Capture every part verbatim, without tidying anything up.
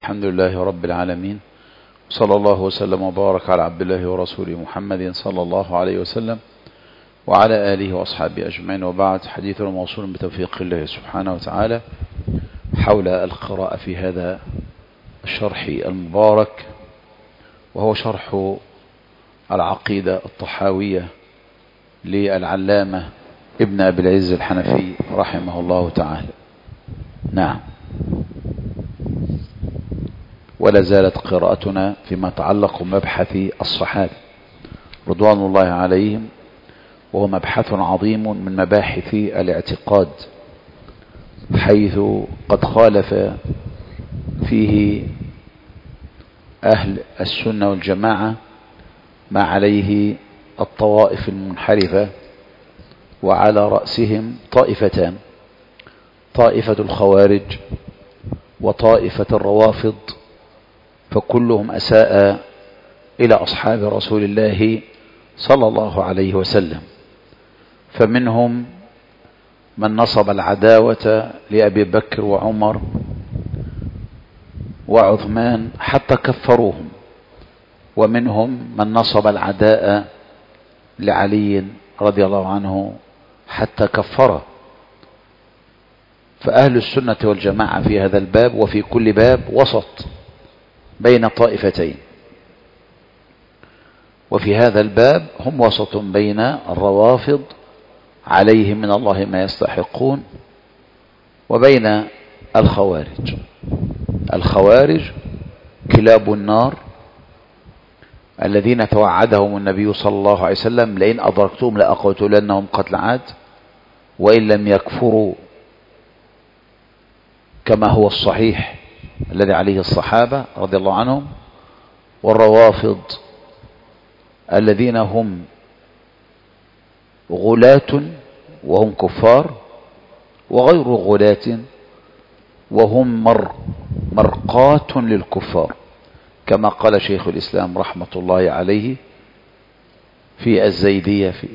الحمد لله رب العالمين، صلى الله وسلم وبارك على عبد الله ورسوله محمد صلى الله عليه وسلم وعلى آله وأصحابه أجمعين، وبعد. حديثنا موصول بتوفيق الله سبحانه وتعالى حول القراءة في هذا الشرح المبارك، وهو شرح العقيدة الطحاوية للعلامة ابن أبي العز الحنفي رحمه الله تعالى. نعم، ولا زالت قراءتنا فيما يتعلق بمبحث الصحابة رضوان الله عليهم، وهو مبحث عظيم من مباحث الاعتقاد، حيث قد خالف فيه أهل السنة والجماعة ما عليه الطوائف المنحرفة، وعلى رأسهم طائفتان: طائفة الخوارج وطائفة الروافض، فكلهم أساء إلى أصحاب رسول الله صلى الله عليه وسلم. فمنهم من نصب العداوة لأبي بكر وعمر وعثمان حتى كفروهم، ومنهم من نصب العداء لعلي رضي الله عنه حتى كفره. فأهل السنة والجماعة في هذا الباب وفي كل باب وسط بين طائفتين، وفي هذا الباب هم وسط بين الروافض عليهم من الله ما يستحقون وبين الخوارج. الخوارج كلاب النار الذين توعدهم النبي صلى الله عليه وسلم: لئن أدركتهم لأقتلنهم قتل عاد، وإن لم يكفروا كما هو الصحيح الذي عليه الصحابة رضي الله عنهم. والروافض الذين هم غلاة وهم كفار، وغير غلاة وهم مر مرقات للكفار، كما قال شيخ الإسلام رحمة الله عليه في الزيدية في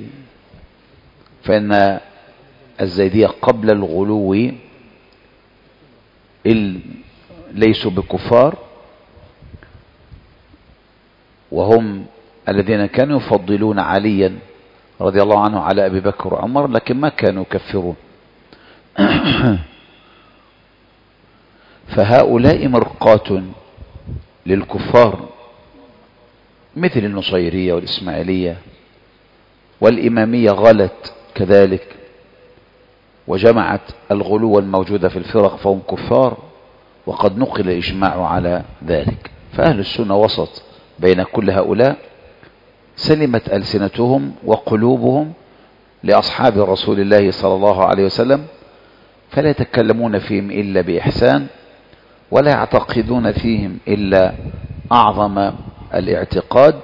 فإن الزيدية قبل الغلو ليسوا بكفار، وهم الذين كانوا يفضلون عليا رضي الله عنه على أبي بكر وعمر، لكن ما كانوا يكفرون. فهؤلاء مرقات للكفار، مثل النصيرية والإسماعيلية والإمامية غلت كذلك، وجمعت الغلو الموجودة في الفرق فهم كفار، وقد نقل الإجماع على ذلك. فأهل السنة وسط بين كل هؤلاء، سلمت ألسنتهم وقلوبهم لأصحاب رسول الله صلى الله عليه وسلم، فلا يتكلمون فيهم إلا بإحسان، ولا يعتقدون فيهم إلا أعظم الاعتقاد،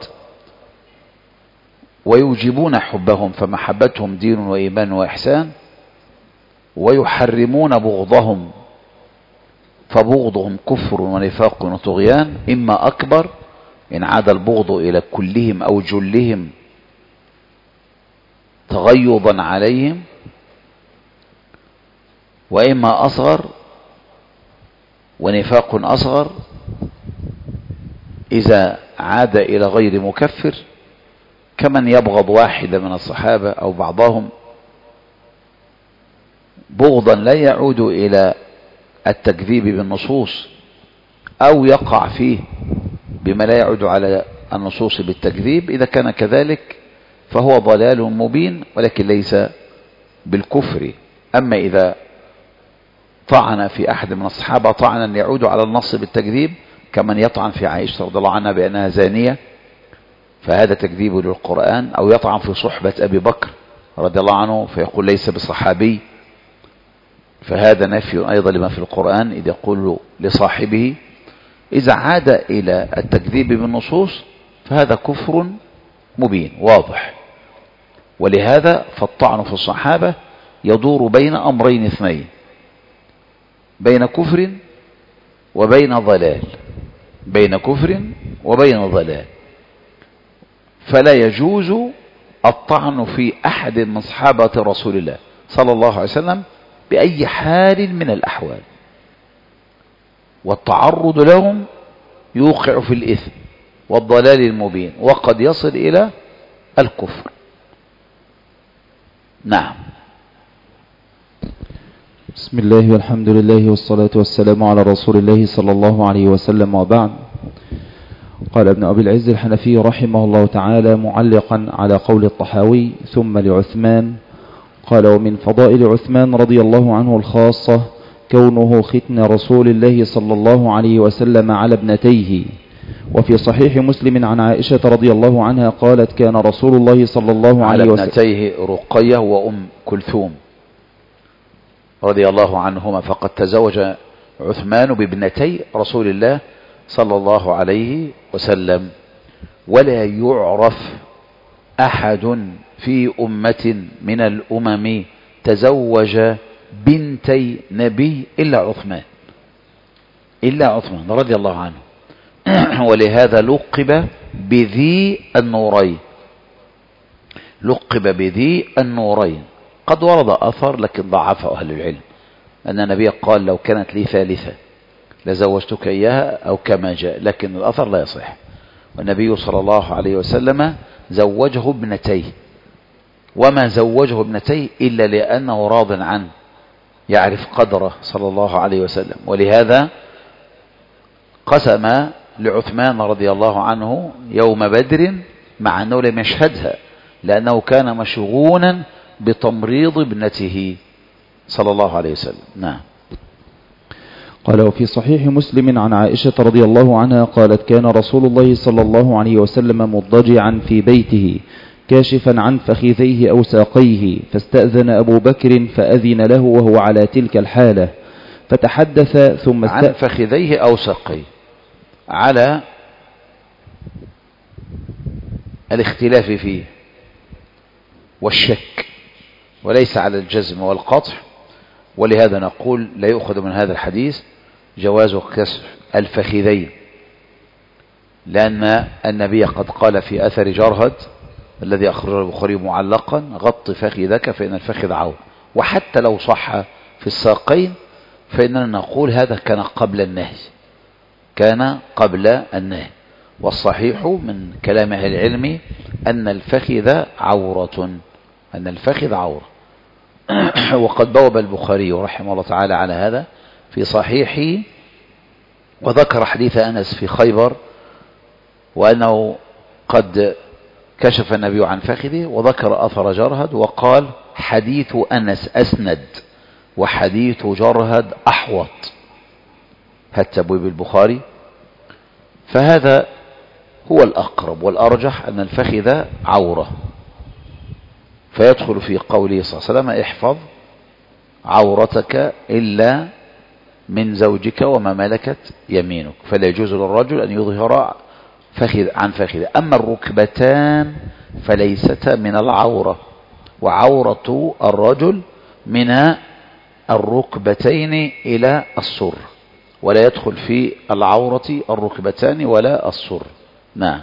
ويوجبون حبهم فمحبتهم دين وإيمان وإحسان، ويحرمون بغضهم فبغضهم كفر ونفاق وطغيان، إما أكبر إن عاد البغض إلى كلهم أو جلهم تغيظا عليهم، وإما أصغر ونفاق أصغر إذا عاد إلى غير مكفر، كمن يبغض واحد من الصحابة أو بعضهم بغضا لا يعود إلى التكذيب بالنصوص، أو يقع فيه بما لا يعود على النصوص بالتكذيب. إذا كان كذلك فهو ضلال مبين، ولكن ليس بالكفر. أما إذا طعن في أحد من الصحابة طعنا يعود على النص بالتكذيب، كمن يطعن في عائشة رضي الله عنها بأنها زانية، فهذا تكذيب للقرآن، أو يطعن في صحبة أبي بكر رضي الله عنه فيقول ليس بصحابي، فهذا نفي أيضا لما في القرآن إذ يقول لصاحبه. إذا عاد إلى التكذيب بالنصوص فهذا كفر مبين واضح. ولهذا فالطعن في الصحابة يدور بين أمرين اثنين: بين كفر وبين ضلال، بين كفر وبين ضلال. فلا يجوز الطعن في أحد من صحابة رسول الله صلى الله عليه وسلم بأي حال من الأحوال، والتعرض لهم يوقع في الإثم والضلال المبين وقد يصل إلى الكفر. نعم. بسم الله والحمد لله والصلاة والسلام على رسول الله صلى الله عليه وسلم، وبعد. قال ابن أبي العز الحنفي رحمه الله تعالى معلقا على قول الطحاوي: ثم لعثمان. قال: ومن فضائل عثمان رضي الله عنه الخاصة كونه ختن رسول الله صلى الله عليه وسلم على ابنتيه. وفي صحيح مسلم عن عائشة رضي الله عنها قالت: كان رسول الله صلى الله عليه وسلم على ابنتيه رقية وأم كلثوم رضي الله عنهما، فقد تزوج عثمان بابنتي رسول الله صلى الله عليه وسلم. ولا يعرف أحد في أمة من الأمم تزوج بنتي نبي إلا عثمان إلا عثمان رضي الله عنه. ولهذا لقب بذي النورين لقب بذي النورين. قد ورد أثر لكن ضعفه أهل العلم أن النبي قال: لو كانت لي ثالثة لزوجتك إياها، أو كما جاء، لكن الأثر لا يصح. والنبي صلى الله عليه وسلم زوجه ابنتيه، وما زوجه ابنتيه إلا لأنه راض عنه، يعرف قدره صلى الله عليه وسلم. ولهذا قسم لعثمان رضي الله عنه يوم بدر مع أنه لم يشهدها، لأنه كان مشغولا بتمريض ابنته صلى الله عليه وسلم. نعم. قال: وفي صحيح مسلم عن عائشة رضي الله عنها قالت: كان رسول الله صلى الله عليه وسلم مضجعا في بيته كاشفا عن فخذيه أو ساقيه، فاستأذن أبو بكر فأذن له وهو على تلك الحالة، فتحدث ثم عن فخذيه أو ساقيه على الاختلاف فيه والشك، وليس على الجزم والقطع. ولهذا نقول لا يؤخذ من هذا الحديث جواز كسر الفخذين، لأن النبي قد قال في أثر جرهد الذي أخرجه البخاري معلقا: غط فخذك فإن الفخذ عور. وحتى لو صح في الساقين فإننا نقول هذا كان قبل النهي كان قبل النهي والصحيح من كلام أهل العلم أن الفخذ عورة أن الفخذ عورة وقد بوب البخاري رحمه الله تعالى على هذا في صحيحه، وذكر حديث أنس في خيبر وأنه قد كشف النبي عن فخذه، وذكر أثر جرهد وقال: حديث أنس أسند وحديث جرهد أحوط. هالتبويب البخاري. فهذا هو الأقرب والأرجح أن الفخذ عورة، فيدخل في قوله صلى الله عليه وسلم: احفظ عورتك إلا من زوجك وما ملكت يمينك. فلا يجوز للرجل أن يظهر فخذ عن فخذ. أما الركبتان فليستا من العورة، وعورة الرجل من الركبتين إلى السر، ولا يدخل في العورة الركبتان ولا السر. نعم.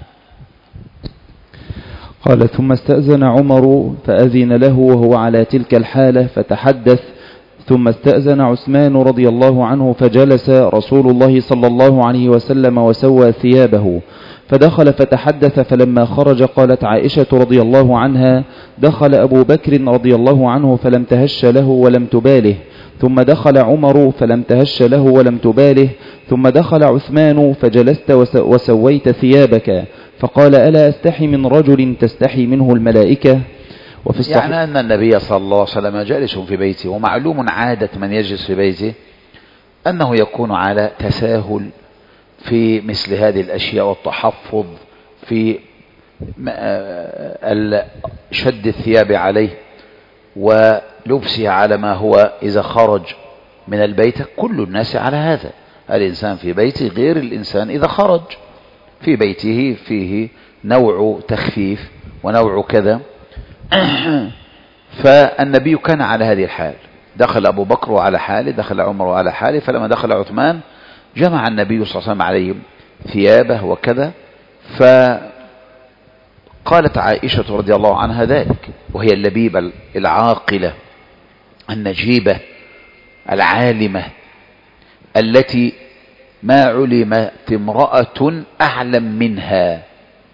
قال: ثم استأذن عمر فأذن له وهو على تلك الحالة فتحدث، ثم استأذن عثمان رضي الله عنه فجلس رسول الله صلى الله عليه وسلم وسوى ثيابه، فدخل فتحدث، فلما خرج قالت عائشة رضي الله عنها: دخل أبو بكر رضي الله عنه فلم تهش له ولم تباله، ثم دخل عمر فلم تهش له ولم تباله، ثم دخل عثمان فجلست وسويت ثيابك، فقال: ألا أستحي من رجل تستحي منه الملائكة؟ وفي الصحيح يعني أن النبي صلى الله عليه وسلم جالس في بيته، ومعلوم عادة من يجلس في بيته أنه يكون على تساهل في مثل هذه الأشياء، والتحفظ في شد الثياب عليه ولبسها على ما هو إذا خرج من البيت. كل الناس على هذا، الإنسان في بيته غير الإنسان إذا خرج. في بيته فيه نوع تخفيف ونوع كذا. فالنبي كان على هذه الحال، دخل أبو بكر على حاله، دخل عمر على حاله، فلما دخل عثمان جمع النبي صلى الله عليه وسلم عليهم ثيابه وكذا. فقالت عائشة رضي الله عنها ذلك، وهي اللبيبة العاقلة النجيبة العالمة التي ما علمت امرأة أعلم منها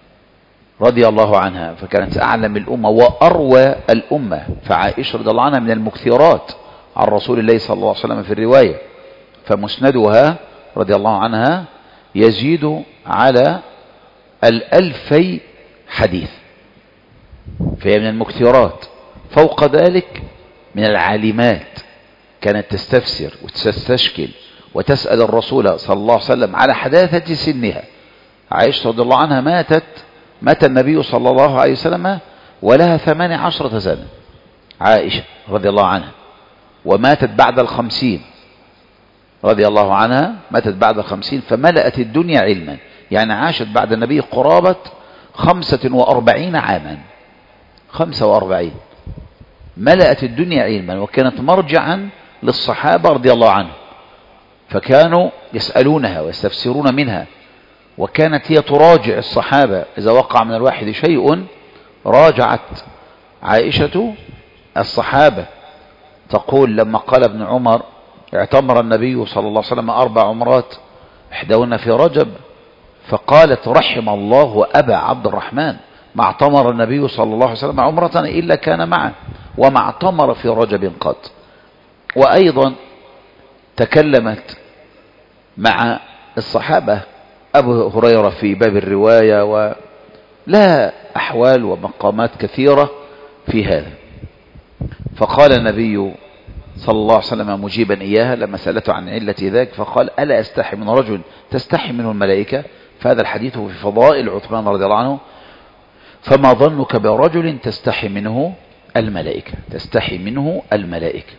رضي الله عنها، فكانت أعلم الأمة وأروى الأمة. فعائشة رضي الله عنها من المكثرات عن رسول الله صلى الله عليه وسلم في الرواية، فمسندها رضي الله عنها يزيد على الألفي حديث، فهي من المكثرات. فوق ذلك من العالمات، كانت تستفسر وتستشكل وتسأل الرسول صلى الله عليه وسلم على حداثة سنها. عائشة رضي الله عنها ماتت مات النبي صلى الله عليه وسلم ولها ثمان عشرة سنة، عائشة رضي الله عنها، وماتت بعد الخمسين رضي الله عنها، ماتت بعد الخمسين، فملأت الدنيا علما، يعني عاشت بعد النبي قرابة خمسة وأربعين عاما، خمسة وأربعين، ملأت الدنيا علما، وكانت مرجعا للصحابة رضي الله عنهم، فكانوا يسألونها ويستفسرون منها، وكانت هي تراجع الصحابة إذا وقع من الواحد شيء، راجعت عائشة الصحابة. تقول لما قال ابن عمر اعتمر النبي صلى الله عليه وسلم أربع عمرات إحداهن في رجب، فقالت رحم الله أبا عبد الرحمن، ما اعتمر النبي صلى الله عليه وسلم عمرة إلا كان معه، وما اعتمر في رجب قط. وأيضا تكلمت مع الصحابة أبو هريرة في باب الرواية، ولها أحوال ومقامات كثيرة في هذا. فقال النبي صلى الله عليه وسلم مجيبا إياها لما سألته عن علة ذاك، فقال ألا أستحي من رجل تستحي منه الملائكة؟ فهذا الحديث في فضائل عثمان رضي الله عنه. فما ظنك برجل تستحي منه الملائكة، تستحي منه الملائكة.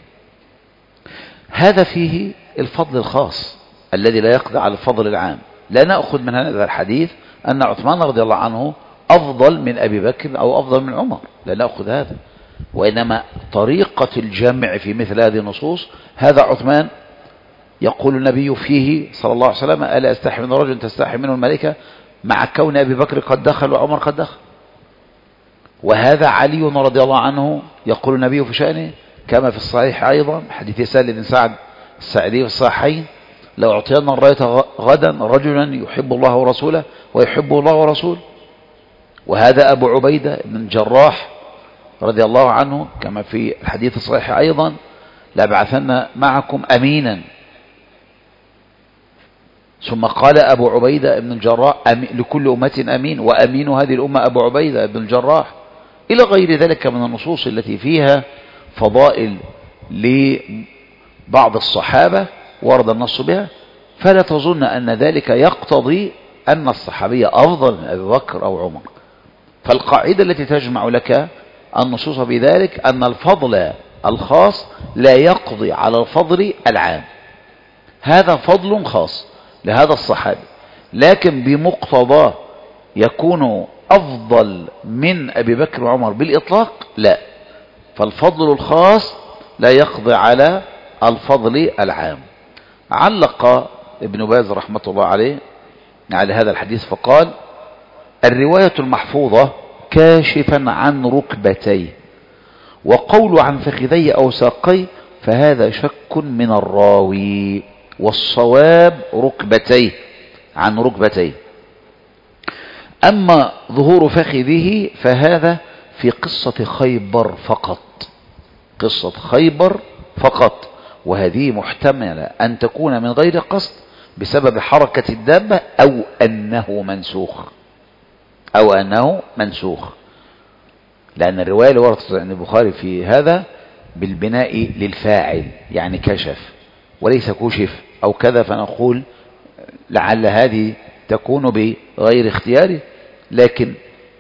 هذا فيه الفضل الخاص الذي لا يقضي على الفضل العام. لا نأخذ من هذا الحديث أن عثمان رضي الله عنه أفضل من أبي بكر أو أفضل من عمر، لا نأخذ هذا، وإنما طريقة الجمع في مثل هذه النصوص. هذا عثمان يقول النبي فيه صلى الله عليه وسلم ألا أستحي من رجل تستحي منه الملائكة، مع كون أبي بكر قد دخل وعمر قد دخل. وهذا علي رضي الله عنه يقول النبي في شأنه كما في الصحيح أيضا حديث سهل بن سعد الساعدي في الصحيحين لو أعطينا الراية غدا رجلا يحب الله ورسوله ويحبه الله ورسوله. وهذا أبو عبيدة بن الجراح رضي الله عنه كما في الحديث الصحيح أيضا لأبعثن معكم أمينا. ثم قال أبو عبيدة بن الجراح لكل أمة أمين، وأمين هذه الأمة أبو عبيدة بن الجراح، إلى غير ذلك من النصوص التي فيها فضائل لبعض الصحابة ورد النص بها. فلا تظن أن ذلك يقتضي أن الصحابية أفضل من أبي بكر أو عمر. فالقاعدة التي تجمع لك النصوص بذلك أن الفضل الخاص لا يقضي على الفضل العام. هذا فضل خاص لهذا الصحابي، لكن بمقتضاه يكون أفضل من أبي بكر وعمر بالإطلاق لا. فالفضل الخاص لا يقضي على الفضل العام. علق ابن باز رحمة الله عليه على هذا الحديث فقال الرواية المحفوظة كاشفا عن ركبتيه، وقول عن فخذي أو ساقي فهذا شك من الراوي، والصواب ركبتيه عن ركبتيه. أما ظهور فخذه فهذا في قصة خيبر فقط، قصة خيبر فقط، وهذه محتملة أن تكون من غير قصد بسبب حركة الدابة أو أنه منسوخ أو أنه منسوخ، لأن الرواية اللي وردت عند البخاري في هذا بالبناء للفاعل، يعني كشف وليس كشف أو كذا، فنقول لعل هذه تكون بغير اختياره، لكن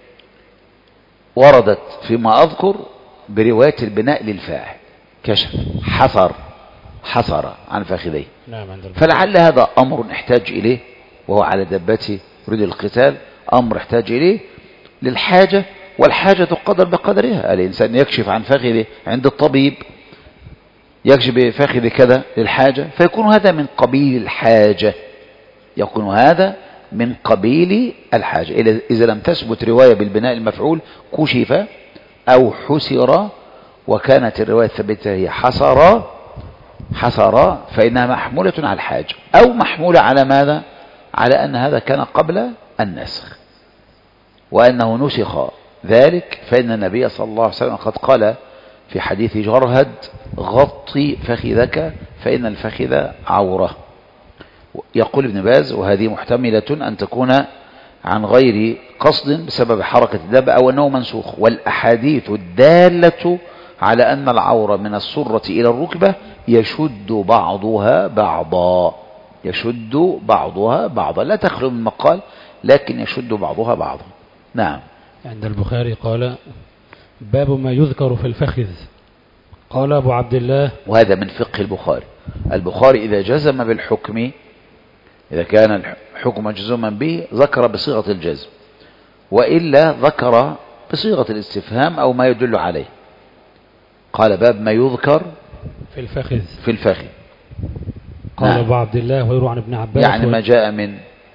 وردت فيما أذكر برواية البناء للفاعل كشف حصر حصر عن فخذيه. فلعل هذا أمر احتاج إليه وهو على دبته يريد القتال، أمر احتاج إليه للحاجة، والحاجة تقدر بقدرها. الإنسان يكشف عن فخذه عند الطبيب، يكشف بفخذ كذا للحاجة، فيكون هذا من قبيل الحاجة، يكون هذا من قبيل الحاجة. إذا لم تثبت رواية بالبناء المفعول كشف أو حسر، وكانت الرواية الثابتة هي حصر، حصر فإنها محمولة على الحاجة، أو محمولة على ماذا؟ على أن هذا كان قبل النسخ، وأنه نسخ ذلك، فإن النبي صلى الله عليه وسلم قد قال في حديث جرهد: غطي فخذك فإن الفخذ عورة. يقول ابن باز: وهذه محتملة أن تكون عن غير قصد بسبب حركة الدابة أو أنه منسوخ. والأحاديث الدالة على أن العورة من السرة إلى الركبة يشد بعضها بعضا، يشد بعضها بعضا، لا تخلو من مقال، لكن يشد بعضها بعضا. نعم. عند البخاري قال: باب ما يذكر في الفخذ. قال أبو عبد الله، وهذا من فقه البخاري. البخاري إذا جزم بالحكم، إذا كان الحكم مجزوما به، ذكر بصيغة الجزم، وإلا ذكر بصيغة الاستفهام أو ما يدل عليه. قال: باب ما يذكر في الفخذ في الفخذ. قال نعم. أبو عبد الله: ويروى عن ابن عباس، يعني ما جاء من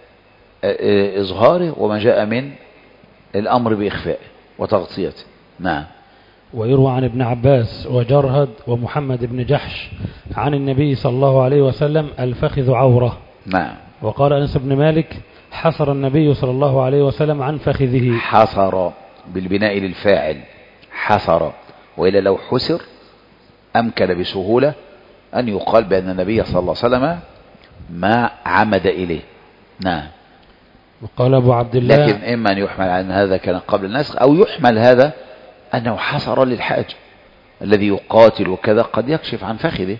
إظهاره وما جاء من الأمر بإخفائه وتغطيته. نعم. ويروى عن ابن عباس وجرهد ومحمد بن جحش عن النبي صلى الله عليه وسلم: الفخذ عورة. نعم. وقال أنس بن مالك: حصر النبي صلى الله عليه وسلم عن فخذه. حصر بالبناء للفاعل، حصر، وإلا لو حسر أمكن بسهولة أن يقال بأن النبي صلى الله عليه وسلم ما عمد إليه. نعم. وقال أبو عبد الله، لكن إما أن يحمل أن هذا كان قبل النسخ، أو يحمل هذا أنه حصر للحاجة، الذي يقاتل وكذا قد يكشف عن فخذه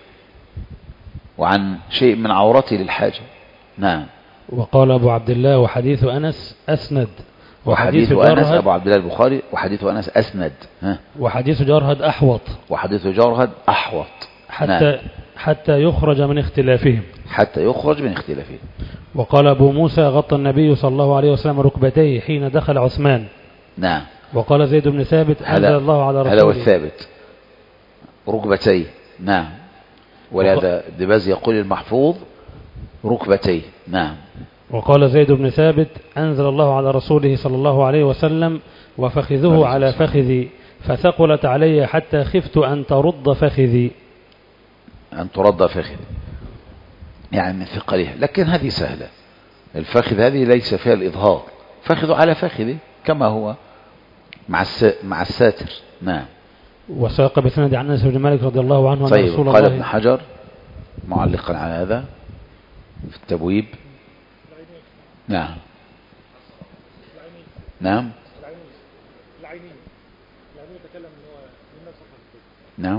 وعن شيء من عورته للحاجة. نعم. وقال أبو عبد الله: وحديث أنس أسند. وحديث أنس أبو عبد الله البخاري: وحديث أنس أسند. ها. وحديث جرهد أحوط. وحديث جرهد أحوط. حتى نعم. حتى يخرج من اختلافهم. حتى يخرج من اختلافهم. وقال أبو موسى: غطى النبي صلى الله عليه وسلم ركبتيه حين دخل عثمان. نعم. وقال زيد بن ثابت: أنزل الله على رسوله. هذا هو الثابت، ركبتيه. نعم. ولهذا ابن باز يقول المحفوظ ركبتيه. نعم. وقال زيد بن ثابت: أنزل الله على رسوله صلى الله عليه وسلم: وفخذه على فخذي فثقلت علي حتى خفت أن ترد فخذي. أن ترد فخذي يعني من ثقلها، لكن هذه سهلة. الفخذ هذه ليس فيها الإظهار، فخذ على فخذي كما هو مع مع الساتر. نعم. وساق بسند عن أنس بن مالك رضي الله عنه أن طيب. رسول قال الله. ابن حجر معلقا على هذا في التبويب. نعم. نعم. نعم.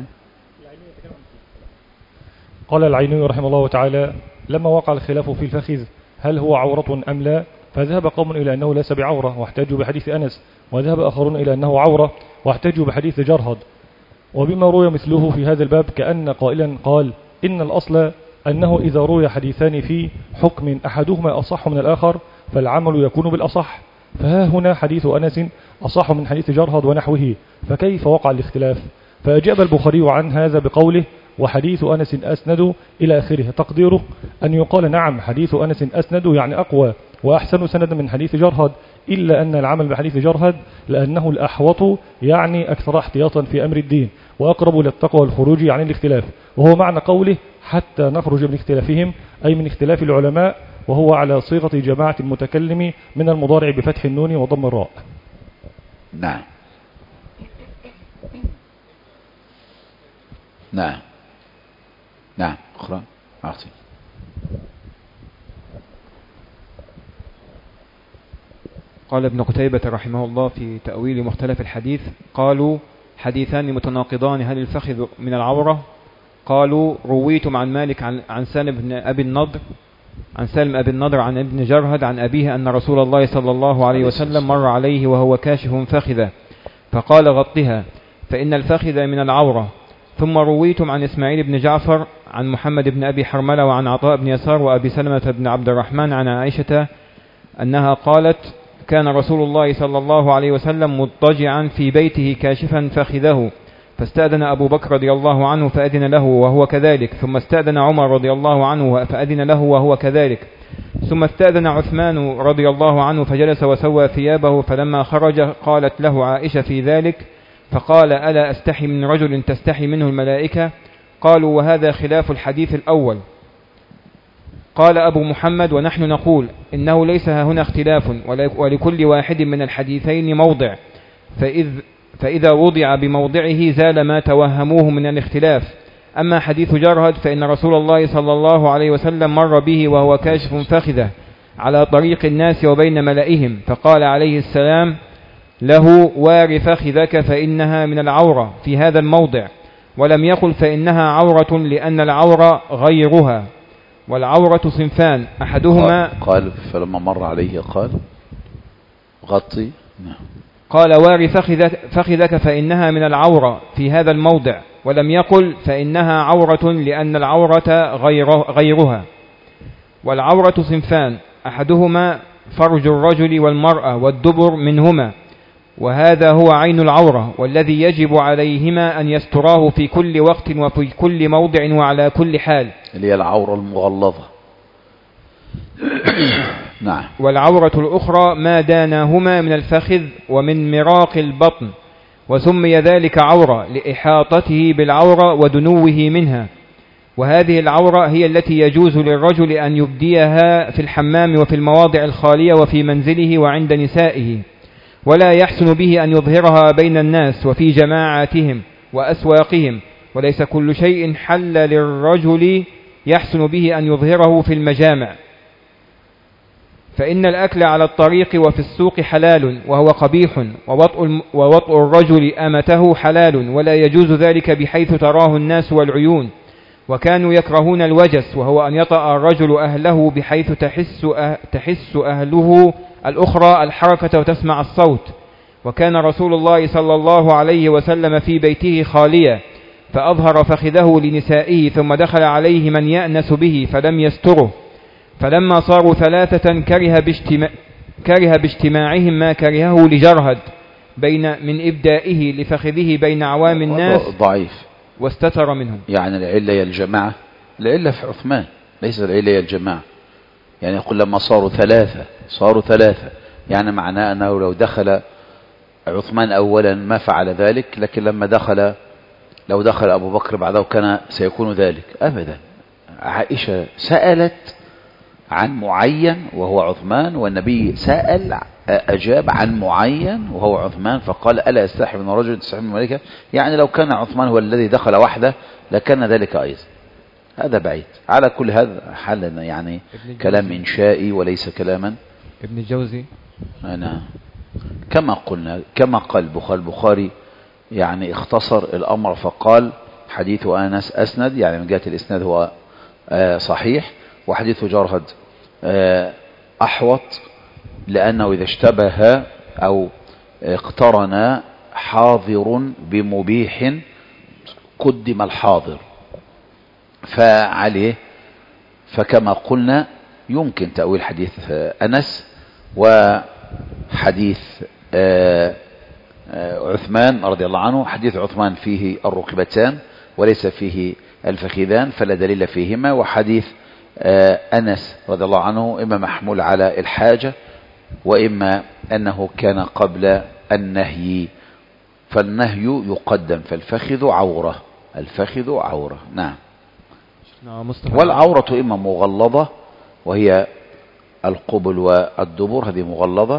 قال العيني رحمه الله تعالى: لما وقع الخلاف في الفخذ هل هو عورة أم لا، فذهب قوم إلى أنه ليس بعورة واحتجوا بحديث أنس، وذهب آخرون إلى أنه عورة واحتجوا بحديث جرهد. وبما روي مثله في هذا الباب كأن قائلا قال: إن الأصل أنه إذا روي حديثان في حكم أحدهما أصح من الآخر فالعمل يكون بالأصح، فها هنا حديث أنس أصح من حديث جرهد ونحوه، فكيف وقع الاختلاف؟ فأجاب البخاري عن هذا بقوله: وحديث أنس أسند إلى آخره، تقديره أن يقال: نعم، حديث أنس أسند يعني أقوى وأحسن سندا من حديث جرهد، إلا أن العمل بحديث جرهد لأنه الأحوط، يعني أكثر احتياطا في أمر الدين وأقرب للتقوى والخروج عن الاختلاف، وهو معنى قوله: حتى نخرج من اختلافهم، أي من اختلاف العلماء، وهو على صيغة جماعة المتكلم من المضارع بفتح النون وضم الراء. نعم. نعم. نعم. أخرى أعطي. قال ابن قتيبة رحمه الله في تأويل مختلف الحديث: قالوا: حديثان متناقضان، هل الفخذ من العورة؟ قالوا: رويتم عن مالك عن, عن سالم بن أبي النضر عن سالم أبي النضر عن ابن جرهد عن أبيه أن رسول الله صلى الله عليه وسلم مر عليه وهو كاشف فخذه فقال: غطها فإن الفخذ من العورة. ثم رويتم عن إسماعيل بن جعفر عن محمد بن أبي حرملة وعن عطاء بن يسار وأبي سلمة بن عبد الرحمن عن عائشة أنها قالت: كان رسول الله صلى الله عليه وسلم مضطجعا في بيته كاشفا فخذه، فاستأذن أبو بكر رضي الله عنه فأذن له وهو كذلك، ثم استأذن عمر رضي الله عنه فأذن له وهو كذلك، ثم استأذن عثمان رضي الله عنه فجلس وسوى ثيابه، فلما خرج قالت له عائشة في ذلك، فقال: ألا أستحي من رجل تستحي منه الملائكة؟ قالوا وهذا خلاف الحديث الأول. قال أبو محمد ونحن نقول إنه ليس هنا اختلاف ولكل واحد من الحديثين موضع، فإذ فإذا وضع بموضعه زال ما توهموه من الاختلاف. أما حديث جرهد فإن رسول الله صلى الله عليه وسلم مر به وهو كاشف فخذه على طريق الناس وبين ملئهم، فقال عليه السلام له وار فخذك فإنها من العورة في هذا الموضع، ولم يقل فإنها عورة لأن العورة غيرها. والعورة صنفان أحدهما قال فلما مر عليه قال غطي قال وار فخذك, فخذك فإنها من العورة في هذا الموضع، ولم يقل فإنها عورة لأن العورة غير غيرها. والعورة صنفان أحدهما فرج الرجل والمرأة والدبر منهما، وهذا هو عين العورة والذي يجب عليهما أن يستراه في كل وقت وفي كل موضع وعلى كل حال، اللي هي العورة المغلظة. نعم. والعورة الأخرى ما داناهما من الفخذ ومن مراق البطن، وسمي ذلك عورة لإحاطته بالعورة ودنوه منها. وهذه العورة هي التي يجوز للرجل أن يبديها في الحمام وفي المواضع الخالية وفي منزله وعند نسائه، ولا يحسن به أن يظهرها بين الناس وفي جماعاتهم وأسواقهم، وليس كل شيء حل للرجل يحسن به أن يظهره في المجامع. فإن الأكل على الطريق وفي السوق حلال وهو قبيح، ووطء, ووطء الرجل أمته حلال ولا يجوز ذلك بحيث تراه الناس والعيون. وكانوا يكرهون الوجس وهو أن يطأ الرجل أهله بحيث تحس, أه تحس أهله الأخرى الحركة وتسمع الصوت. وكان رسول الله صلى الله عليه وسلم في بيته خالية فأظهر فخذه لنسائه، ثم دخل عليه من يأنس به فلم يستره، فلما صاروا ثلاثة كره, باجتماع كره باجتماعهم ما كرهه لجرهد بين من إبدائه لفخذه بين عوام الناس ضعيف واستتر منهم. يعني العلة هي الجماعة، العلة في عثمان ليس العلة هي الجماعة. يعني يقول لما صاروا ثلاثة صاروا ثلاثة يعني معناه أنه لو دخل عثمان أولا ما فعل ذلك، لكن لما دخل لو دخل أبو بكر بعده كان سيكون ذلك أبدا. عائشة سألت عن معين وهو عثمان، والنبي سأل أجاب عن معين وهو عثمان، فقال ألا يستحي من رجل تستحي من ملكة. يعني لو كان عثمان هو الذي دخل وحده لكان ذلك أيضا. هذا بعيد. على كل هذا حل يعني كلام إنشائي وليس كلاما ابن الجوزي. أنا كما قلنا كما قال البخاري يعني اختصر الأمر فقال حديث أنس أسند، يعني من جهة الإسناد هو صحيح، وحديث جرهد أحوط لأنه إذا اشتبه أو اقترن حاضر بمبيح قدم الحاضر، فعليه فكما قلنا يمكن تأويل حديث أنس وحديث عثمان رضي الله عنه. حديث عثمان فيه الركبتان وليس فيه الفخذان فلا دليل فيهما، وحديث أنس رضي الله عنه إما محمول على الحاجة وإما أنه كان قبل النهي، فالنهي يقدم، فالفخذ عورة، الفخذ عورة. نعم. والعورة إما مغلظة وهي القبل والدبر، هذه مغلظة،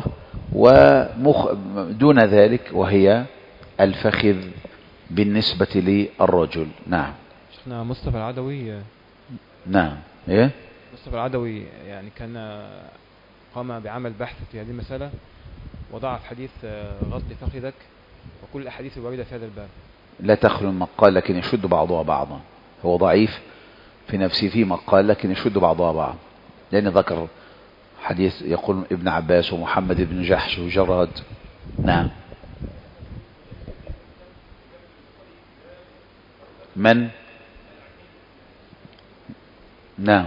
ودون ذلك وهي الفخذ بالنسبة للرجل. نعم. شيخنا مصطفى العدوي. نعم. إيه؟ مصطفى العدوي يعني كان قام بعمل بحث في هذه المسألة، وضع في حديث غطي فخذك وكل الأحاديث الواردة في هذا الباب لا تخلو المقال لكن يشد بعضها بعضا. هو ضعيف في نفسه في مقال لكن يشد بعضها بعض، لأن ذكر حديث يقول ابن عباس ومحمد بن جحش وجراد. نعم. من؟ نعم.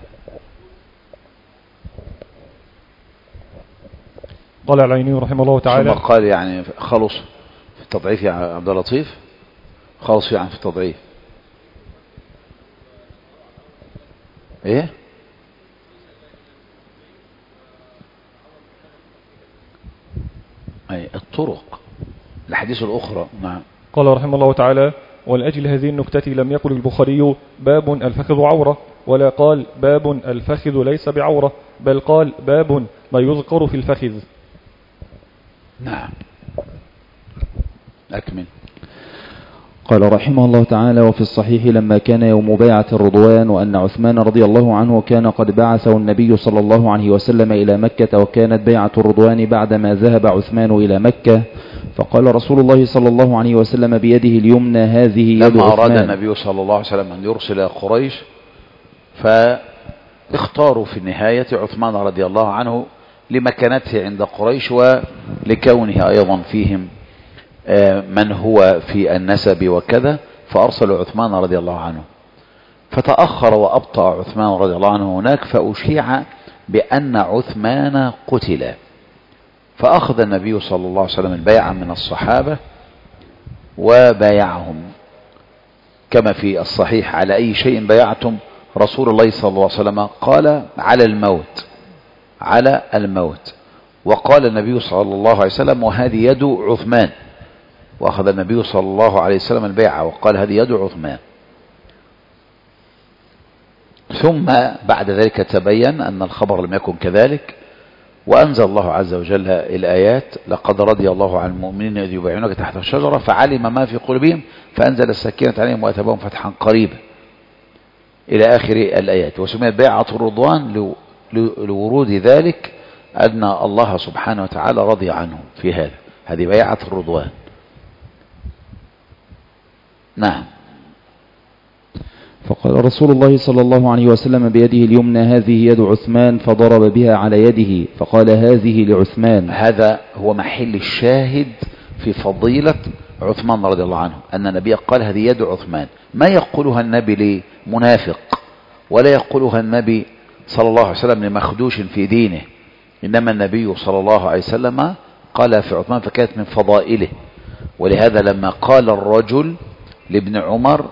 قال العيني رحمه الله تعالى ثم قال يعني خلص في التضعيف يا عبد اللطيف، خلص يعني في التضعيف ايه اي الطرق الحديث الاخرى. نعم. قال رحمه الله تعالى ولأجل هذه النكتة لم يقل البخاري باب الفخذ عورة، ولا قال باب الفخذ ليس بعورة، بل قال باب ما يذكر في الفخذ. نعم. أكمل. قال رحمه الله تعالى: وفي الصحيح لما كان يوم بيعة الرضوان وأن عثمان رضي الله عنه كان قد بعثه النبي صلى الله عليه وسلم إلى مكة، وكانت بيعة الرضوان بعدما ذهب عثمان إلى مكة، فقال رسول الله صلى الله عليه وسلم بيده اليمنى: هذه يد لما عثمان. أراد النبي صلى الله عليه وسلم أن يرسل قريش فاختاروا في النهاية عثمان رضي الله عنه لمكانته عند قريش ولكونه أيضا فيهم من هو في النسب وكذا، فأرسلوا عثمان رضي الله عنه، فتأخر وأبطأ عثمان رضي الله عنه هناك، فأشيع بأن عثمان قتل، فأخذ النبي صلى الله عليه وسلم البيعة من الصحابة وبايعهم كما في الصحيح: على أي شيء بايعتم رسول الله صلى الله عليه وسلم؟ قال: على الموت، على الموت. وقال النبي صلى الله عليه وسلم: وهذه يد عثمان. وأخذ النبي صلى الله عليه وسلم البيعة وقال: هذه يد عثمان. ثم بعد ذلك تبين أن الخبر لم يكن كذلك، وأنزل الله عز وجل الآيات: لقد رضي الله عن المؤمنين إذ يبايعونك تحت الشجرة فعلم ما في قلوبهم فأنزل السكينة عليهم وأثابهم فتحا قريبا إلى آخر الآيات. وسميت بيعة الرضوان لورود ذلك أن الله سبحانه وتعالى رضي عنه في هذا، هذه بيعة الرضوان. نعم. فقال رسول الله صلى الله عليه وسلم بيده اليمنى: هذه يد عثمان، فضرب بها على يده فقال: هذه لعثمان. هذا هو محل الشاهد في فضيلة عثمان رضي الله عنه، أن النبي قال: هذه يد عثمان. ما يقولها النبي لمنافق، ولا يقولها النبي صلى الله عليه وسلم لمخدوش في دينه، إنما النبي صلى الله عليه وسلم قال في عثمان، فكانت من فضائله. ولهذا لما قال الرجل لابن عمر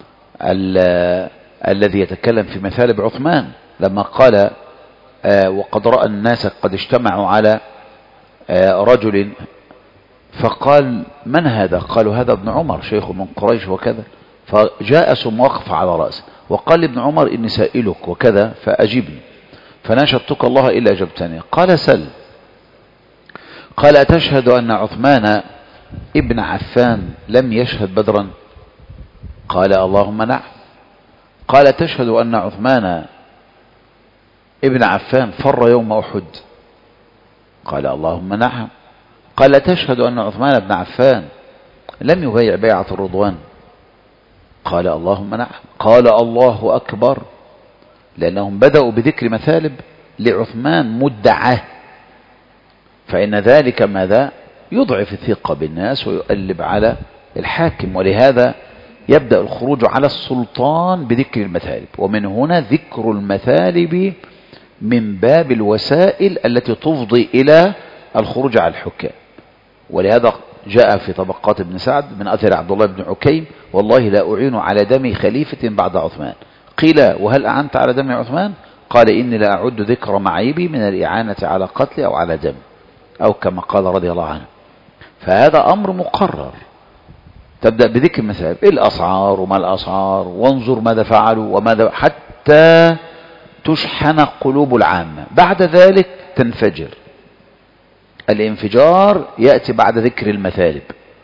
الذي يتكلم في مثالب عثمان، لما قال: آه وقد رأى الناس قد اجتمعوا على آه رجل، فقال: من هذا؟ قالوا: هذا ابن عمر شيخ من قريش وكذا. فجاء ثم وقف على رأسه وقال لابن عمر: إني سائلك وكذا فأجبني، فناشدتك الله إلا أجبتني. قال: سل. قال: أتشهد أن عثمان ابن عفان لم يشهد بدرا؟ قال: اللهم نعم. قال: تشهد أن عثمان ابن عفان فر يوم أحد؟ قال: اللهم نعم. قال: تشهد أن عثمان بن عفان لم يبايع بيعة الرضوان؟ قال: اللهم نعم. قال: الله أكبر، لأنهم بدأوا بذكر مثالب لعثمان مدعاه، فإن ذلك ماذا؟ يضعف الثقة بالناس ويؤلب على الحاكم. ولهذا يبدأ الخروج على السلطان بذكر المثالب، ومن هنا ذكر المثالب من باب الوسائل التي تفضي إلى الخروج على الحكام. ولهذا جاء في طبقات ابن سعد من أثر عبد الله بن عكيم: والله لا أعين على دم خليفة بعد عثمان. قيل: وهل أعنت على دم عثمان؟ قال: إني لا أعد ذكر معيبي من الإعانة على قتل أو على دم، أو كما قال رضي الله عنه. فهذا أمر مقرر، تبدأ بذكر مثال الأسعار وما الأسعار، وانظر ماذا فعلوا وماذا، حتى تشحن قلوب العامة. بعد ذلك تنفجر. الانفجار يأتي بعد ذكر المثالب.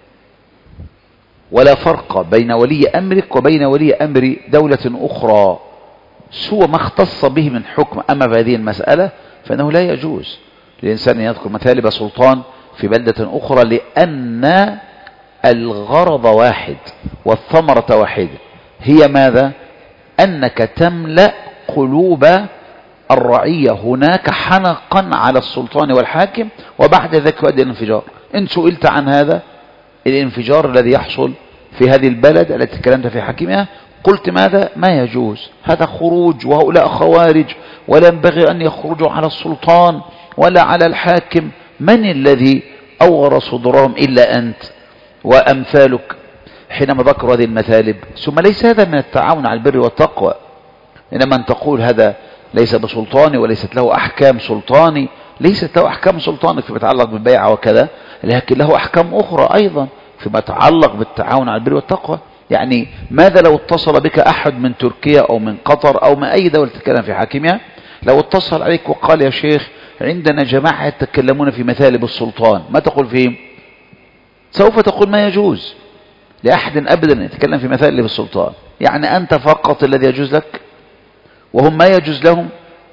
ولا فرق بين ولي أمرك وبين ولي أمر دولة أخرى سوى ما اختص به من حكم. أما في هذه المسألة فإنه لا يجوز للإنسان أن يذكر مثالب سلطان في بلدة أخرى، لأن الغرض واحد والثمرة واحدة، هي ماذا؟ أنك تملأ قلوب الرعية هناك حنقا على السلطان والحاكم، وبعد ذلك يؤدي الانفجار. إن سئلت عن هذا الانفجار الذي يحصل في هذه البلد التي تكلمت في حكيمها، قلت ماذا؟ ما يجوز، هذا خروج، وهؤلاء خوارج، ولا ينبغي أن يخرجوا على السلطان ولا على الحاكم. من الذي أور صدرهم إلا أنت وأمثالك حينما ذكروا هذه المثالب؟ ثم ليس هذا من التعاون على البر والتقوى، إنما أن تقول هذا ليس بسلطاني وليست له أحكام سلطاني. ليست له أحكام سلطاني فيما يتعلق بالبيعة وكذا، لكن له أحكام أخرى أيضا فيما يتعلق بالتعاون على البر والتقوى. يعني ماذا لو اتصل بك أحد من تركيا أو من قطر أو من أي دولة تتكلم في حاكمها، لو اتصل عليك وقال يا شيخ عندنا جماعة يتكلمون في مثالب السلطان، ما تقول فيهم؟ سوف تقول ما يجوز لأحد أبدا أن يتكلم في مثالب السلطان. يعني أنت فقط الذي يجوز لك وهم ما يجوز لهم.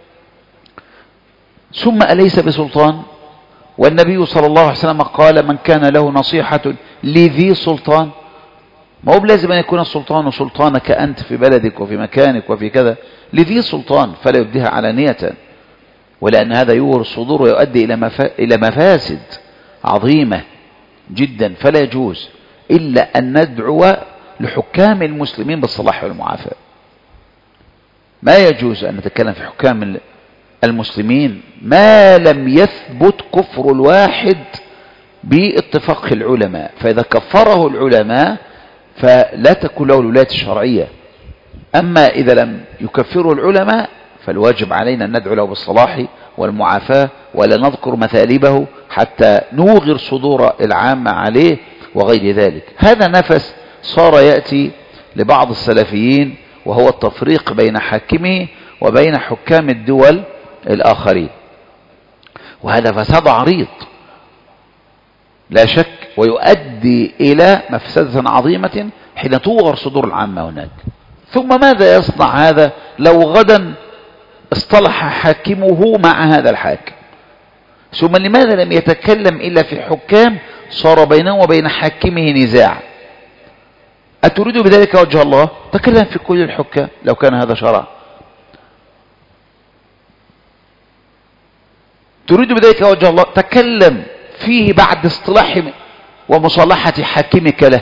ثم أليس بسلطان؟ والنبي صلى الله عليه وسلم قال من كان له نصيحة لذي سلطان، ما هو لازم أن يكون السلطان سلطانك أنت في بلدك وفي مكانك وفي كذا، لذي سلطان فلا يبديها علانية، ولأن هذا يورث الصدور ويؤدي إلى مفاسد عظيمة جدا، فلا يجوز إلا أن ندعو لحكام المسلمين بالصلاح والمعافاة. ما يجوز أن نتكلم في حكام المسلمين ما لم يثبت كفر الواحد باتفاق العلماء، فإذا كفره العلماء فلا تكون له الولاية الشرعية. أما إذا لم يكفره العلماء فالواجب علينا أن ندعو له بالصلاح والمعافاة ولا نذكر مثالبه حتى نوغر صدور العامة عليه وغير ذلك. هذا نفس صار يأتي لبعض السلفيين، وهو التفريق بين حاكمه وبين حكام الدول الآخرين، وهذا فساد عريض لا شك، ويؤدي إلى مفسدة عظيمة حين توغر صدور العامة هناك. ثم ماذا يصنع هذا لو غدا اصطلح حاكمه مع هذا الحاكم؟ ثم لماذا لم يتكلم إلا في حكام صار بينه وبين حاكمه نزاع؟ أتريد بذلك وجه الله؟ تكلم في كل الحكام لو كان هذا شرع. تريد بذلك وجه الله؟ تكلم فيه بعد اصطلاح ومصالحة حاكمك له.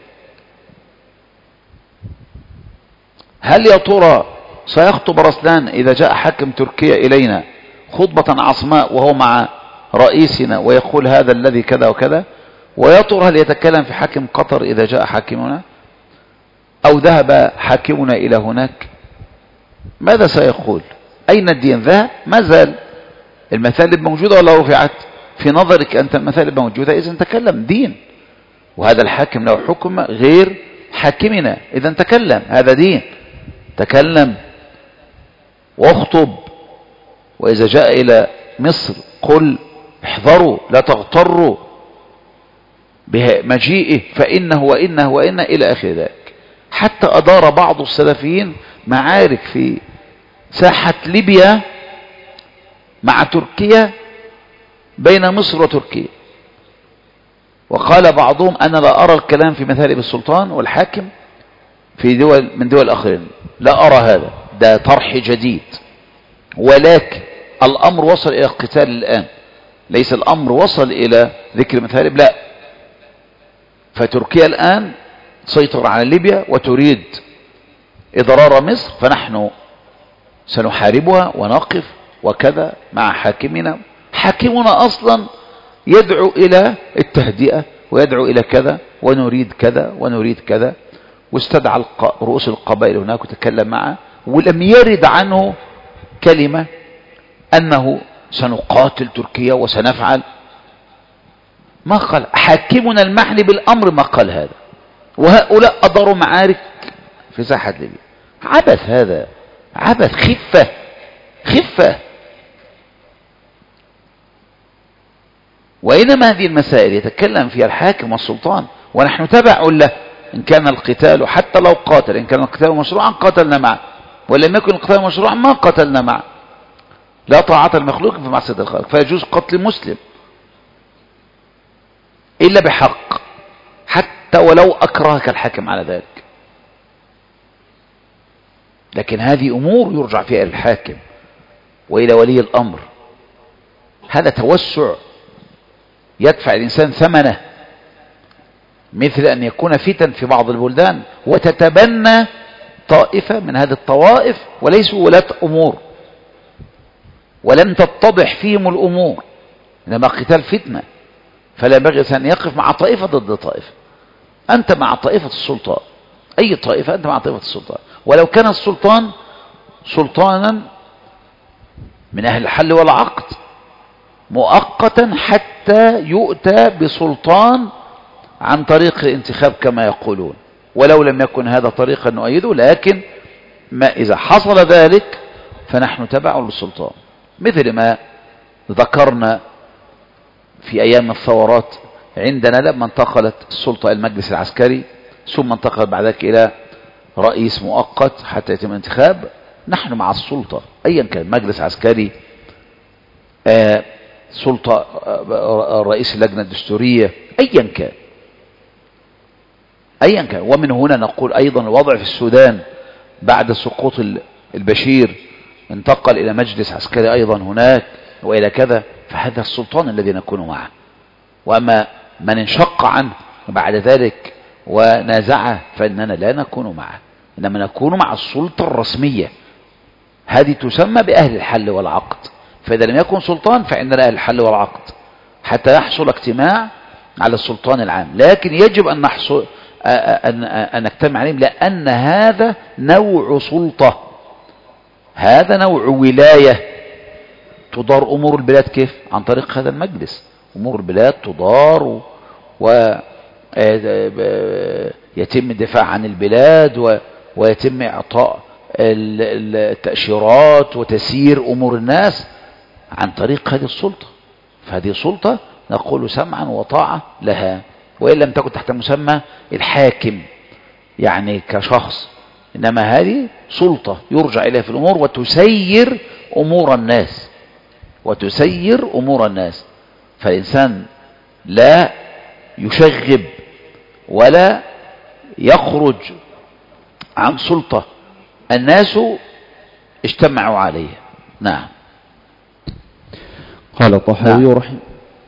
هل يا ترى سيخطب رسلان إذا جاء حاكم تركيا إلينا خطبة عصماء وهو مع رئيسنا ويقول هذا الذي كذا وكذا؟ ويا ترى هل يتكلم في حاكم قطر إذا جاء حاكمنا أو ذهب حاكمنا إلى هناك؟ ماذا سيقول؟ أين الدين؟ ذا ما زال المثالب موجودة ولا رفعت؟ في نظرك أنت المثالب موجودة، إذن تكلم دين، وهذا الحاكم له حكم غير حاكمنا، إذن تكلم هذا دين، تكلم واخطب. وإذا جاء إلى مصر قل احذروا لا تغتروا بمجيئه فإنه وإنه وإنه إلى آخر ذلك. حتى أدار بعض السلفيين معارك في ساحة ليبيا مع تركيا بين مصر وتركيا، وقال بعضهم أنا لا أرى الكلام في مثالب السلطان والحاكم في دول من دول الآخرين، لا أرى هذا، ده طرح جديد. ولكن الأمر وصل إلى القتال الآن، ليس الأمر وصل إلى ذكر مثالب، لا. فتركيا الآن تسيطر على ليبيا وتريد إضرار مصر، فنحن سنحاربها ونقف وكذا مع حاكمنا. حاكمنا أصلا يدعو إلى التهدئة ويدعو إلى كذا ونريد كذا ونريد كذا، واستدعى رؤوس القبائل هناك وتكلم معه، ولم يرد عنه كلمة أنه سنقاتل تركيا وسنفعل. ما قال حاكمنا المحلي بالأمر، ما قال هذا. وهؤلاء أداروا معارك في ساحة ليبيا. عبث هذا، عبث، خفة خفة. وإنما هذه المسائل يتكلم فيها الحاكم والسلطان ونحن تبع له. إن كان القتال حتى لو قاتل، إن كان القتال مشروعا قاتلنا معه، ولم يكن القتال مشروعا ما قتلنا معه. لا طاعة المخلوق في معصية الخالق، فيجوز قتل مسلم إلا بحق حتى ولو أكرهك الحاكم على ذلك. لكن هذه أمور يرجع فيها إلى الحاكم وإلى ولي الأمر. هذا توسع يدفع الإنسان ثمنه، مثل أن يكون فتن في بعض البلدان وتتبنى طائفة من هذه الطوائف وليسوا ولاة أمور ولم تتضح فيهم الأمور، إنما قتال فتنة. فلا ينبغي أن يقف مع طائفة ضد طائفة. أنت مع طائفة السلطان، أي طائفة أنت مع طائفة السلطان، ولو كان السلطان سلطانا من أهل الحل والعقد مؤقتا حتى يؤتى بسلطان عن طريق الانتخاب كما يقولون. ولو لم يكن هذا طريقا نؤيده، لكن ما إذا حصل ذلك فنحن تبع للسلطان، مثل ما ذكرنا في أيام الثورات عندنا لما انتقلت السلطة المجلس العسكري ثم انتقل بعد ذلك إلى رئيس مؤقت حتى يتم الانتخاب. نحن مع السلطة أيا كان، مجلس عسكري، آه سلطة، آه رئيس اللجنة الدستورية، أيا كان أيا كان. ومن هنا نقول أيضا الوضع في السودان بعد سقوط البشير انتقل إلى مجلس عسكري أيضا هناك وإلى كذا، فهذا السلطان الذي نكون معه. وأما من انشق عنه بعد ذلك ونازعه فإننا لا نكون معه، إنما نكون مع السلطة الرسمية، هذه تسمى بأهل الحل والعقد. فإذا لم يكن سلطان فعندنا أهل الحل والعقد حتى يحصل اجتماع على السلطان العام، لكن يجب أن نحصل أن أن نجتمع عليهم، لأن هذا نوع سلطة، هذا نوع ولاية تدار أمور البلاد. كيف؟ عن طريق هذا المجلس أمور البلاد تدار ويتم الدفاع عن البلاد ويتم إعطاء التأشيرات وتسيير أمور الناس عن طريق هذه السلطة. فهذه سلطة نقول سمعا وطاعة لها، وإن لم تكن تحت مسمى الحاكم يعني كشخص، إنما هذه سلطة يرجع إليها في الأمور وتسير أمور الناس وتسير أمور الناس. فالإنسان لا يشغب ولا يخرج عن سلطة الناس اجتمعوا عليها. نعم. قال الطحاوي نعم. رحمه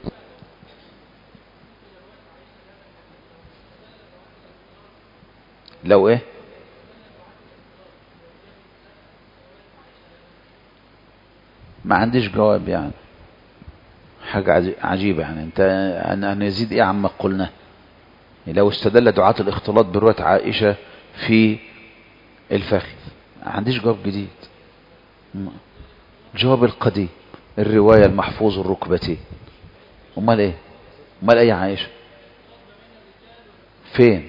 لو ايه ما عنديش جواب، يعني حاجة عجيبة. يعني انت أن يزيد ايه عما قلنا. لو استدل دعاة الاختلاط برواية عائشة في الفخذ ما عنديش جواب جديد، جواب القديم الرواية المحفوظ الركبتين. امال ايه؟ امال ايه عائشة فين؟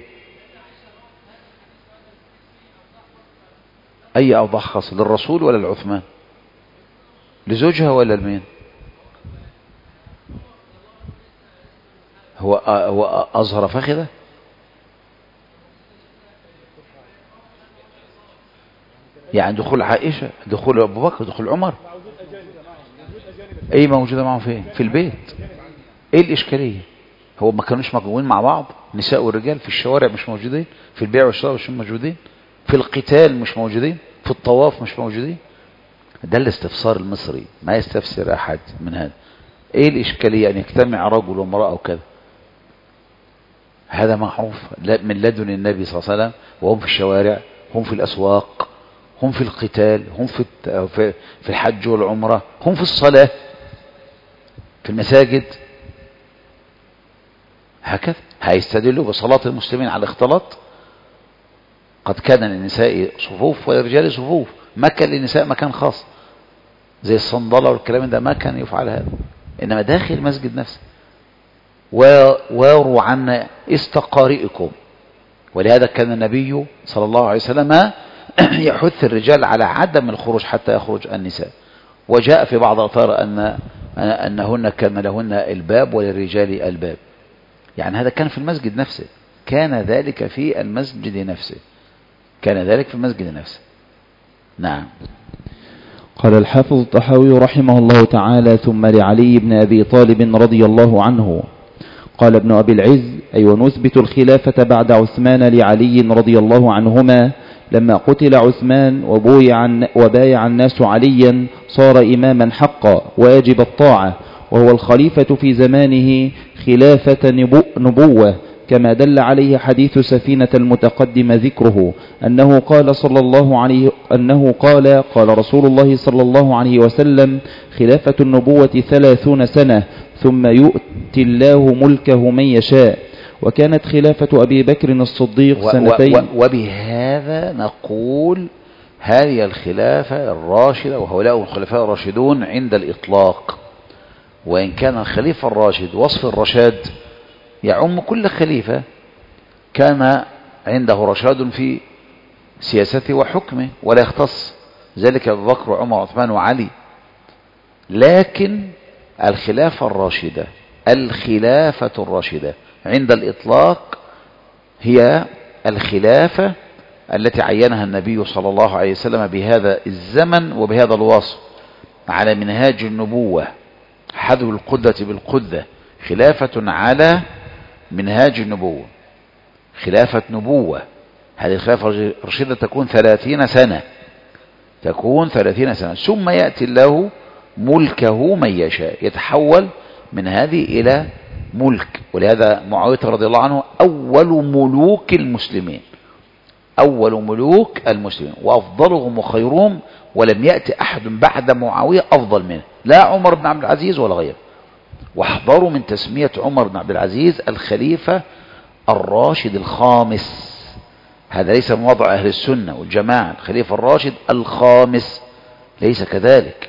اي اوضاع خاصة للرسول ولا لعثمان؟ لزوجها ولا لمين؟ هو هو اظهر فخذه؟ يعني دخول عائشة، دخول ابو بكر، دخول عمر، ايه موجودة معهم فين؟ في البيت. ايه الاشكالية؟ هو ما كانوش موجودين مع بعض نساء والرجال في الشوارع؟ مش موجودين في البيع والشراء؟ مش موجودين في القتال؟ مش موجودين في الطواف؟ مش موجودين. ده الاستفسار المصري، ما يستفسر احد من هذا. ايه الاشكالية ان يجتمع رجل وامرأة وكذا؟ هذا معروف من لدن النبي صلى الله عليه وسلم، وهم في الشوارع، هم في الاسواق، هم في القتال، هم في في الحج والعمرة، هم في الصلاة في المساجد. هكذا هيستدلوا بصلاة المسلمين على الاختلاط. قد كان للنساء صفوف وللرجال صفوف، ما كان للنساء مكان خاص زي الصندلة والكلام ده، ما كان يفعل هذا، إنما داخل المسجد نفسه. واروا عنا استقارئكم. ولهذا كان النبي صلى الله عليه وسلم يحث الرجال على عدم الخروج حتى يخرج النساء. وجاء في بعض الآثار أن أنهن كان لهن الباب وللرجال الباب. يعني هذا كان في المسجد نفسه، كان ذلك في المسجد نفسه، كان ذلك في المسجد نفسه. نعم. قال الحافظ الطحاوي رحمه الله تعالى: ثم لعلي بن أبي طالب رضي الله عنه. قال ابن أبي العز: أي ونثبت الخلافة بعد عثمان لعلي رضي الله عنهما. لما قتل عثمان وبايع الناس عليا صار إماما حقا واجب الطاعة، وهو الخليفة في زمانه خلافة نبوة، كما دل عليه حديث سفينة المتقدم ذكره أنه قال صلى الله عليه أنه قال قال رسول الله صلى الله عليه وسلم: خلافة النبوة ثلاثون سنة ثم يؤتي الله ملكه من يشاء. وكانت خلافة أبي بكر الصديق سنتين. وبهذا نقول هذه الخلافة الراشدة وهؤلاء الخلفاء الراشدون عند الإطلاق. وإن كان الخليفة الراشد وصف الرشاد يعم كل خليفة كان عنده رشاد في سياسته وحكمه ولا يختص ذلك أبو بكر وعمر وعثمان وعلي. لكن الخلافة الراشدة الخلافة الراشدة عند الإطلاق هي الخلافة التي عينها النبي صلى الله عليه وسلم بهذا الزمن وبهذا الوصف على منهاج النبوة، حذو القدة بالقدة، خلافة على منهاج النبوة، خلافة نبوة. هذه الخلافة الرشيدة تكون ثلاثين سنة تكون ثلاثين سنة ثم يأتي له ملكه من يشاء، يتحول من هذه إلى ملك. ولهذا معاوية رضي الله عنه أول ملوك المسلمين أول ملوك المسلمين وأفضلهم وخيرهم، ولم يأتي أحد بعد معاوية أفضل منه، لا عمر بن عبد العزيز ولا غيره. واحذروا من تسمية عمر بن عبد العزيز الخليفة الراشد الخامس، هذا ليس من وضع أهل السنة والجماعة. الخليفة الراشد الخامس ليس كذلك،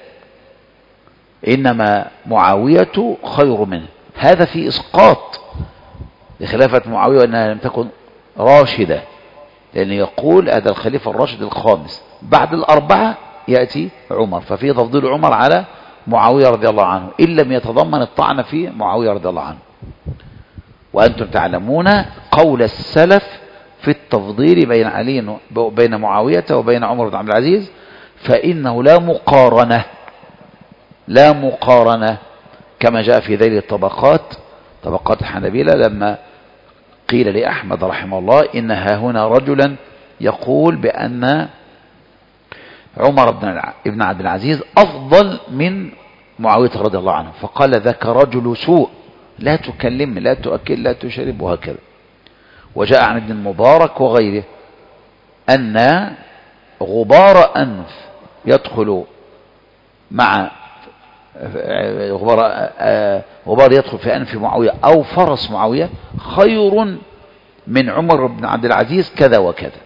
إنما معاوية خير منه. هذا في إسقاط لخلافة معاوية أنها لم تكن راشدة، لأنه يقول هذا الخليفة الراشد الخامس، بعد الأربعة يأتي عمر، ففي تفضيل عمر على معاوية رضي الله عنه إن لم يتضمن الطعن في معاوية رضي الله عنه. وأنتم تعلمون قول السلف في التفضيل بين علي بين معاوية وبين عمر بن عبد العزيز، فإنه لا مقارنة لا مقارنة كما جاء في ذيل الطبقات طبقات الحنابلة لما قيل لأحمد رحمه الله إنها هنا رجلا يقول بأن عمر بن عبد العزيز أفضل من معاوية رضي الله عنه، فقال ذاك رجل سوء لا تكلم لا تؤكل لا تشرب وهكذا. وجاء عن ابن المبارك وغيره أن غبار أنف يدخل مع غبار, غبار يدخل في أنف معاوية أو فرس معاوية خير من عمر بن عبد العزيز كذا وكذا.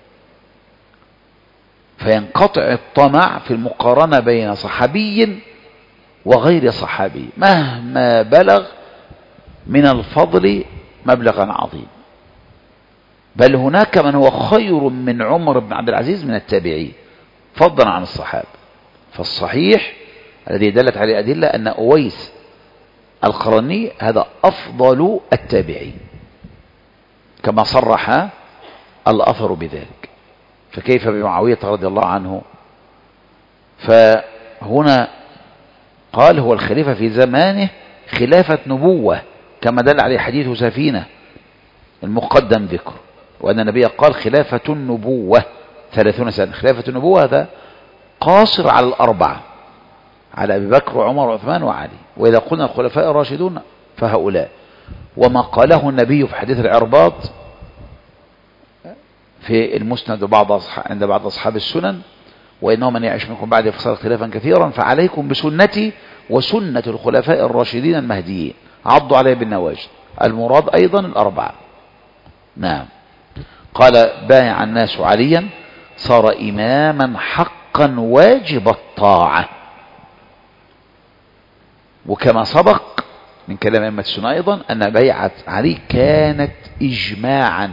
فينقطع الطمع في المقارنة بين صحابي وغير صحابي مهما بلغ من الفضل مبلغا عظيم. بل هناك من هو خير من عمر بن عبد العزيز من التابعين فضلا عن الصحابة. فالصحيح الذي دلت عليه أدلة أن أويس القرني هذا أفضل التابعين كما صرح الأثر بذلك، فكيف بمعاوية رضي الله عنه؟ فهنا قال هو الخليفة في زمانه خلافة نبوة كما دل عليه حديث سفينة المقدم ذكر، وأن النبي قال خلافة النبوة ثلاثون سنة. خلافة النبوة هذا قاصر على الأربعة، على أبي بكر وعمر وعثمان وعلي، وإذا قلنا الخلفاء الراشدون فهؤلاء. وما قاله النبي في حديث العرباط في المسند بعض عند بعض أصحاب السنن وإنه من يعيش منكم بعد فصار اختلافا كثيرا فعليكم بسنتي وسنة الخلفاء الراشدين المهديين عضوا عليه بالنواجذ، المراد أيضا الأربعة. نعم. قال بايع الناس عليا صار إماما حقا واجب الطاعة. وكما سبق من كلام أئمة السنة أيضا أن بيعة علي كانت إجماعا،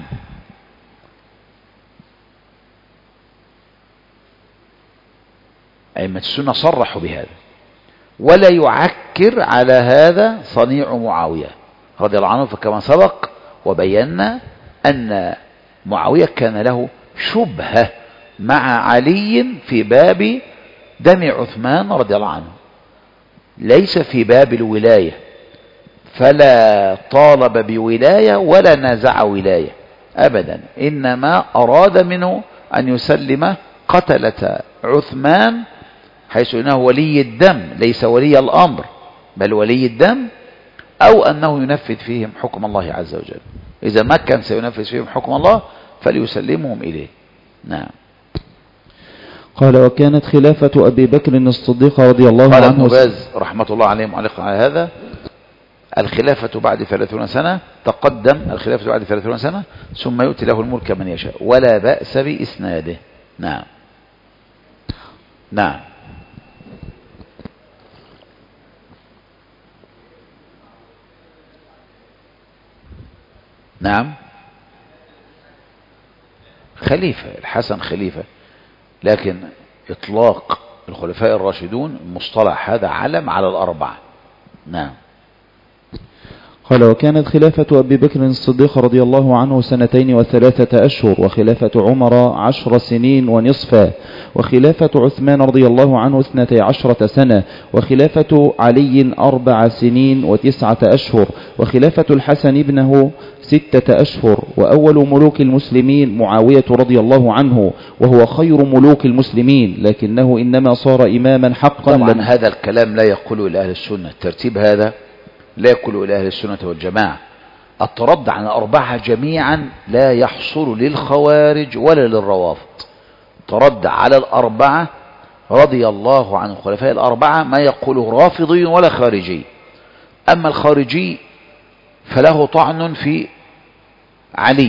أئمة السنة صرحوا بهذا، ولا يعكر على هذا صنيع معاوية رضي الله عنه. فكما سبق وبينا أن معاوية كان له شبهة مع علي في باب دم عثمان رضي الله عنه، ليس في باب الولاية، فلا طالب بولاية ولا نازع ولاية أبدا، إنما أراد منه أن يسلم قتلة عثمان حيث أنه ولي الدم ليس ولي الأمر بل ولي الدم، أو أنه ينفذ فيهم حكم الله عز وجل. إذا ما كان سينفذ فيهم حكم الله فليسلمهم إليه. نعم. قال وكانت خلافة أبي بكر الصديق رضي الله قال عنه ابن باز رحمة الله عليه معلقا على هذا الخلافة بعد ثلاثون سنة، تقدم الخلافة بعد ثلاثون سنة ثم يؤتي له الملك من يشاء ولا بأس بإسناده. نعم. نعم. نعم. خليفة، الحسن خليفة، لكن إطلاق الخلفاء الراشدون المصطلح هذا علم على الأربعة. نعم. قال وكانت خلافة أبي بكر الصديق رضي الله عنه سنتين وثلاثة أشهر، وخلافة عمر عشر سنين ونصفا، وخلافة عثمان رضي الله عنه اثنتي عشرة سنة، وخلافة علي أربع سنين وتسعة أشهر، وخلافة الحسن ابنه ستة أشهر، وأول ملوك المسلمين معاوية رضي الله عنه، وهو خير ملوك المسلمين، لكنه إنما صار إماما حقا. طبعا هذا الكلام لا يقوله إلى أهل السنة، الترتيب هذا لا يقوله إلى أهل السنة والجماعة. الترد عن الأربعة جميعا لا يحصل للخوارج ولا للروافض. ترد على الأربعة رضي الله عن الخلفاء الأربعة ما يقوله رافضي ولا خارجي. أما الخارجي فله طعن في علي،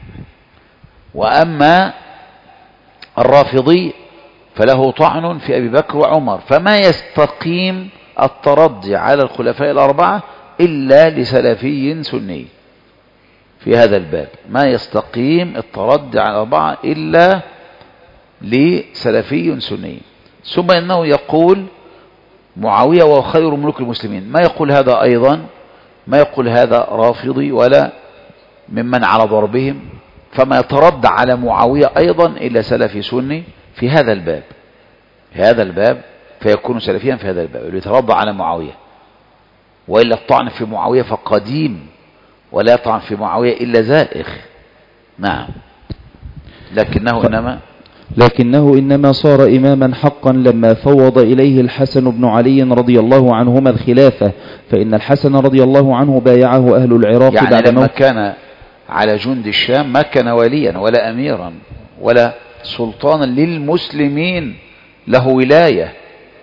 وأما الرافضي فله طعن في أبي بكر وعمر، فما يستقيم الترضي على الخلفاء الأربعة إلا لسلفي سني. في هذا الباب ما يستقيم الترضي على الأربعة إلا لسلفي سني. ثم إنه يقول معاوية وخير ملوك المسلمين، ما يقول هذا أيضا، ما يقول هذا رافضي ولا ممن على ضربهم، فما يترد على معاوية أيضا إلا سلفي سني في هذا الباب، في هذا الباب فيكون سلفيا في هذا الباب اللي يترضى على معاوية. وإلا الطعن في معاوية فقديم، ولا يطعن في معاوية إلا زائغ. نعم. لكنه إنما لكنه إنما صار إماما حقا لما فوض إليه الحسن بن علي رضي الله عنهما الخلافة، فإن الحسن رضي الله عنه بايعه أهل العراق يعني بعد لما موت كان على جند الشام ما كان وليا ولا أميرا ولا سلطانا للمسلمين له ولاية،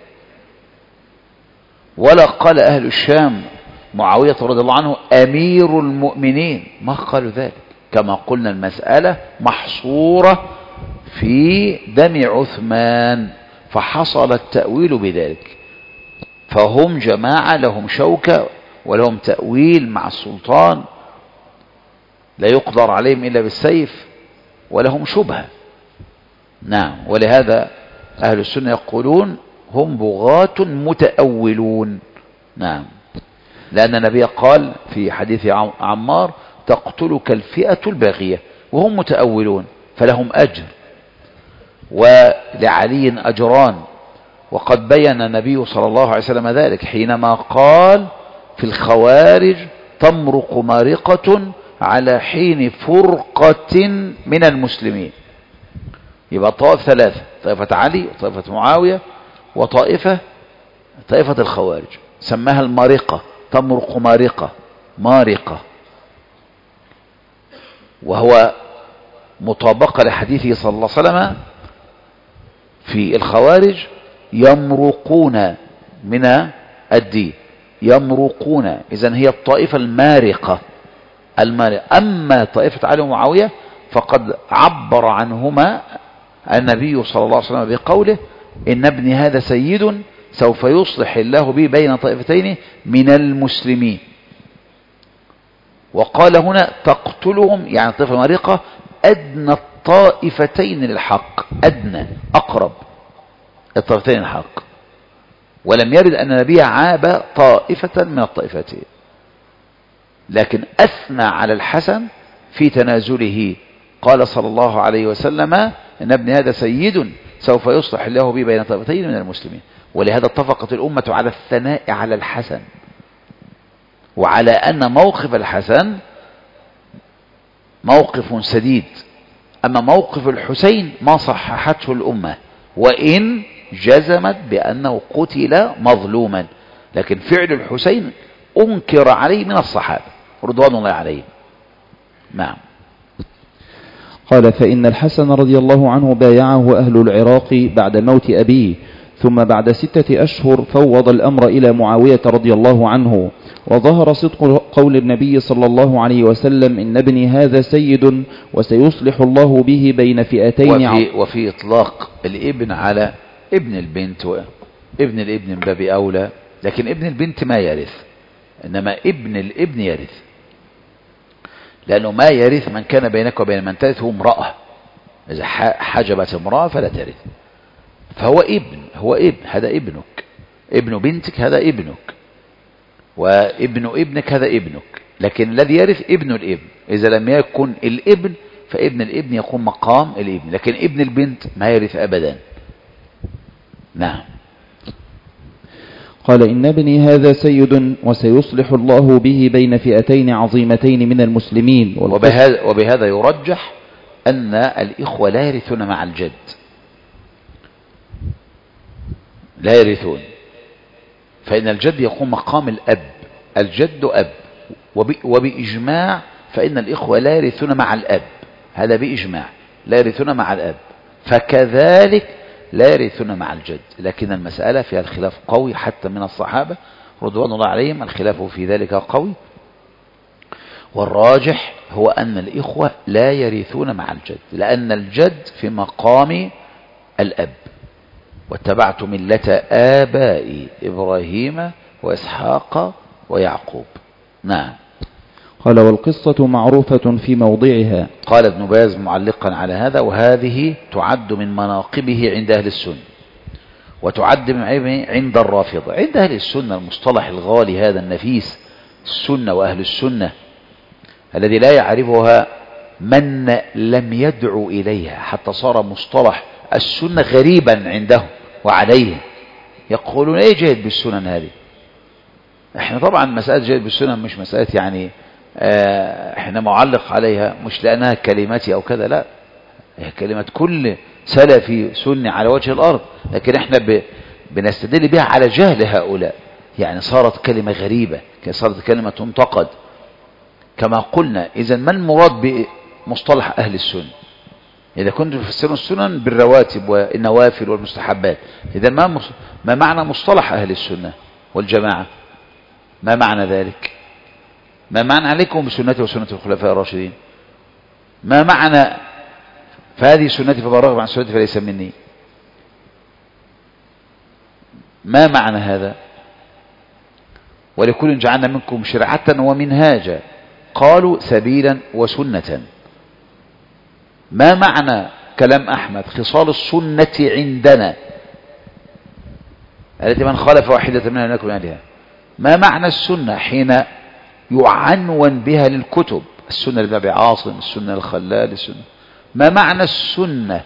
ولا قال أهل الشام معاوية رضي الله عنه أمير المؤمنين، ما قالوا ذلك. كما قلنا المسألة محصورة في دم عثمان، فحصل التأويل بذلك. فهم جماعة لهم شوكة ولهم تأويل مع السلطان لا يقدر عليهم إلا بالسيف، ولهم شبهة. نعم. ولهذا أهل السنة يقولون هم بغاة متأولون. نعم. لأن النبي قال في حديث عمار تقتلك الفئة الباغية، وهم متأولون فلهم أجر، ولعلي أجران. وقد بين النبي صلى الله عليه وسلم ذلك حينما قال في الخوارج تمرق مارقة على حين فرقة من المسلمين. يبقى طائف ثلاثة، طائفة علي وطائفة معاوية وطائفة طائفة الخوارج، سماها المارقة، تمرق مارقة، مارقة، وهو مطابقة لحديثه صلى الله عليه وسلم في الخوارج يمرقون من الدين، يمرقون. إذن هي الطائفة المارقة المارقة. أما طائفة علي ومعاوية فقد عبر عنهما النبي صلى الله عليه وسلم بقوله إن ابني هذا سيد سوف يصلح الله به بين طائفتين من المسلمين. وقال هنا تقتلهم، يعني الطائفة المارقة أدنى الطائفتين للحق، أدنى أقرب الطائفتين للحق. ولم يرد أن النبي عاب طائفة من الطائفتين، لكن أثنى على الحسن في تنازله. قال صلى الله عليه وسلم إن ابن هذا سيد سوف يصلح الله به بين طائفتين من المسلمين. ولهذا اتفقت الأمة على الثناء على الحسن، وعلى أن موقف الحسن موقف سديد. أما موقف الحسين ما صححته الأمة، وإن جزمت بأنه قتل مظلوما، لكن فعل الحسين أنكر عليه من الصحابة رضوان الله عليهم. نعم. قال فإن الحسن رضي الله عنه بايعه أهل العراق بعد موت أبيه، ثم بعد ستة أشهر فوض الأمر إلى معاوية رضي الله عنه. وظهر صدق قول النبي صلى الله عليه وسلم إن ابني هذا سيد وسيصلح الله به بين فئتين. وفي, وفي إطلاق الابن على ابن البنت، وابن الابن من باب أولى، لكن ابن البنت ما يرث، إنما ابن الابن يرث، لأنه ما يرث من كان بينك وبين من ترثه امرأة. إذا حجبت امرأة فلا ترث. فهو ابن، هو ابن، هذا ابنك، ابن بنتك هذا ابنك، وابن ابنك هذا ابنك، لكن الذي يرث ابن الابن. إذا لم يكن الابن فابن الابن يقوم مقام الابن، لكن ابن البنت ما يرث أبدا. نعم. قال إن ابني هذا سيد وسيصلح الله به بين فئتين عظيمتين من المسلمين. وبهذا, وبهذا يرجح أن الإخوة لا يرثون مع الجد، لا يرثون، فإن الجد يقوم مقام الأب، الجد أب، وبإجماع فإن الإخوة لا يرثون مع الأب، هذا بإجماع لا يرثون مع الأب، فكذلك لا يرثون مع الجد. لكن المسألة فيها الخلاف قوي حتى من الصحابة رضوان الله عليهم، الخلاف في ذلك قوي، والراجح هو أن الإخوة لا يرثون مع الجد، لأن الجد في مقام الأب. واتبعت ملة آبائي إبراهيم وإسحاق ويعقوب. نعم. قال والقصة معروفة في موضعها. قال ابن باز معلقا على هذا: وهذه تعد من مناقبه عند أهل السنة، وتعد من عيبه عند الرافضة. عند أهل السنة المصطلح الغالي هذا النفيس، السنة وأهل السنة، الذي لا يعرفها من لم يدعو إليها، حتى صار مصطلح السنة غريبا عندهم وعليه، يقولون ايه جهد بالسنن هذه. احنا طبعا مسألة جهد بالسنن مش مسألة يعني اه احنا معلق عليها مش لأنها كلمتي او كذا، لا، هي كلمة كل سلفي سني على وجه الارض، لكن احنا ب... بنستدل بها على جهل هؤلاء. يعني صارت كلمة غريبة، صارت كلمة تنتقد. كما قلنا، اذا ما المراد بمصطلح اهل السنة؟ إذا كنتم تفسرون السنن بالرواتب والنوافل والمستحبات، إذا ما مص... ما معنى مصطلح أهل السنة والجماعة؟ ما معنى ذلك؟ ما معنى عليكم بسنتي وسنة الخلفاء الراشدين؟ ما معنى فهذه سنتي فمن رغب عن سنتي فليس مني؟ ما معنى هذا؟ ولكل جعلنا منكم شرعة ومنهاجا، قالوا سبيلا وسنة. ما معنى كلام أحمد خصال السنة عندنا التي من خالف واحدة منها لنكن عليها؟ ما معنى السنة حين يعنون بها للكتب؟ السنة لابن أبي عاصم، السنة للخلال، السنة. ما معنى السنة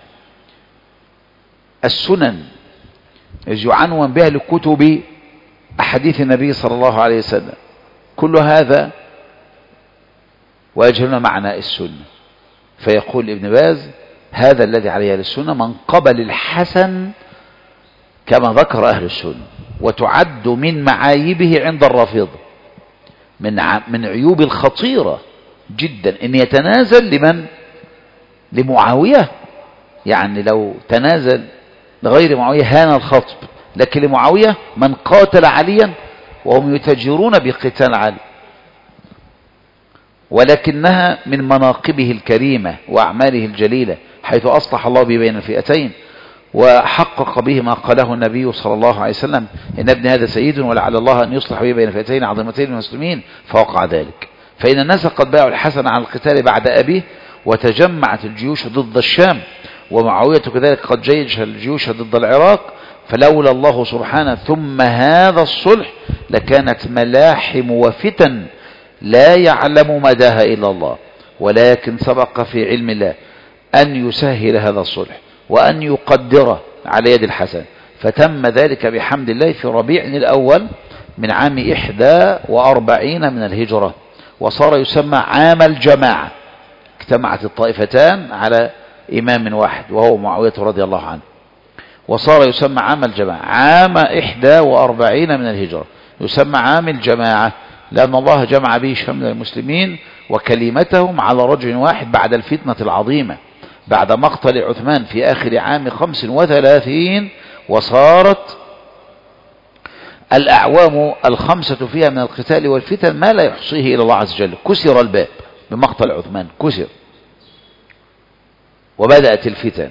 السنن إذ يعنون بها لكتب أحاديث النبي صلى الله عليه وسلم؟ كل هذا ويجهلون معنى السنة. فيقول ابن باز: هذا الذي عليه أهل السنة من قبل الحسن كما ذكر أهل السنة، وتعد من معايبه عند الرافضة، من من عيوب الخطيرة جدا أن يتنازل لمن؟ لمعاوية. يعني لو تنازل لغير معاوية هان الخطب، لكن لمعاوية من قاتل عليا وهم يتجرون بقتال علي، ولكنها من مناقبه الكريمة وأعماله الجليلة، حيث أصلح الله به بين الفئتين وحقق به ما قاله النبي صلى الله عليه وسلم: إن ابن هذا سيد ولعل الله أن يصلح به بين فئتين عظيمتين من المسلمين، فوقع ذلك. فإن الناس قد باعوا الحسن عن القتال بعد أبيه، وتجمعت الجيوش ضد الشام، ومعاوية كذلك قد جيش الجيوش ضد العراق، فلولا الله سبحانه ثم هذا الصلح لكانت ملاحم وفتن لا يعلم مداها إلا الله، ولكن سبق في علم الله أن يسهل هذا الصلح وأن يقدره على يد الحسن، فتم ذلك بحمد الله في ربيع الأول من عام إحدى وأربعين من الهجرة، وصار يسمى عام الجماعة. اجتمعت الطائفتان على إمام واحد وهو معاوية رضي الله عنه، وصار يسمى عام الجماعة. عام إحدى وأربعين من الهجرة يسمى عام الجماعة، لأن الله جمع به شمل المسلمين وكلمتهم على رجل واحد بعد الفتنة العظيمة، بعد مقتل عثمان في آخر عام خمس وثلاثين، وصارت الأعوام الخمسة فيها من القتال والفتن ما لا يحصيه إلى الله عز وجل. كسر الباب بمقتل عثمان، كسر، وبدأت الفتن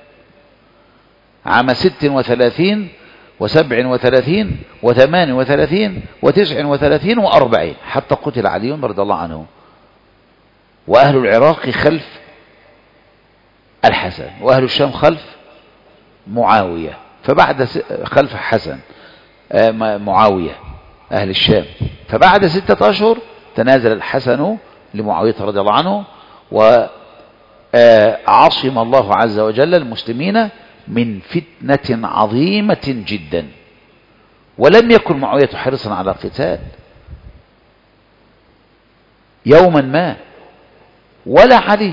عام ست وثلاثين وسبع وثلاثين وثمان وثلاثين وتسع وثلاثين وأربعين، حتى قتل علي رضي الله عنه. وأهل العراق خلف الحسن، وأهل الشام خلف معاوية، فبعد خلف حسن معاوية أهل الشام، فبعد ستة أشهر تنازل الحسن لمعاوية رضي الله عنه، وعصم الله عز وجل المسلمين من فتنة عظيمة جدا. ولم يكن معاوية حريصا على القتال يوما ما، ولا علي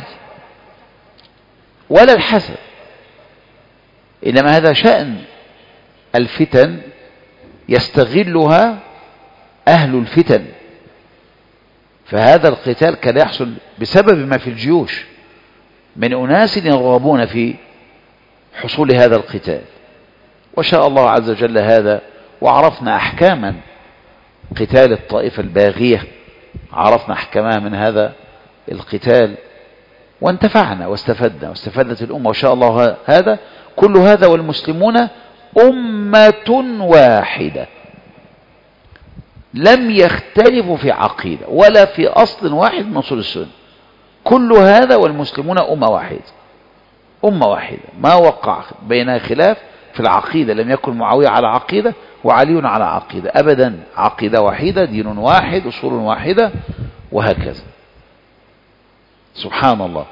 ولا الحسن، إنما هذا شأن الفتن يستغلها أهل الفتن. فهذا القتال كان يحصل بسبب ما في الجيوش من أناس يرغبون في حصول هذا القتال، وشاء الله عز وجل هذا. وعرفنا أحكاما قتال الطائفة الباغية، عرفنا أحكامها من هذا القتال، وانتفعنا واستفدنا واستفادت الأمة وشاء الله هذا. كل هذا والمسلمون أمة واحدة، لم يختلفوا في عقيدة ولا في أصل واحد من أصول السنة. كل هذا والمسلمون أمة واحدة، أمة واحدة، ما وقع بينها خلاف في العقيدة. لم يكن معاوية على عقيدة وعلي على عقيدة أبدا، عقيدة واحدة، دين واحد، أصول واحدة، وهكذا. سبحان الله.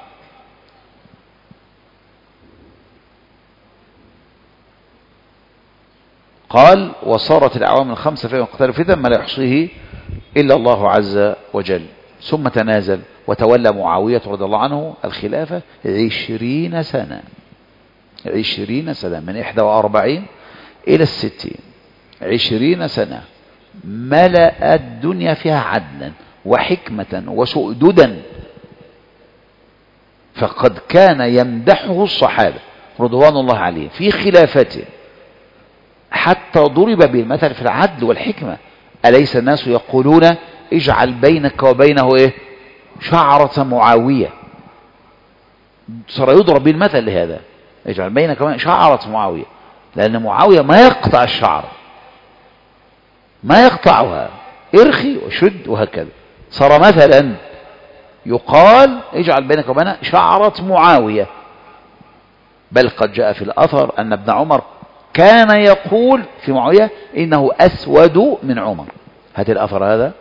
قال وصارت الأعوام الخمسة في قتال الفتن ما لا يحصيه إلا الله عز وجل. ثم تنازل وتولى معاوية رضي الله عنه الخلافة عشرين سنة، عشرين سنة، من إحدى وأربعين إلى الستين، عشرين سنة ملأ الدنيا فيها عدلا وحكمة وسؤددا. فقد كان يمدحه الصحابة رضوان الله عليهم في خلافته، حتى ضرب بالمثل في العدل والحكمة. أليس الناس يقولون اجعل بينك وبينه إيه؟ شعرة معاوية. صار يضرب بالمثل لهذا، اجعل بينك وبينه شعرة معاوية، لأن معاوية ما يقطع الشعر، ما يقطعها، ارخي وشد وهكذا. صار مثلا يقال اجعل بينك وبينه شعرة معاوية. بل قد جاء في الأثر أن ابن عمر كان يقول في معاوية إنه أسود من عمر. هذا الأثر هذا.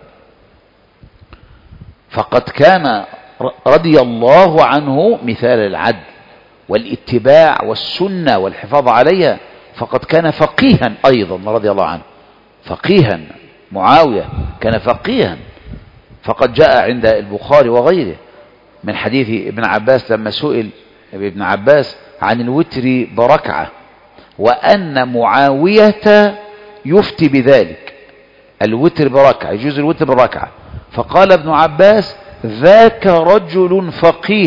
فقد كان رضي الله عنه مثال العدل والاتباع والسنة والحفاظ عليها. فقد كان فقيها أيضا رضي الله عنه، فقيها. معاوية كان فقيها. فقد جاء عند البخاري وغيره من حديث ابن عباس لما سئل ابن عباس عن الوتر بركعة، وأن معاوية يفتي بذلك، الوتر بركعة، يجوز الوتر بركعة. فقال ابن عباس ذاك رجل فقيه.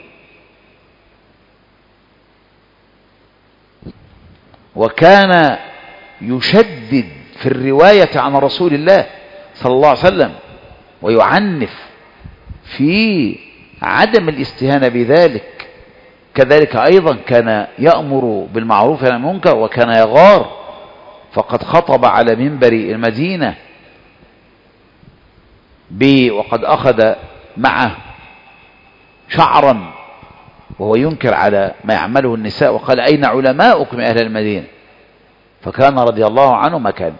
وكان يشدد في الرواية عن رسول الله صلى الله عليه وسلم ويعنف في عدم الاستهانة بذلك. كذلك أيضا كان يأمر بالمعروف والنهي عن المنكر، وكان يغار. فقد خطب على منبر المدينة وقد أخذ معه شعرا وهو ينكر على ما يعمله النساء، وقال أين علماؤكم أهل المدينة؟ فكان رضي الله عنه مكان.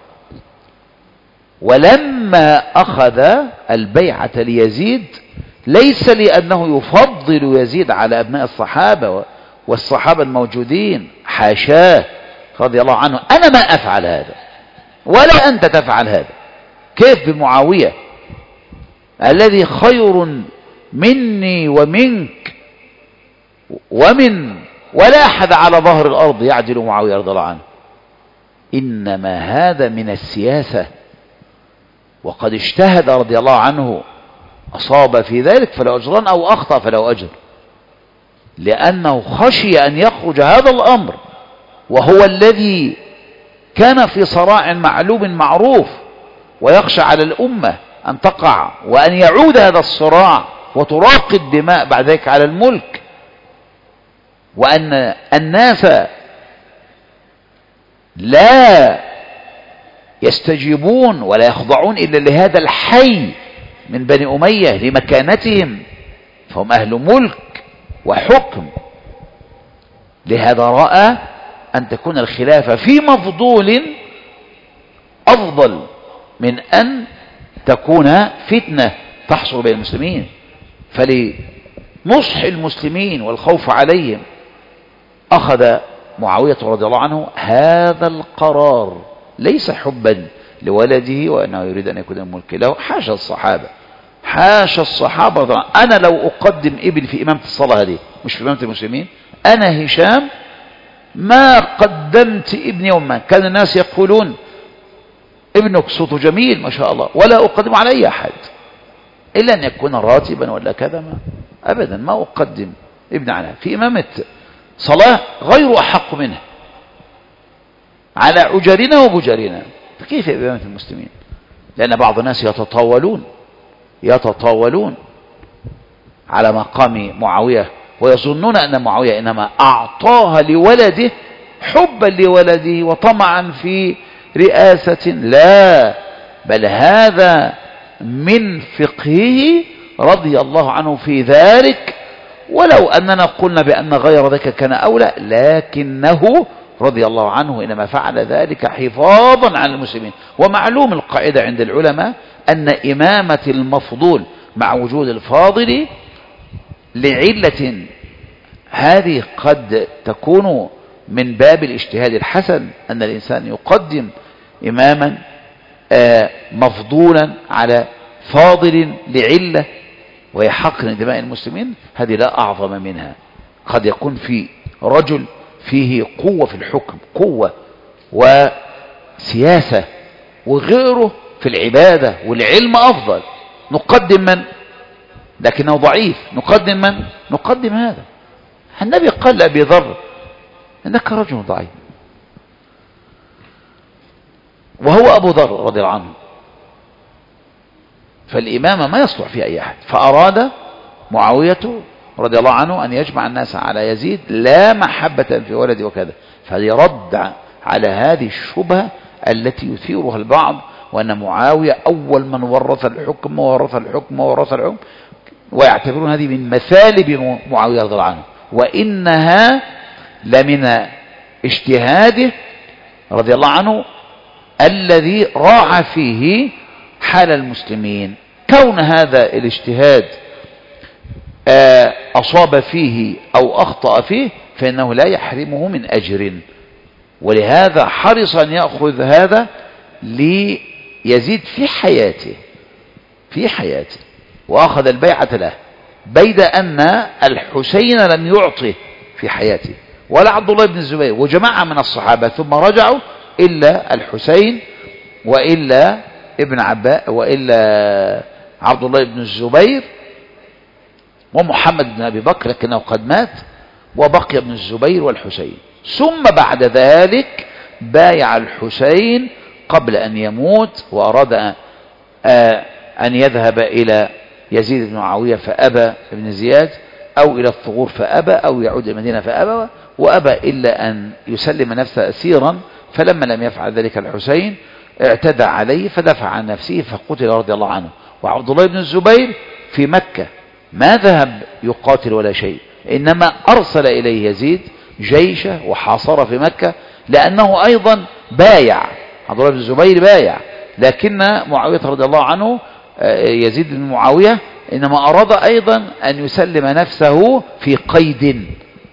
ولما أخذ البيعة ليزيد ليس لأنه يفضل يزيد على أبناء الصحابة والصحابة الموجودين، حاشاه رضي الله عنه، أنا ما أفعل هذا ولا أنت تفعل هذا. كيف بمعاوية الذي خير مني ومنك ومن ولا أحد على ظهر الأرض يعدل معاوية رضي الله عنه. إنما هذا من السياسة، وقد اجتهد رضي الله عنه، أصاب في ذلك فله أجران أو أخطأ فله أجر، لأنه خشي أن يخرج هذا الأمر وهو الذي كان في صراع معلوم معروف، ويخشى على الأمة أن تقع وأن يعود هذا الصراع وتراق الدماء بعد ذلك على الملك، وأن الناس لا يستجيبون ولا يخضعون إلا لهذا الحي من بني أمية لمكانتهم، فهم أهل ملك وحكم لهذا رأى أن تكون الخلافة في مفضول أفضل من أن تكون فتنة تحصل بين المسلمين. فلنصح المسلمين والخوف عليهم أخذ معاوية رضي الله عنه هذا القرار، ليس حبا لولده وأنه يريد أن يكون الملك له، حاشا الصحابة، حاشا الصحابة. أنا لو أقدم ابني في إمامة الصلاة هذه مش في إمامة المسلمين، أنا هشام ما قدمت ابني يوما. كان الناس يقولون ابنك صوته جميل ما شاء الله، ولا أقدم على أي أحد إلا أن يكون راتبا ولا كذا، ما أبدا ما أقدم ابن على في إمامة صلاة غير أحق منه على عجرنا وبجرنا. فكيف إمامة المسلمين؟ لأن بعض الناس يتطاولون يتطاولون على مقام معاوية ويظنون أن معاوية إنما أعطاها لولده حبا لولده وطمعا في رئاسة، لا، بل هذا من فقهه رضي الله عنه في ذلك. ولو أننا قلنا بأن غير ذلك كان أولى، لكنه رضي الله عنه إنما فعل ذلك حفاظا على المسلمين. ومعلوم القاعدة عند العلماء أن إمامة المفضول مع وجود الفاضل لعلة هذه قد تكون من باب الاجتهاد الحسن، أن الإنسان يقدم إماما مفضولا على فاضل لعلة وهي حقن دماء المسلمين، هذه لا أعظم منها. قد يكون في رجل فيه قوة في الحكم، قوة وسياسة، وغيره في العبادة والعلم أفضل، نقدم من؟ لكنه ضعيف، نقدم من؟ نقدم هذا. النبي قال لأبي ذر إنك رجل ضعيف، وهو أبو ذر رضي الله عنه، فالإمامة ما يصلح فيها أي أحد. فأراد معاوية رضي الله عنه أن يجمع الناس على يزيد لا محبة في ولده وكذا، فيرد على هذه الشبهة التي يثيرها البعض، وأن معاوية أول من ورث الحكم وورث الحكم وورث الحكم، ويعتبرون هذه من مثالب معاوية رضي الله عنه، وإنها لمن اجتهاده رضي الله عنه الذي راعى فيه حال المسلمين. كون هذا الاجتهاد أصاب فيه أو أخطأ فيه فإنه لا يحرمه من أجر، ولهذا حرص أن يأخذ هذا ليزيد في حياته في حياته وأخذ البيعة له، بيد أن الحسين لم يعطه في حياته ولا عبد الله بن الزبير وجماعة من الصحابة، ثم رجعوا إلا الحسين وإلا ابن عباس وإلا عبد الله بن الزبير ومحمد بن أبي بكر لكنه قد مات، وبقي ابن الزبير والحسين. ثم بعد ذلك بايع الحسين قبل أن يموت، وأراد أن يذهب إلى يزيد بن معاوية فأبى ابن زياد، أو إلى الثغور فأبى، أو يعود إلى المدينة فأبى، وأبى إلا أن يسلم نفسه أسيرا. فلما لم يفعل ذلك الحسين اعتدى عليه فدفع عن نفسه فقتل رضي الله عنه. وعبد الله بن الزبير في مكة ما ذهب يقاتل ولا شيء، إنما أرسل إليه يزيد جيشه وحاصر في مكة، لأنه أيضا بايع. عبد الله بن الزبير بايع، لكن معاوية رضي الله عنه يزيد بن معاوية إنما أراد أيضا أن يسلم نفسه في قيد،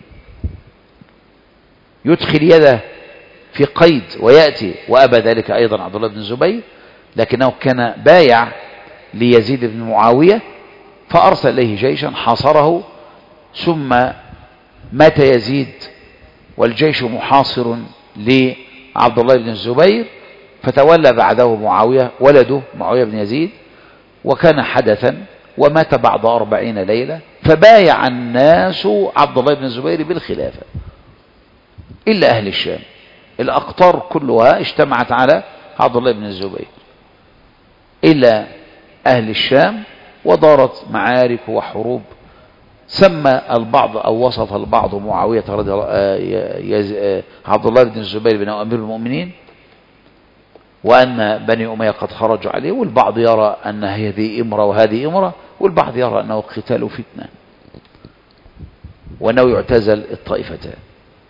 يدخل يده في قيد ويأتي، وأبى ذلك أيضا عبد الله بن الزبير، لكنه كان بايع ليزيد بن معاوية فأرسل إليه جيشا حاصره. ثم مات يزيد والجيش محاصر لعبد الله بن الزبير، فتولى بعده معاوية ولده معاوية بن يزيد، وكان حدثا، ومات بعد أربعين ليلة. فبايع الناس عبد الله بن الزبير بالخلافة إلا أهل الشام، الأقطار كلها اجتمعت على عبد الله بن الزبير إلا أهل الشام، ودارت معارك وحروب. سمى البعض أو وصف البعض معاوية رضي الله عبد الله بن الزبير بن أمير المؤمنين، وأن بني أمية قد خرجوا عليه، والبعض يرى أن هذه إمرة وهذه إمرة، والبعض يرى أنه قتال فتنة وأنه يعتزل الطائفتان.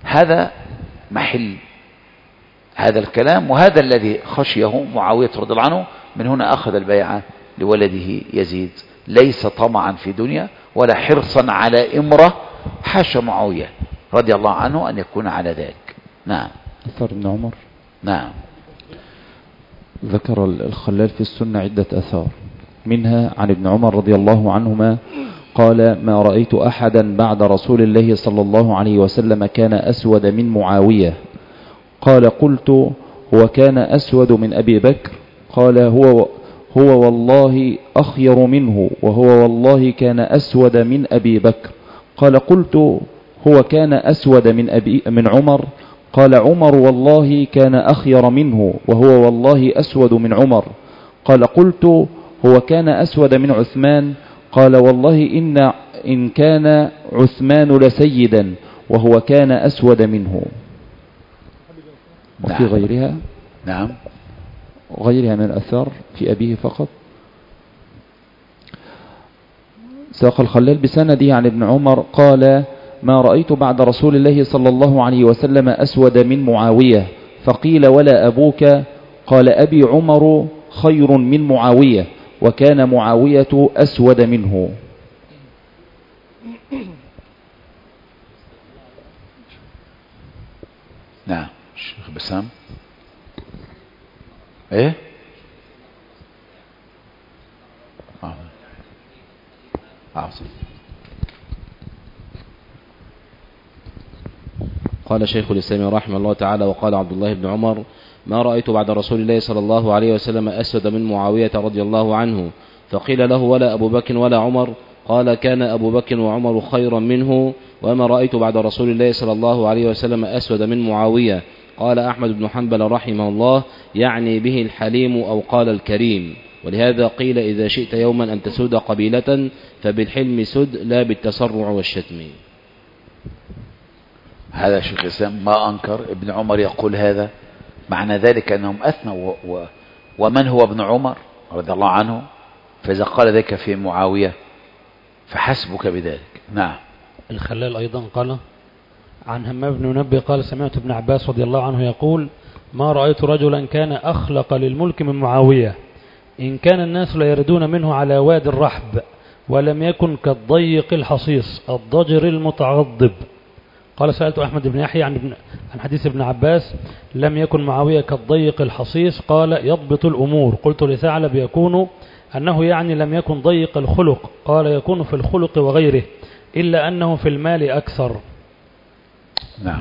هذا محل هذا الكلام، وهذا الذي خشيه معاوية رضي الله عنه. من هنا أخذ البيعة لولده يزيد، ليس طمعا في دنيا ولا حرصا على إمرة، حاشا معاوية رضي الله عنه أن يكون على ذلك. نعم. أثر ابن عمر. نعم. ذكر الخلال في السنة عدة أثار، منها عن ابن عمر رضي الله عنهما قال: ما رأيت أحدا بعد رسول الله صلى الله عليه وسلم كان أسود من معاوية. قال: قلت: هو كان أسود من أبي بكر؟ قال: هو هو والله أخير منه، وهو والله كان أسود من أبي بكر. قال: قلت: هو كان أسود من أبي من عمر؟ قال: عمر والله كان أخير منه، وهو والله أسود من عمر. قال: قلت: هو كان أسود من عثمان؟ قال: والله إن إن كان عثمان لسيدا، وهو كان أسود منه. وفي نعم. غيرها نعم غيرها من الأثار في أبيه فقط. ساق الخلال بسنده عن ابن عمر قال: ما رأيت بعد رسول الله صلى الله عليه وسلم أسود من معاوية. فقيل: ولا أبوك؟ قال: أبي عمر خير من معاوية، وكان معاوية أسود منه. نعم. الشيخ بسام. ايه اه عاصم. قال شيخ الإسلام رحمه الله تعالى: وقال عبد الله بن عمر: ما رأيت بعد رسول الله صلى الله عليه وسلم أسود من معاوية رضي الله عنه. فقيل له: ولا أبو بكر ولا عمر؟ قال: كان أبو بكر وعمر خيرا منه، وما رأيت بعد رسول الله صلى الله عليه وسلم أسود من معاوية. قال أحمد بن حنبل رحمه الله: يعني به الحليم أو قال الكريم. ولهذا قيل: إذا شئت يوما أن تسود قبيلة فبالحلم سد، لا بالتسرع والشتم. هذا شيخ الإسلام ما أنكر ابن عمر يقول هذا، معنى ذلك أنهم أثنوا و... و... ومن هو ابن عمر رضي الله عنه؟ فإذا قال ذلك في معاوية فحسبك بذلك. نعم. الخلال أيضا قال عن همام بن منبه قال: سمعت ابن عباس رضي الله عنه يقول: ما رأيت رجلا كان أخلق للملك من معاوية، إن كان الناس ليردون منه على واد الرحب، ولم يكن كالضيق الحصيص الضجر المتعضب. قال: سألت أحمد بن يحيى عن, ابن عن حديث ابن عباس: لم يكن معاوية كالضيق الحصيص، قال: يضبط الأمور. قلت لثعلب: يكون أنه يعني لم يكن ضيق الخلق؟ قال: يكون في الخلق وغيره، إلا أنه في المال أكثر. نعم.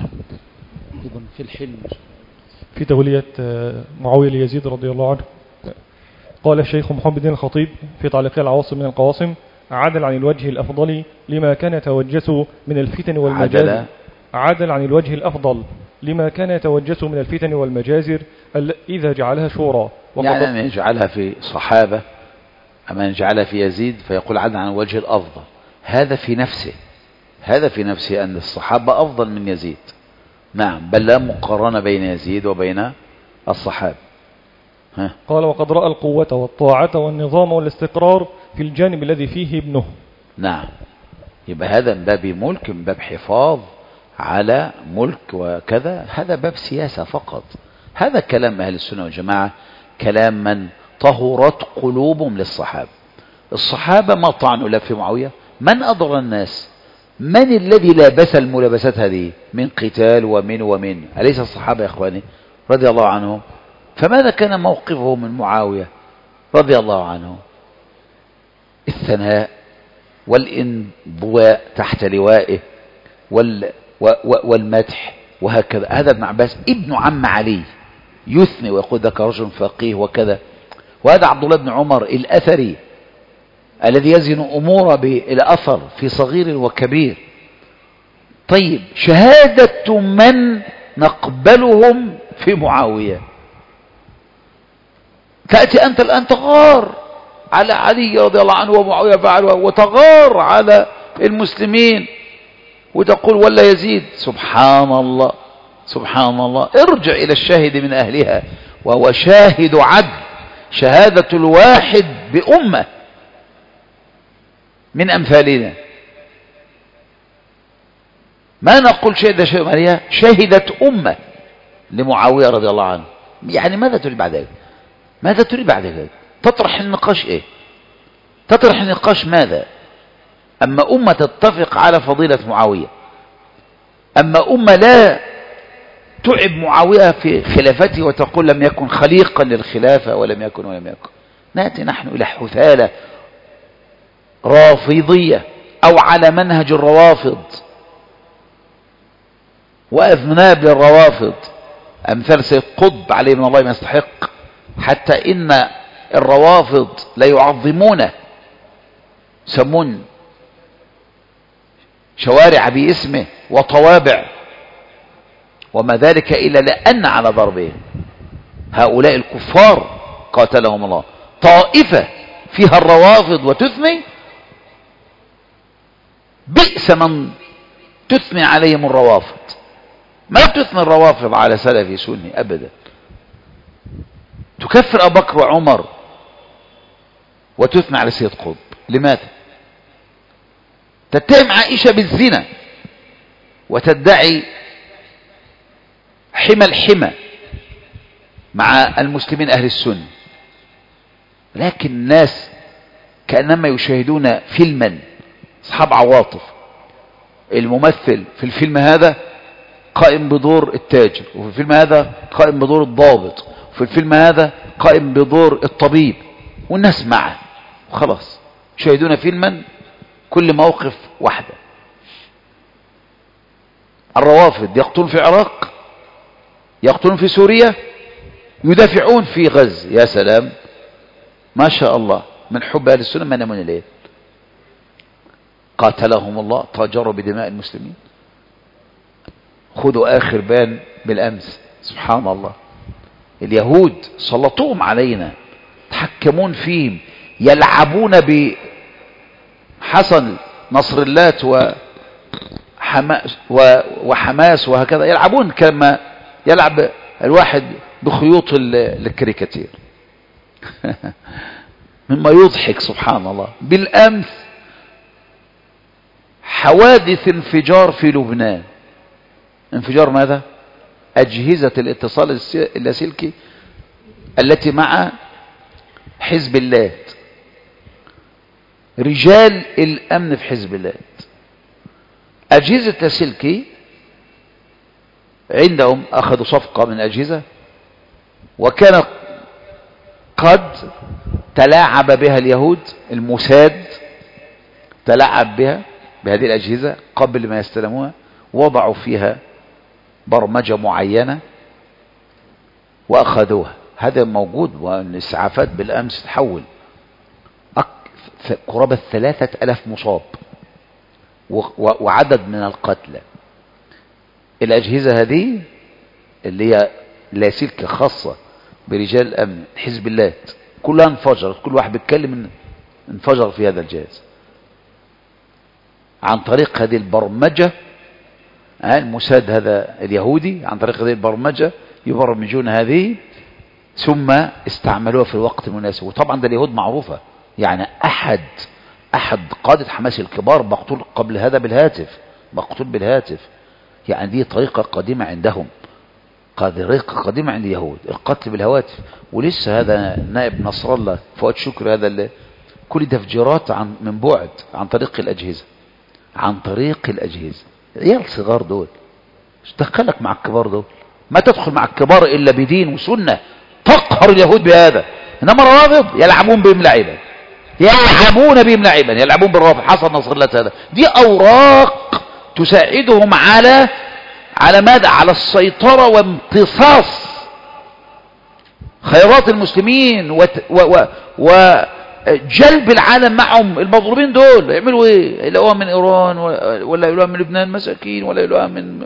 في الحلم في تولية معاوية ليزيد رضي الله عنه قال الشيخ محمد بن الخطيب في تعليق العواصم من القواصم: عدل عن الوجه الأفضل لما كان يتوجس من الفتن والمجازر. عدل. عدل عن الوجه الأفضل لما كان يتوجس من الفتن والمجازر إذا جعلها شورى. يعني أن يجعلها في صحابة أما يجعلها في يزيد فيقول عدل عن الوجه الأفضل، هذا في نفسه هذا في نفسه أن الصحابة أفضل من يزيد. نعم. بل لا مقارنة بين يزيد وبين الصحابة. ها. قال: وقد رأى القوة والطاعة والنظام والاستقرار في الجانب الذي فيه ابنه. نعم. يبقى هذا من باب ملك، من باب حفاظ على ملك وكذا، هذا باب سياسة فقط. هذا كلام أهل السنة والجماعة، كلام من طهرت قلوبهم للصحابة. الصحابة ما طعنوا لا في معاوية. من أضر الناس؟ من الذي لابس الملابسات هذه من قتال ومن ومن؟ أليس الصحابة يا إخواني رضي الله عنهم؟ فماذا كان موقفه من معاوية رضي الله عنه؟ الثناء والانضواء تحت لوائه وال والمدح وهكذا. هذا ابن عباس ابن عم علي يثني ويقول ذاك رجل فقيه وكذا. وهذا عبد الله بن عمر الأثري الذي يزن أمور بالأثر في صغير وكبير. طيب، شهادة من نقبلهم في معاوية؟ تأتي أنت الآن تغار على علي رضي الله عنه ومعاوية فعل، وتغار على المسلمين وتقول ولا يزيد. سبحان الله سبحان الله. ارجع إلى الشاهد من أهلها، وهو شاهد عدل، شهادة الواحد بأمة من أمثالنا. ما نقول شهد شهد ماريا، شهدت أمة لمعاوية رضي الله عنه. يعني ماذا تريد بعد ذلك؟ ماذا تريد بعد ذلك؟ تطرح النقاش ايه؟ تطرح النقاش ماذا؟ أما أمة تتفق على فضيلة معاوية، أما أمة لا تعب معاوية في خلافته وتقول لم يكن خليقا للخلافة ولم يكن ولم يكن. نأتي نحن إلى حثالة رافضية أو على منهج الروافض وأذناب للروافض أمثال سيد قطب عليه من الله ما يستحق، حتى إن الروافض لا يعظمونه، يسمون شوارع باسمه وطوابع، وما ذلك إلا لأن على ضربهم هؤلاء الكفار قاتلهم الله طائفة فيها الروافض وتثني، بئس من تثني عليهم الروافض. ما تثني الروافض على سلفي سني أبدا. تكفر أبو بكر وعمر وتثني على سيد قطب. لماذا؟ تتهم عائشة بالزنا وتدعي حمى الحمى مع المسلمين أهل السنة، لكن الناس كأنما يشاهدون فيلما أصحاب عواطف. الممثل في الفيلم هذا قائم بدور التاجر، وفي الفيلم هذا قائم بدور الضابط، وفي الفيلم هذا قائم بدور الطبيب، والناس معه وخلاص يشاهدون فيلما كل موقف واحدة. الروافض يقتلون في العراق، يقتلون في سوريا، يدافعون في غزة. يا سلام ما شاء الله، من حب أهل السنة ما نمون إليه. قاتلهم الله، تاجروا بدماء المسلمين. خذوا آخر بان بالأمس، سبحان الله، اليهود سلطوهم علينا، تحكمون فيهم، يلعبون بحسن نصر الله وحماس وهكذا، يلعبون كما يلعب الواحد بخيوط الكاريكاتير مما يضحك سبحان الله. بالأمس حوادث انفجار في لبنان. انفجار ماذا؟ أجهزة الاتصال اللاسلكي التي مع حزب الله. رجال الأمن في حزب الله أجهزة اللاسلكي عندهم أخذوا صفقة من أجهزة، وكان قد تلاعب بها اليهود، الموساد تلاعب بها بهذه الأجهزة قبل ما يستلموها، وضعوا فيها برمجة معينة وأخذوها. هذا موجود، والإسعافات بالأمس تحول قرابة ثلاثة ألاف مصاب وعدد من القتلى. الأجهزة هذه اللي هي لاسلكي خاصة برجال الأمن حزب الله كلها انفجرت، كل واحد بيتكلم انفجر في هذا الجهاز عن طريق هذه البرمجة. الموساد هذا اليهودي عن طريق هذه البرمجة يبرمجون هذه ثم استعملوها في الوقت المناسب. وطبعا ده اليهود معروفة، يعني أحد أحد قادة حماس الكبار مقتول قبل هذا بالهاتف، مقتول بالهاتف. يعني دي طريقة قديمة عندهم، طريقة قديمة عند اليهود، القتل بالهواتف. ولسه هذا نائب نصر الله فؤاد شكري هذا اللي كل تفجيرات عن من بعد عن طريق الأجهزة، عن طريق الأجهزة. ايه الصغار دول؟ مش دخلك مع الكبار دول؟ ما تدخل مع الكبار إلا بدين وسنة تقهر اليهود بهذا. إنما الروافض يلعبون بهم لعبا، يلعبون بهم لعبا، يلعبون بالروافض. حصل نصر الله هذا، دي أوراق تساعدهم على على ماذا؟ على السيطرة وامتصاص خيرات المسلمين وت... و... و... وجلب العالم معهم. المظلومين دول يعملوا ايه؟ يلاقوها من ايران ولا يلاقوها من لبنان مساكين، ولا يلاقوها من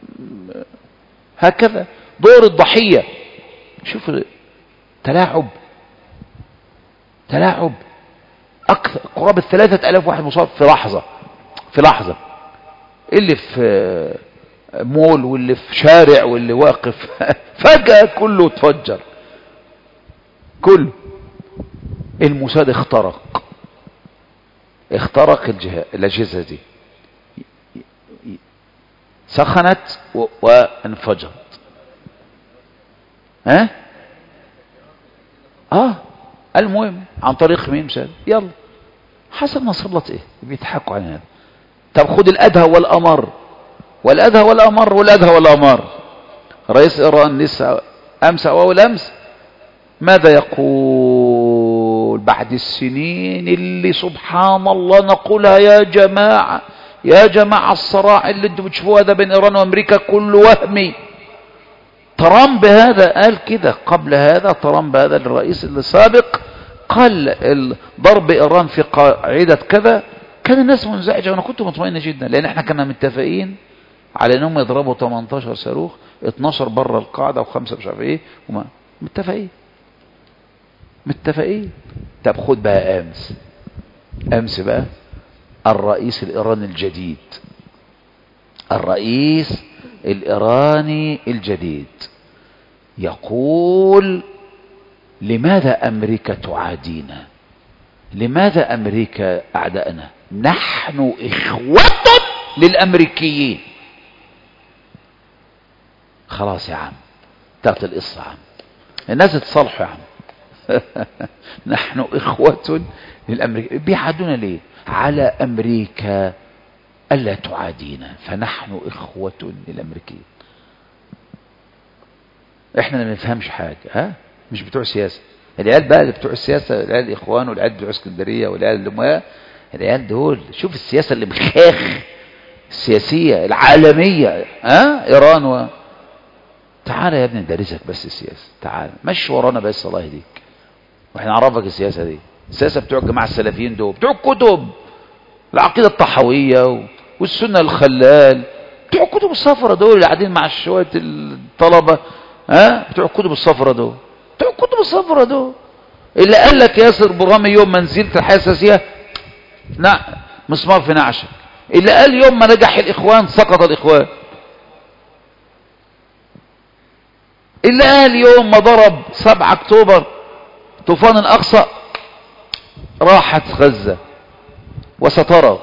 هكذا دور الضحية. شوف تلاعب تلاعب اكثر قرابة ثلاثة الاف واحد مصاب في لحظة في لحظة اللي في مول واللي في شارع واللي واقف فجأة كله اتفجر كله. الموساد اخترق اخترق الأجهزة دي سخنت و... وانفجرت. ها اه المهم عن طريق مين؟ مثال يلا حسن نصر الله ايه بيضحكوا على هذا. طب خد الادهى والامر والادهى والامر والادهى والامر. رئيس ايران لسه امس او اول امس ماذا يقول بعد السنين اللي سبحان الله نقولها يا جماعة يا جماعة الصراع اللي انتوا بتشوفوه هذا بين ايران وامريكا كله وهمي. ترامب هذا قال كده قبل هذا. ترامب هذا الرئيس السابق قال ضرب ايران في قاعدة كذا. كان الناس منزعجة وانا كنت مطمئن جدا لان احنا كنا متفقين على انهم يضربوا ثمانية عشر صاروخ اتناشر بره القاعدة وخمسة مش عارف ايه وما متفقين متفقين. طب خد بقى امس امس بقى الرئيس الايراني الجديد الرئيس الايراني الجديد يقول لماذا امريكا تعادينا؟ لماذا امريكا اعدائنا؟ نحن اخوة للامريكيين. خلاص يا عم انتهت القصة يا عم الناس اتصالحوا يا عم. نحن إخوة للأمريكا. بيعادونا ليه؟ على أمريكا ألا تعادينا فنحن إخوة للأمريكيين. إحنا ما نفهمش حاجة ها مش بتوع سياسة. العيال بقى اللي بتوع السياسة العيال الإخوان والعيال بتوع اسكندرية والعيال اللي العيال دول شوف السياسة اللي مخاخ السياسية العالمية ها إيران و... تعالى يا ابني ندرسك بس السياسة. تعالى مشي ورانا بس الله يهديك واحنا نعرفك السياسة دي. السياسة بتوع الجماعة السلفيين دول بتوع الكتب العقيدة الطحوية والسنة الخلال بتوع الكتب الصفرة دول اللي قاعدين مع شوية الطلبة ها بتوع الكتب الصفرة دول بتوع الكتب الصفرة دول اللي قال لك ياسر برامي يوم ما نزلت الحياة السياسية نعم مسمار في نعشك. اللي قال يوم ما نجح الإخوان سقط الإخوان. اللي قال يوم ما ضرب سبعة اكتوبر طوفان الاقصى راحت غزة وسترى.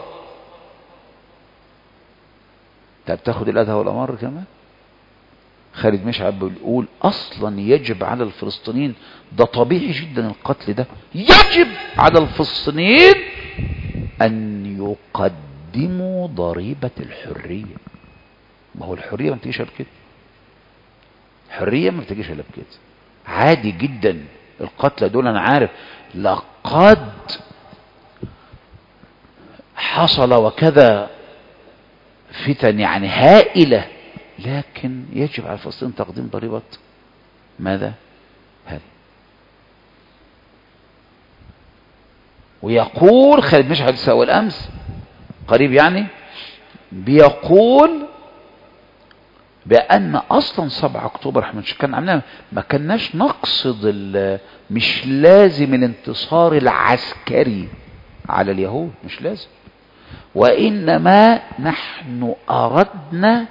طب تاخد الادهى والامر كمان. خالد مشعل بيقول اصلا يجب على الفلسطينيين ده طبيعي جدا القتل ده يجب على الفلسطينيين ان يقدموا ضريبة الحرية. ما هو الحرية ما بتجيش كده. حرية ما بتجيش الا بكده. عادي جدا القتلى دول انا عارف لقد حصل وكذا فتن يعني هائلة لكن يجب على الفلسطينيين تقديم ضريبة ماذا؟ هذه. ويقول خالد مشعل لسه اول امس قريب يعني بيقول بأن أصلا سبعة أكتوبر احنا مش كان عملنا ما كناش نقصد مش لازم الانتصار العسكري على اليهود مش لازم وإنما نحن أردنا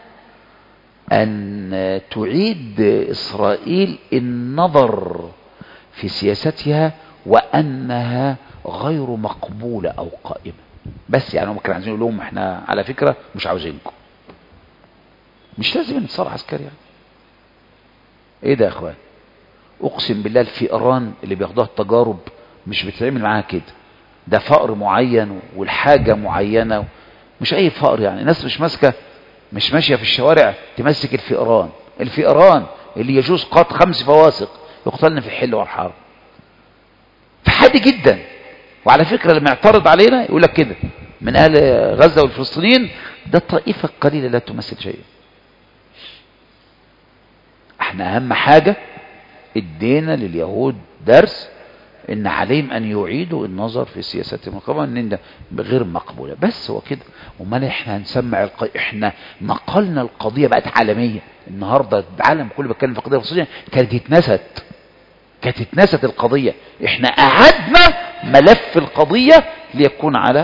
أن تعيد إسرائيل النظر في سياستها وأنها غير مقبولة أو قائمة بس يعني هم كانوا عايزين يقولوا لهم احنا على فكرة مش عاوزينكم مش لازم انتصار عسكري يعني. ايه ده يا اخوان؟ اقسم بالله الفئران اللي بياخدوها التجارب مش بتتعمل معاها كده. ده فقر معين والحاجة معينة مش اي فقر يعني. الناس مش ماسكة مش ماشية في الشوارع تمسك الفئران. الفئران اللي يجوز قط خمس فواسق يقتلن في الحل والحرب. فحادي جدا. وعلى فكرة اللي معترض علينا يقول لك كده من اهل غزة والفلسطينيين ده الطائفة القليلة لا تمثل شيئا. احنا اهم حاجة ادينا لليهود درس ان عليهم ان يعيدوا النظر في سياستهم طبعا ان ده غير مقبولة بس هو كده. وما احنا هنسمع الق... احنا نقلنا القضية بقت عالمية. النهاردة العالم كله بيتكلم في القضية الفلسطينية كانت اتنست كانت اتنست القضية. احنا اعدنا ملف القضية ليكون على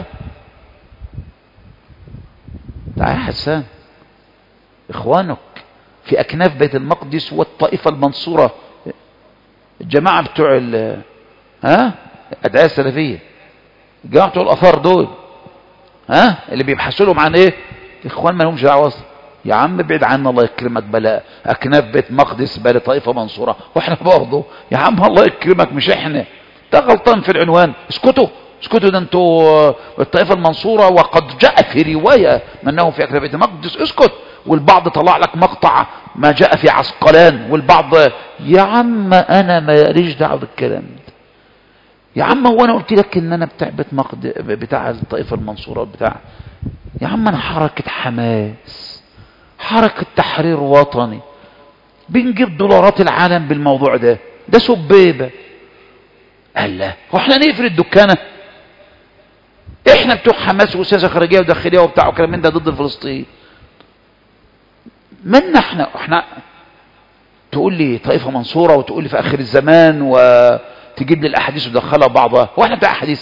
تعال حسان اخوانك في اكناف بيت المقدس والطائفة المنصورة الجماعة بتوع ال ها الادعية السلفية الجماعة بتوع الاثار دول ها اللي بيبحثوا لهم عن ايه اخوان ما لهمش دعوة اصلا يا عم ابعد عنا الله يكرمك، بلا اكناف بيت مقدس بلا طائفة منصورة واحنا برضه. يا عم الله يكرمك مش احنا، ده غلطان في العنوان. اسكتوا اسكتوا، ده انتوا الطائفة المنصورة وقد جاء في رواية من انه في اكناف بيت مقدس. اسكت. والبعض طلع لك مقطع ما جاء في عسقلان، والبعض يا عم انا ماليش دعوه بالكلام ده. يا عم هو انا قلت لك ان انا بتاع بيت مقدس بتاع الطائفة المنصورة بتاع؟ يا عم انا حركة حماس، حركة تحرير وطني، بنجيب دولارات العالم بالموضوع ده. ده سبيبة. قال لا واحنا نقفل الدكانة؟ احنا بتوع حماس وسياسة خارجية وداخلية وبتاع وكلام من ده ضد الفلسطين. من احنا احنا تقول لي طائفة منصورة وتقول لي في اخر الزمان وتجيب لي الاحاديث وتدخلها بعضها؟ واحنا بتوع احاديث؟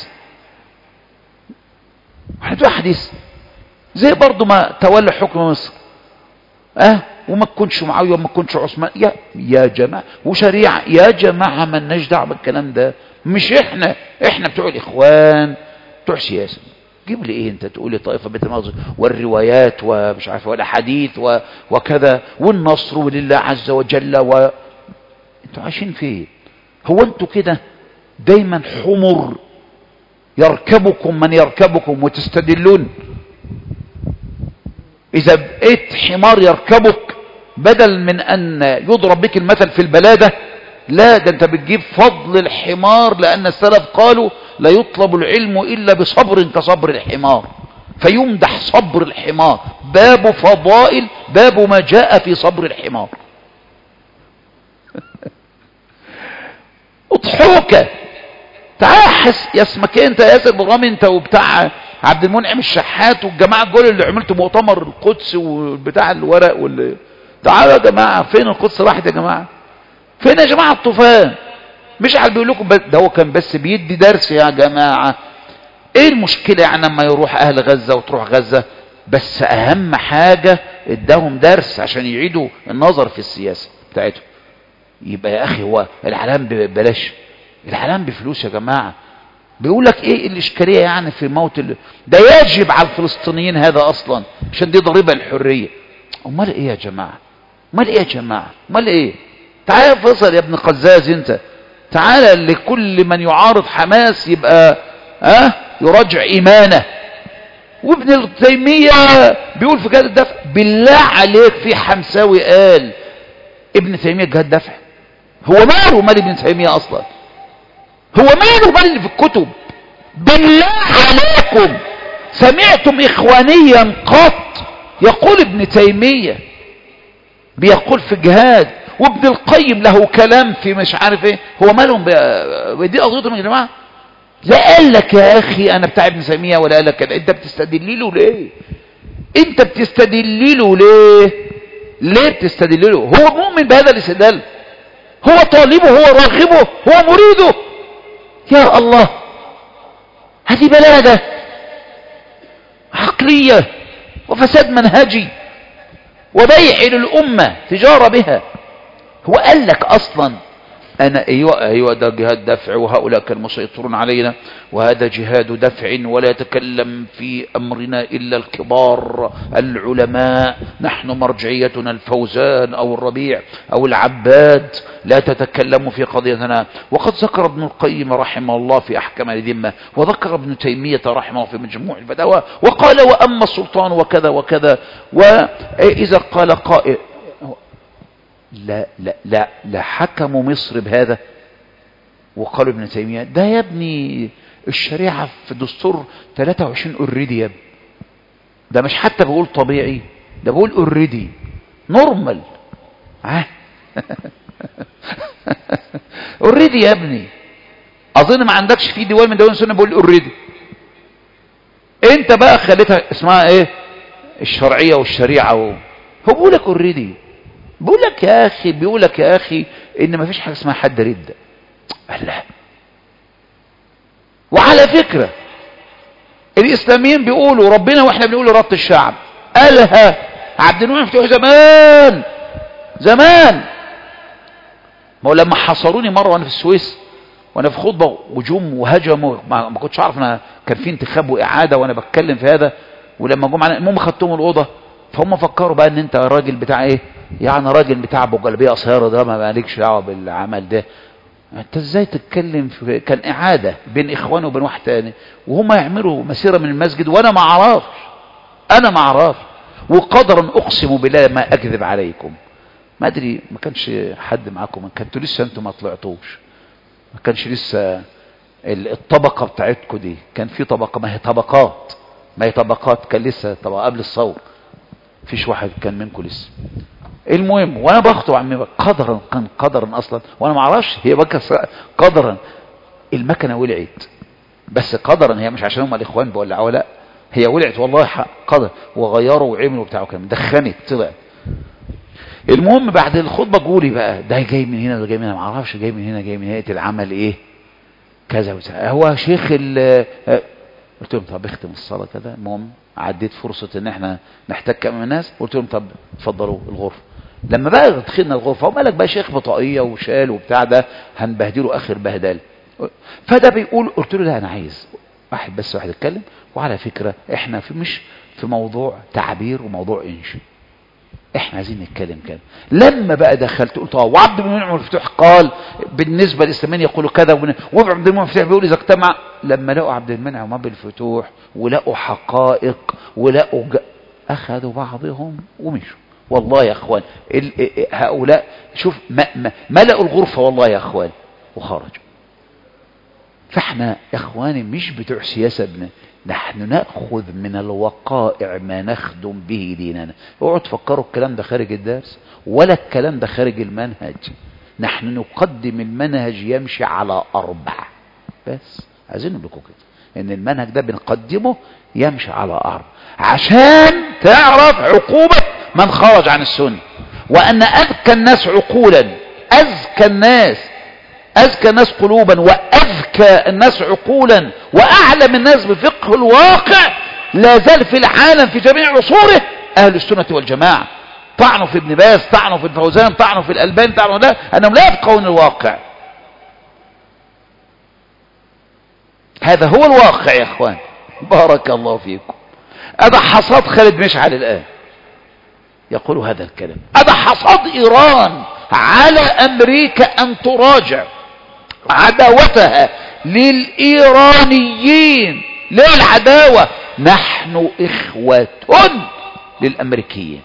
احنا بتوع احاديث؟ زي برضو ما تولى حكم مصر اه وما تكونش معاوية وما تكونش عثمان. يا يا جماعة وشريعة يا جماعة ما لناش دعوه بالكلام ده. مش احنا احنا بتوع الاخوان بتوع سياسة. جيب لي ايه انت تقول لي طائفة بيت المقدس والروايات ومش عارف والاحاديث وكذا والنصر ولله عز وجل و... انتوا عايشين فين؟ هو انتوا كده دايما حمر يركبكم من يركبكم وتستدلون؟ اذا بقيت حمار يركبك بدل من ان يضرب بك المثل في البلادة، لا ده انت بتجيب فضل الحمار، لان السلف قالوا لا يطلب العلم الا بصبر كصبر الحمار، فيمدح صبر الحمار. باب فضائل، باب ما جاء في صبر الحمار. اضحوك تعال حس يا اسمك انت يا ياسر برامي انت وبتاع عبد المنعم الشحات والجماعه دول اللي عملتوا مؤتمر القدس وبتاع الورق واللي تعالوا يا جماعه فين القدس راحت يا جماعه؟ فين يا جماعه الطوفان؟ مش عارف بيقول لكم ده هو كان بس بيدي درس يا جماعه. ايه المشكله يعني لما يروح اهل غزه وتروح غزه؟ بس اهم حاجه اداهم درس عشان يعيدوا النظر في السياسه بتاعتهم. يبقى يا اخي هو الاعلام ببلاش؟ الاعلام بفلوس يا جماعه. بيقول لك ايه الاشكاليه يعني في موت ال... ده يجب على الفلسطينيين هذا اصلا عشان دي ضريبه للحريه. امال ايه يا جماعه؟ امال ايه يا جماعه؟ امال ايه؟ تعال يا فيصل يا ابن قزاز انت، تعال لكل من يعارض حماس يبقى ها أه؟ يراجع ايمانه. وابن تيميه بيقول في جهاد الدفع. بالله عليك في حمساوي قال ابن تيميه جهاد دفع؟ هو ماله مال ابن تيميه اصلا؟ هو ماله مال اللي في الكتب؟ بالله عليكم سمعتم اخوانيا قط يقول ابن تيميه بيقول في الجهاد وابن القيم له كلام في مش عارف ايه؟ هو مالهم دي قضيتهم يا جماعه؟ لا قال لك يا اخي انا بتاع ابن تيميه ولا قال لك كده. انت بتستدل له ليه؟ انت بتستدل له ليه؟ ليه بتستدل له؟ هو مؤمن بهذا الاستدلال، هو طالبه، هو راغبه، هو مريده. يا الله هذه بلادة عقلية وفساد منهجي وبيع للأمة تجارة بها. هو قال لك أصلا أنا أيوة, أيوة ده جهاد دفع وهؤلاء كانوا مسيطرون علينا وهذا جهاد دفع ولا يتكلم في أمرنا إلا الكبار العلماء، نحن مرجعيتنا الفوزان أو الربيع أو العباد، لا تتكلموا في قضيتنا. وقد ذكر ابن القيم رحمه الله في أحكام الذمة، وذكر ابن تيمية رحمه الله في مجموع الفتاوى، وقال وأما السلطان وكذا وكذا. وإذا قال قائل لا لا لا لا حكموا مصر بهذا وقالوا ابن تيمية ده يا ابني الشريعة في دستور ثلاثة وعشرين اوريدي يا ابني، ده مش حتى بقول طبيعي، ده بقول اوريدي نورمال اوريدي يا ابني. اظن ما عندكش في ديوان من ديوان السنة بقول اوريدي، انت بقى خليتها اسمها ايه الشرعية والشريعة و... هو بقول لك اوريدي، بيقول لك يا اخي بيقول لك يا اخي ان ما فيش حاجه اسمها حد رده. لا وعلى فكره الاسلاميين بيقولوا ربنا واحنا بنقول ربط الشعب. قالها عبد المنعم مفتوح زمان زمان. ما هو لما حصروني مره وانا في السويس وانا في خطبه وجوم وهجموا، ما ما كنتش عارف انا كان في انتخاب واعاده وانا بتكلم في هذا، ولما جم على المهم خدتهم الاوضه فهم فكروا بقى ان انت راجل بتاع ايه، يعني راجل بتاع ابو جلبيه قصيره ده ما مالكش دعوه بالعمل ده. انت ازاي تتكلم في كان اعاده بين اخوانه وبين واحد تاني وهم يعملوا مسيره من المسجد وانا ما اعرفش، انا ما اعرفش، وقدرا اقسم بالله ما اكذب عليكم. ما ادري ما كانش حد معاكم، ما كنتوا لسه انتوا ما طلعتوش، ما كانش لسه الطبقه بتاعتكم دي، كان في طبقه، ما هي طبقات ما هي طبقات كان لسه طبقه قبل الثوره، فيش واحد كان منكم لسه. المهم وانا بخطب عمي قدرا، كان قدرا اصلا وانا ما اعرفش، هي بقى قدرا المكنه ولعت، بس قدرا هي مش عشان هم الاخوان بيولعوها، لا هي ولعت والله حق قدر، وغيروا وعملوا بتاعه كمان، دخنت طلعت. المهم بعد الخطبه جولي بقى ده جاي من هنا ده جاي من هنا، ما اعرفش جاي من هنا جاي من هنا، العمل ايه كذا وكذا، هو شيخ ال قلت لهم طب اختم الصلاه كده. المهم عديت فرصه ان احنا نحتك امام الناس، قلت لهم طب اتفضلوا الغرفه. لما بقى دخلنا الغرفه ومالك بقى شيخ بطاقيه وشال وبتاع ده هنبهدله اخر بهدله، فده بيقول قلت له لا انا عايز واحد بس واحد يتكلم، وعلى فكره احنا في مش في موضوع تعبير وموضوع انشاء، احنا عايزين نتكلم كده. لما بقى دخلت قلت اه وعبد المنعم المفتوح قال بالنسبه للاسلاميين يقولوا كذا، وعبد المنعم المفتوح بيقول اذا اجتمع. لما لقوا عبد المنعم وعبد الفتوح ولقوا حقائق ولقوا ج... اخذوا بعضهم ومشوا. والله يا اخوان هؤلاء شوف ملأوا الغرفه والله يا اخوان وخرجوا. فاحنا يا اخواني مش بتوع سياسه ابن، نحن نأخذ من الوقائع ما نخدم به ديننا. اوعوا تفكروا الكلام ده خارج الدرس ولا الكلام ده خارج المنهج، نحن نقدم المنهج يمشي على أربع بس. عايزين نقول لكم كده ان المنهج ده بنقدمه يمشي على أربع عشان تعرف عقوبة من خرج عن السنة، وأن أذكى الناس عقولا، أذكى الناس أذكى الناس قلوبا وأذكى الناس عقولا وأعلم الناس بفقه الواقع لا زال في العالم في جميع عصوره أهل السنة والجماعة. طعنوا في ابن باز، طعنوا في الفوزان، طعنوا في الألباني، طعنوا ده أنهم لا يفقهون الواقع. هذا هو الواقع يا اخوان. بارك الله فيكم. هذا حصاد خالد مشعل الآن يقول هذا الكلام، هذا حصاد إيران على أمريكا أن تراجع عداوتها للإيرانيين. ليه العداوة؟ نحن إخوة للأمريكيين،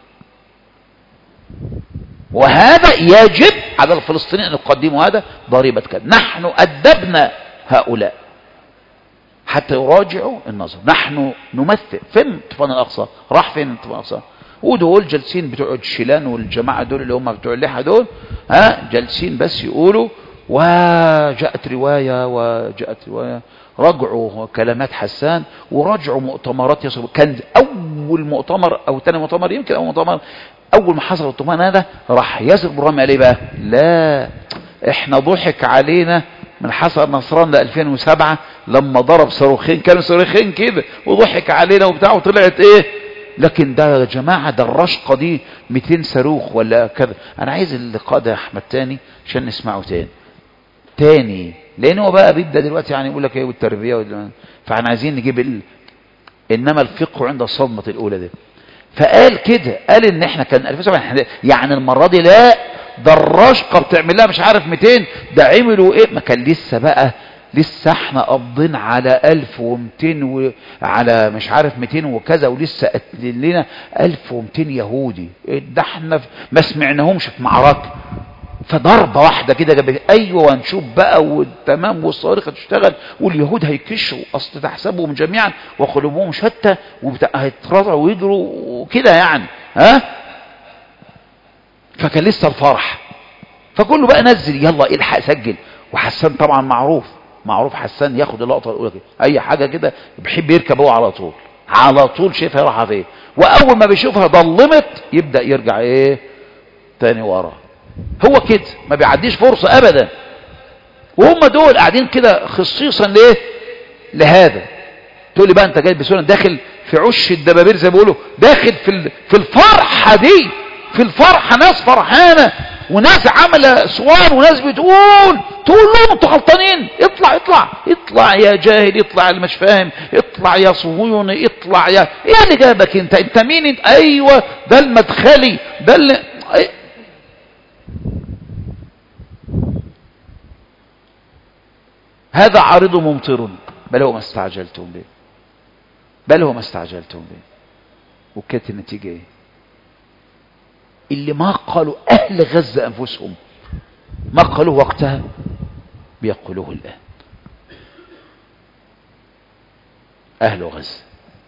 وهذا يجب على الفلسطينيين أن يقدموا هذا ضريبة كذا. نحن أدبنا هؤلاء حتى يراجعوا النظر. نحن نمثل فين طوفان الأقصى، راح فين طوفان الأقصى؟ ودول جالسين بتوع الشيلان والجماعة دول اللي هم بتوع اللحى دول، ها جالسين بس يقولوا وجاءت رواية وجاءت رواية. رجعوا كلمات حسان ورجعوا مؤتمرات يصب. كان أول مؤتمر أو ثاني مؤتمر، يمكن أول مؤتمر، أول ما حصل الطوفان هذا راح ياسر برامي عليه بقى لا احنا ضحك علينا من حسن نصران ألفين وسبعة لما ضرب صاروخين، كانوا صاروخين كده وضحك علينا وبتاع وطلعت ايه. لكن ده يا جماعة ده الرشقة دي مئتين صاروخ ولا كذا. انا عايز اللقاء ده يا احمد تاني عشان نسمعه تاني تاني لانه بقى بيبدأ دلوقتي يعني يقول لك ايه والتربية وال... فاحنا عايزين نجيب ال... انما الفقه عند الصدمة الاولى دي. فقال كده، قال ان احنا كان ألفين وسبعة يعني المرة دي لا ده الرشقة بتعمل لها مش عارف مئتين، ده عملوا ايه. ما كان لسه بقى لسه احنا قابضين على ألف ومئتين وعلى مش عارف مئتين وكذا، ولسه قتلين لنا ألف ومئتين يهودي. ده احنا ما سمعناهمش في معركة، فضربة واحدة كده جابت ايوه هنشوف بقى والتمام والصواريخ هتشتغل واليهود هيكشوا اصل تحسبهم جميعا وقلوبهم شتى وهيترضعوا ويجروا وكده يعني ها. فكان لسه الفرح، فكله بقى نزل يلا الحق سجل. وحسان طبعا معروف معروف حسان ياخد اللقطه الاولى كده، اي حاجه كده بيحب يركب هو على طول على طول شايفها رايحه فين، واول ما بيشوفها ضلمت يبدا يرجع ايه تاني ورا. هو كده ما بيعديش فرصه ابدا. وهم دول قاعدين كده خصيصا ليه لهذا. تقول لي بقى انت جاي بسهوله داخل في عش الدبابير زي ما بيقولوا، داخل في في الفرحه دي، في الفرحه ناس فرحانه وناس عمل صوان وناس بتقول تقول لهم انتوا غلطانين، اطلع اطلع اطلع يا جاهل، اطلع اللي مش فاهم، اطلع يا صهيوني، اطلع يا ايه اللي جابك انت انت مين انت؟ ايوه ده المدخلي ده اللي أي... هذا عارض ممطر بل هو ما استعجلتم به، بل هو ما استعجلتم به. وكانت النتيجة ايه؟ اللي ما قالوا اهل غزة انفسهم ما قالوه وقتها بيقولوه الان اهل غزة.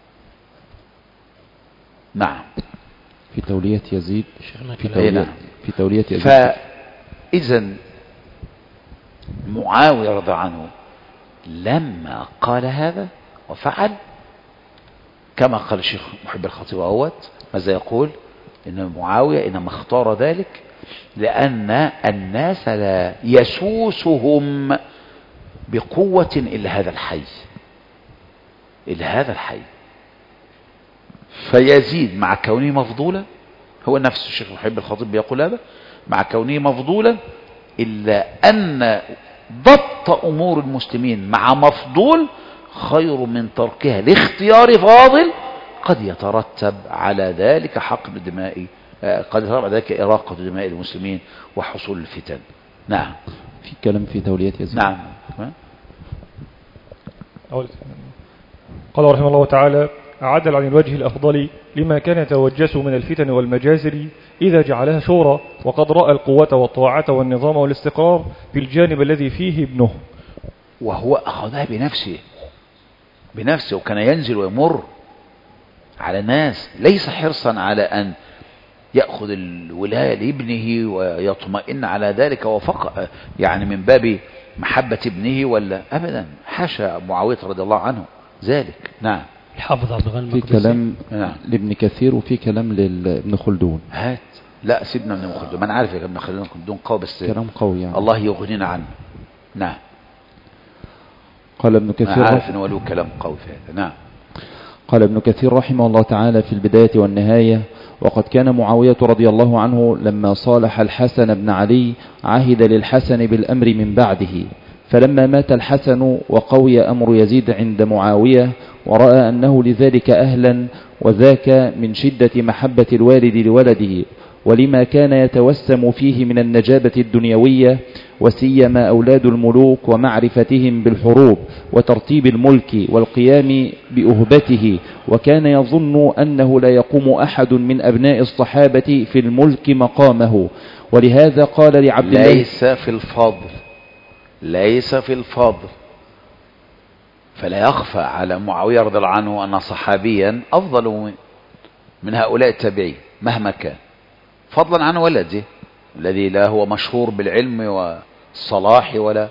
نعم. في تولية يزيد في إيه تولية, نعم. في تولية يزيد. فإذا معاوية رضي عنه لما قال هذا وفعل كما قال الشيخ محب الخطيب أهوت، ماذا يقول؟ إن معاوية إنما اختار ذلك لأن الناس لا يسوسهم بقوة إلا هذا الحي، إلا هذا الحي. فيزيد مع كونه مفضولا، هو نفس الشيخ محب الخطيب بيقول هذا، مع كونه مفضولا إلا أن ضبط أمور المسلمين مع مفضول خير من تركها لاختيار فاضل قد يترتب على ذلك حقن دماء، قد يترتب على ذلك إراقة دماء المسلمين وحصول الفتن. نعم. في كلام في تولية يزيد. نعم. قال رحمه الله تعالى: عدل عن الوجه الأفضل لما كان يتوجس من الفتن والمجازر إذا جعلها شورى، وقد رأى القوة والطاعة والنظام والاستقرار في الجانب الذي فيه ابنه، وهو أخذها بنفسه بنفسه وكان ينزل ويمر على الناس، ليس حرصا على أن يأخذ الولاية لابنه ويطمئن على ذلك وفق يعني من باب محبة ابنه ولا أبدا، حاشا معاوية رضي الله عنه ذلك. نعم. الحافظ عبد الغني في كلام نعم. لابن كثير وفي كلام لابن خلدون. هات لا سيبنا من ابن خلدون، ما انا عارف يا ابن خلدون قوي بس كلام قوي يعني. الله يغنينا عنه. نعم. قال ابن كثير أنا عارف انه له كلام قوي في هذا. نعم. قال ابن كثير رحمه الله تعالى في البداية والنهاية: وقد كان معاوية رضي الله عنه لما صالح الحسن بن علي عهد للحسن بالأمر من بعده، فلما مات الحسن وقوي أمر يزيد عند معاوية ورأى أنه لذلك أهلا، وذاك من شدة محبة الوالد لولده ولما كان يتوسم فيه من النجابة الدنيوية، وسيما أولاد الملوك ومعرفتهم بالحروب وترتيب الملك والقيام بأهبته، وكان يظن أنه لا يقوم أحد من أبناء الصحابة في الملك مقامه، ولهذا قال لعبد الله: ليس في الفضل ليس في الفضل فلا يخفى على معاوية رضي الله عنه أن صحابيا أفضل من هؤلاء التابعين مهما كان، فضلا عن ولده الذي لا هو مشهور بالعلم والصلاح ولا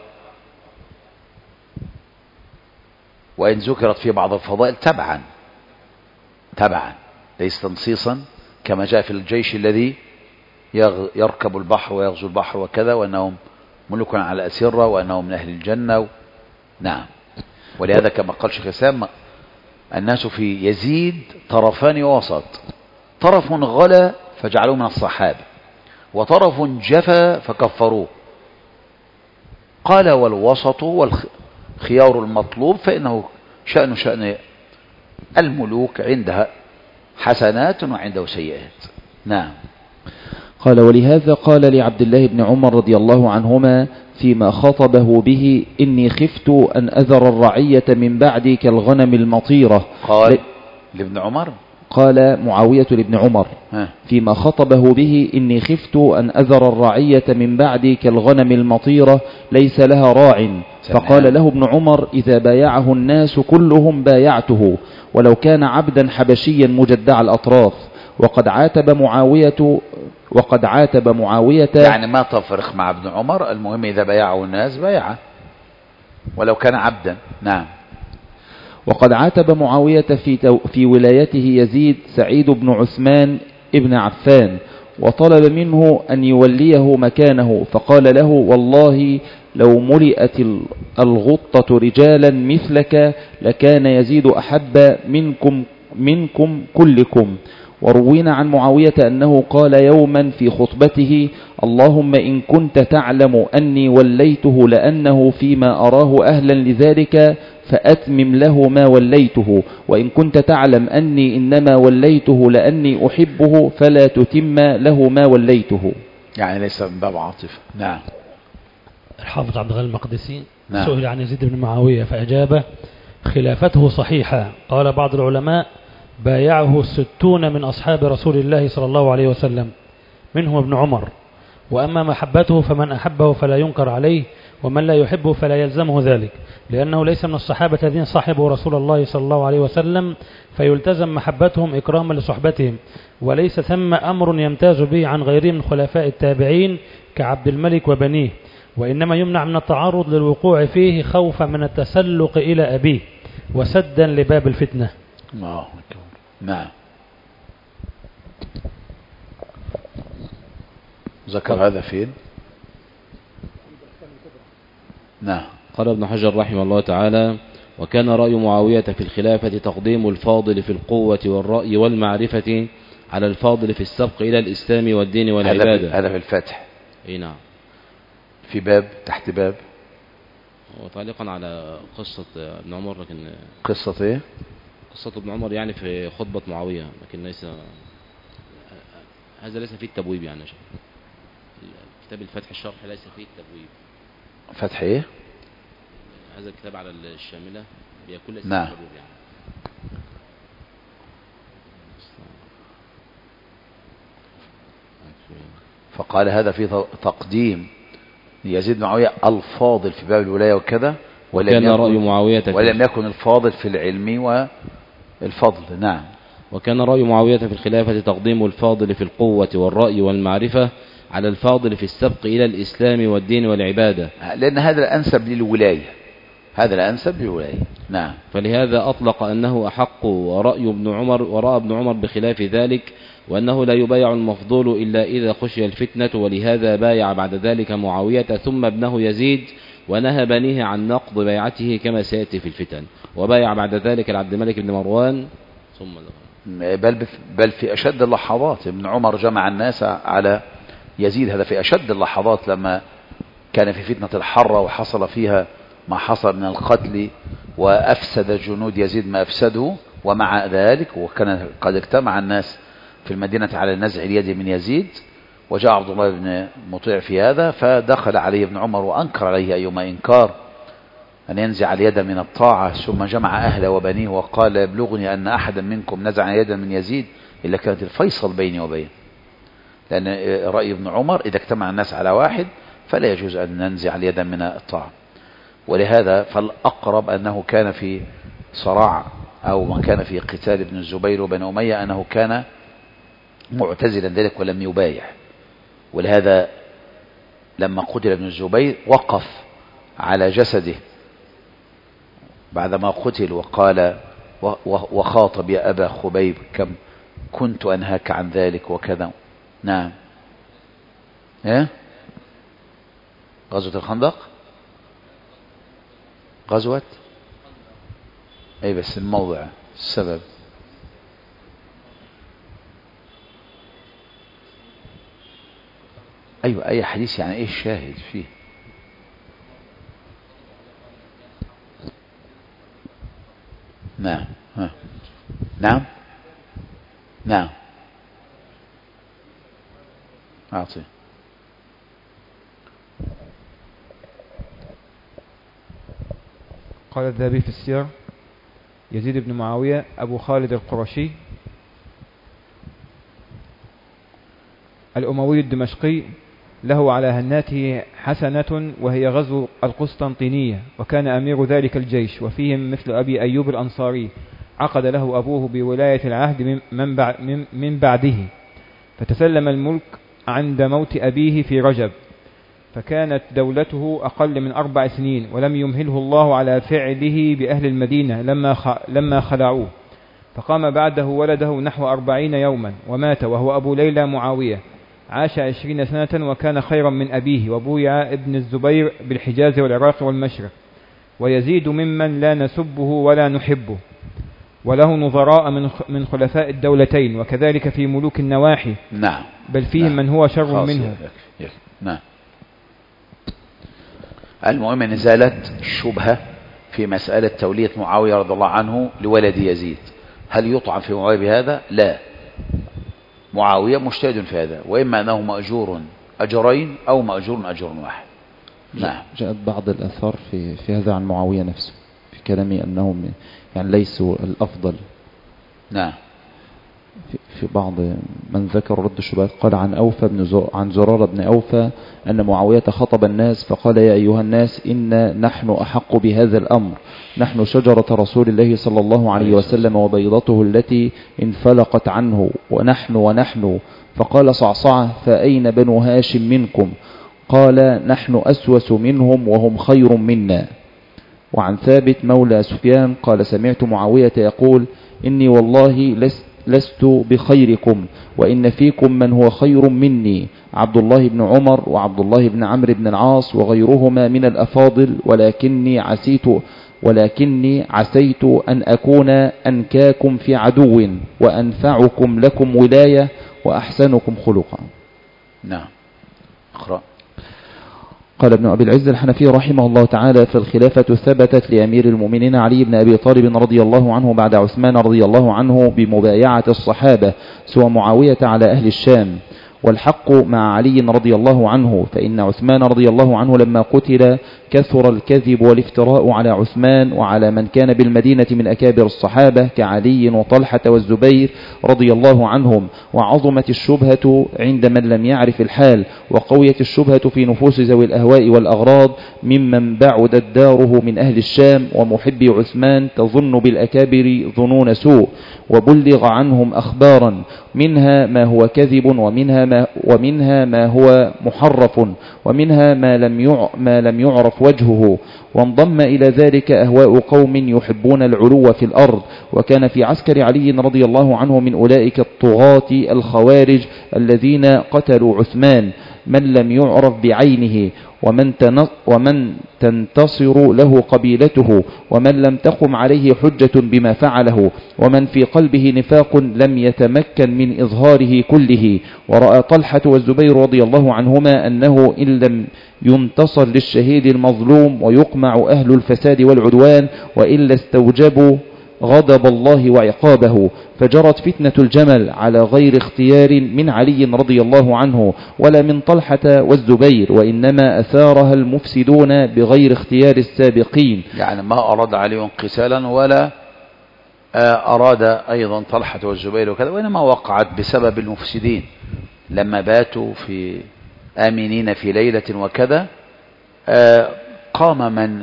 وإن ذكرت في بعض الفضائل تبعا تبعا ليس تنصيصا، كما جاء في الجيش الذي يركب البحر ويغزو البحر وكذا، وأنهم ملوك على أسرة وأنهم من أهل الجنة و... نعم. ولهذا كما قال شيخ الإسلام: الناس في يزيد طرفان ووسط، طرف غلا فجعلوه من الصحابة، وطرف جفا فكفروه. قال: والوسط والخيار المطلوب فإنه شأن شأن الملوك، عندها حسنات وعنده سيئات. نعم. قال: ولهذا قال لعبد الله بن عمر رضي الله عنهما فيما خطبه به: إني خفت أن أذر الرعية من بعدي كالغنم المطيرة. قال ل... لابن عمر قال معاوية لابن عمر ها. فيما خطبه به: إني خفت أن أذر الرعية من بعدي كالغنم المطيرة ليس لها راع. فقال له ابن عمر: إذا بايعه الناس كلهم بايعته ولو كان عبدا حبشيا مجدع الأطراف. وقد عاتب معاوية وقد عاتب معاوية يعني ما تفرق مع ابن عمر، المهم إذا بايعه الناس بايعه ولو كان عبدا. نعم. وقد عاتب معاوية في, تو في ولايته يزيد سعيد بن عثمان ابن عفان، وطلب منه أن يوليه مكانه، فقال له: والله لو ملئت الغطة رجالا مثلك لكان يزيد أحب منكم منكم كلكم. وروينا عن معاوية أنه قال يوما في خطبته: اللهم إن كنت تعلم أني وليته لأنه فيما أراه أهلا لذلك فأتمم له ما وليته، وإن كنت تعلم أني إنما وليته لأني أحبه فلا تتم له ما وليته. يعني ليس من باب عاطفة. نعم. الحافظ عبد الغني المقدسي نعم. سئل عن يزيد بن معاوية فأجاب: خلافته صحيحة. قال بعض العلماء: بايعه ستون من أصحاب رسول الله صلى الله عليه وسلم منهم ابن عمر، وأما محبته فمن أحبه فلا ينكر عليه، ومن لا يحبه فلا يلزمه ذلك، لأنه ليس من الصحابة الذين صاحبوا رسول الله صلى الله عليه وسلم فيلتزم محبتهم إكراما لصحبتهم، وليس ثم أمر يمتاز به عن غيره من خلفاء التابعين كعبد الملك وبنيه، وإنما يمنع من التعرض للوقوع فيه خوفا من التسلق إلى أبيه وسدا لباب الفتنة. الله. نعم. ذكر هذا فين؟ نعم. قال ابن حجر رحمه الله تعالى: وكان رأي معاوية في الخلافة تقديم الفاضل في القوة والرأي والمعرفة على الفاضل في السبق إلى الإسلام والدين والعبادة. هذا في الفتح. اي نعم. في باب تحت باب وتعليقا على قصة ابن عمر، لكن قصة ايه؟ قصة ابن عمر يعني في خطبة معاوية، لكن ليس هذا ليس فيه التبويب يعني. كتاب الفتح الشرح ليس فيه التبويب. فتح ايه؟ هذا الكتاب على الشاملة بيكون ليس نعم. التبويب يعني. فقال هذا في تقديم يزيد معاوية الفاضل في باب الولاية وكذا، ولم كان يكن رأي معاوية ولم يكن الفاضل في العلم والفضل. نعم. وكان رأي معاوية في الخلافة تقديم الفاضل في القوة والرأي والمعرفة على الفاضل في السبق إلى الإسلام والدين والعبادة، لأن هذا الأنسب للولاية، هذا الأنسب للولاية. نعم. فلهذا أطلق أنه أحق، ورأي ابن عمر ورأى ابن عمر بخلاف ذلك، وأنه لا يبايع المفضول إلا إذا خشي الفتنة، ولهذا بايع بعد ذلك معاوية ثم ابنه يزيد، ونهى بنيه عن نقض بيعته كما سيأتي في الفتن، وبايع بعد ذلك العبد الملك بن مروان ثم بل بل في أشد اللحظات ابن عمر جمع الناس على يزيد. هذا في أشد اللحظات لما كان في فتنة الحرة وحصل فيها ما حصل من القتل وأفسد جنود يزيد ما أفسده، ومع ذلك وكان قد اجتمع الناس في المدينة على نزع اليد من يزيد، وجاء عبد الله بن مطيع في هذا فدخل عليه ابن عمر وأنكر عليه أيما إنكار أن ينزع اليد من الطاعة، ثم جمع أهله وبنيه وقال: يبلغني أن أحدا منكم نزع يدا من يزيد إلا كانت الفيصل بيني وبين. لأن رأي ابن عمر إذا اجتمع الناس على واحد فلا يجوز أن ننزع اليد من الطاعة. ولهذا فالأقرب أنه كان في صراع أو ما كان في قتال ابن الزبير وبن أمية أنه كان معتزلا ذلك ولم يبايع. ولهذا لما قتل ابن الزبير وقف على جسده بعدما قتل وقال وخاطب: يا أبا خبيب كم كنت أنهاك عن ذلك وكذا. نعم. ايه غزوة الخندق، غزوة اي بس الموضع السبب. ايوه اي حديث يعني ايه الشاهد فيه؟ نعم. ها. نعم. نعم. أعطي. قال الذهبي في السير: يزيد بن معاوية أبو خالد القرشي الأموي الدمشقي، له على هناته حسنة وهي غزو القسطنطينية، وكان أمير ذلك الجيش، وفيهم مثل أبي أيوب الأنصاري عقد له أبوه بولاية العهد من بعده، فتسلم الملك عند موت أبيه في رجب، فكانت دولته أقل من أربع سنين، ولم يمهله الله على فعله بأهل المدينة لما لما خلعوه، فقام بعده ولده نحو أربعين يوما ومات، وهو أبو ليلى معاوية، عاش عشرين سنة وكان خيرا من أبيه، وبويع ابن الزبير بالحجاز والعراق والمشرق، ويزيد ممن لا نسبه ولا نحبه. وله نظراء من من خلفاء الدولتين، وكذلك في ملوك النواحي. نعم. بل فيهم نعم. من هو شر منه. يكفي. يكفي. نعم. المهم ان زالت الشبهة في مسألة تولية معاوية رضي الله عنه لولد يزيد. هل يطعن في معاوية بهذا؟ لا، معاوية مجتهد في هذا، وإما أنه مأجور أجرين أو مأجور أجر واحد. نعم. جاءت بعض الآثار في في هذا عن معاوية نفسه في كلامه أنهم يعني ليسوا الأفضل. نعم. في, في بعض من ذكر رد الشبهات قال عن أوفى بن زر عن زرارة بن أوفى أن معاوية خطب الناس فقال: يا أيها الناس، إن نحن أحق بهذا الأمر، نحن شجرة رسول الله صلى الله عليه وسلم وبيضته التي انفلقت عنه، ونحن ونحن. فقال صعصعة: فأين بنو هاشم منكم؟ قال: نحن أسوس منهم وهم خير منا. وعن ثابت مولى سفيان قال: سمعت معاوية يقول: إني والله لست لست بخيركم، وإن فيكم من هو خير مني، عبد الله بن عمر وعبد الله بن عمرو بن العاص وغيرهما من الأفاضل، ولكني عسيت ولكني عسيت أن أكون أنكاكم في عدو، وأنفعكم لكم ولاية، وأحسنكم خلقا. نعم. اقرأ. قال ابن أبي العز الحنفي رحمه الله تعالى: فالخلافة ثبتت لأمير المؤمنين علي بن أبي طالب رضي الله عنه بعد عثمان رضي الله عنه بمبايعة الصحابة سوى معاوية على أهل الشام، والحق مع علي رضي الله عنه، فإن عثمان رضي الله عنه لما قتل كثر الكذب والافتراء على عثمان وعلى من كان بالمدينة من أكابر الصحابة كعلي وطلحة والزبير رضي الله عنهم، وعظمت الشبهة عند من لم يعرف الحال، وقويت الشبهة في نفوس ذوي الأهواء والأغراض ممن بعدت داره من أهل الشام ومحبي عثمان تظن بالأكابر ظنون سوء، وبلغ عنهم أخبارا منها ما هو كذب، ومنها ما, ومنها ما هو محرف، ومنها ما لم يع ما لم يعرف وجهه، وانضم إلى ذلك أهواء قوم يحبون العلو في الأرض. وكان في عسكر علي رضي الله عنه من أولئك الطغاة الخوارج الذين قتلوا عثمان من لم يعرف بعينه، ومن, ومن تنتصر له قبيلته، ومن لم تقم عليه حجة بما فعله، ومن في قلبه نفاق لم يتمكن من إظهاره كله. ورأى طلحة والزبير رضي الله عنهما أنه إن لم ينتصر للشهيد المظلوم ويقمع أهل الفساد والعدوان وإلا استوجبوا غضب الله وعقابه، فجرت فتنة الجمل على غير اختيار من علي رضي الله عنه ولا من طلحة والزبير، وإنما أثارها المفسدون بغير اختيار السابقين. يعني ما أراد علي قتالا ولا أراد أيضا طلحة والزبير وكذا، وإنما وقعت بسبب المفسدين لما باتوا في آمنين في ليلة وكذا، قام من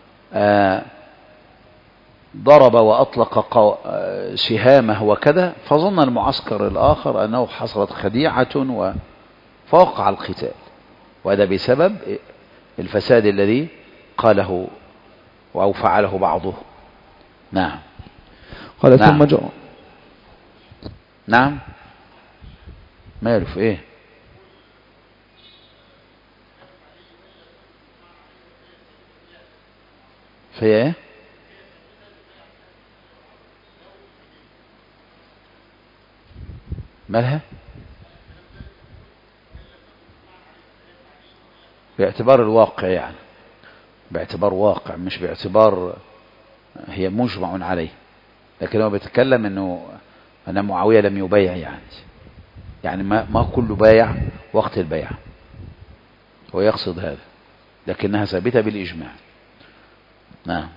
ضرب وأطلق سهامه وكذا، فظن المعسكر الآخر أنه حصلت خديعة فوقع القتال، وهذا بسبب الفساد الذي قاله أو فعله بعضه. نعم. قال نعم. ثم جاء. نعم. ماله في ايه؟ في ايه؟ مالها؟ باعتبار الواقع، يعني باعتبار واقع مش باعتبار هي مجمع عليه، لكن هو بيتكلم انه أن معاوية لم يبايع، يعني يعني ما, ما كل بايع وقت البيع، هو يقصد هذا، لكنها ثابتة بالإجماع. نعم.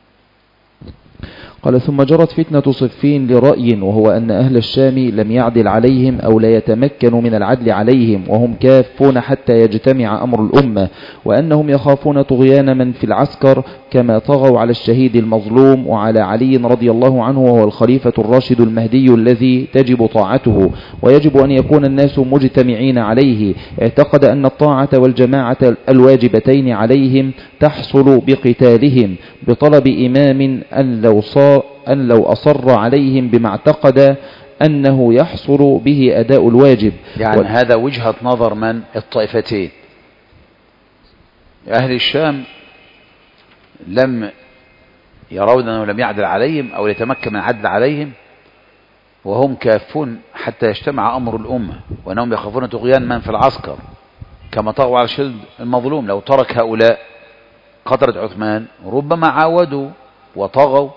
قال ثم جرت فتنة صفين لرأي، وهو أن أهل الشام لم يعدل عليهم أو لا يتمكن من العدل عليهم، وهم كافون حتى يجتمع أمر الأمة، وأنهم يخافون طغيان من في العسكر كما طغوا على الشهيد المظلوم وعلى علي رضي الله عنه، وهو الخليفة الراشد المهدي الذي تجب طاعته ويجب أن يكون الناس مجتمعين عليه. اعتقد أن الطاعة والجماعة الواجبتين عليهم تحصل بقتالهم بطلب إمام أن لو صار أن لو أصر عليهم بما اعتقد أنه يحصل به أداء الواجب. يعني و... هذا وجهة نظر من الطائفتين. أهل الشام لم يرون أنه لم يعدل عليهم أو يتمكن من العدل عليهم، وهم كافون حتى يجتمع أمر الأمة، وأنهم يخافون طغيان من في العسكر كما طغوا على شد المظلوم. لو ترك هؤلاء قتلة عثمان ربما عاودوا وطغوا.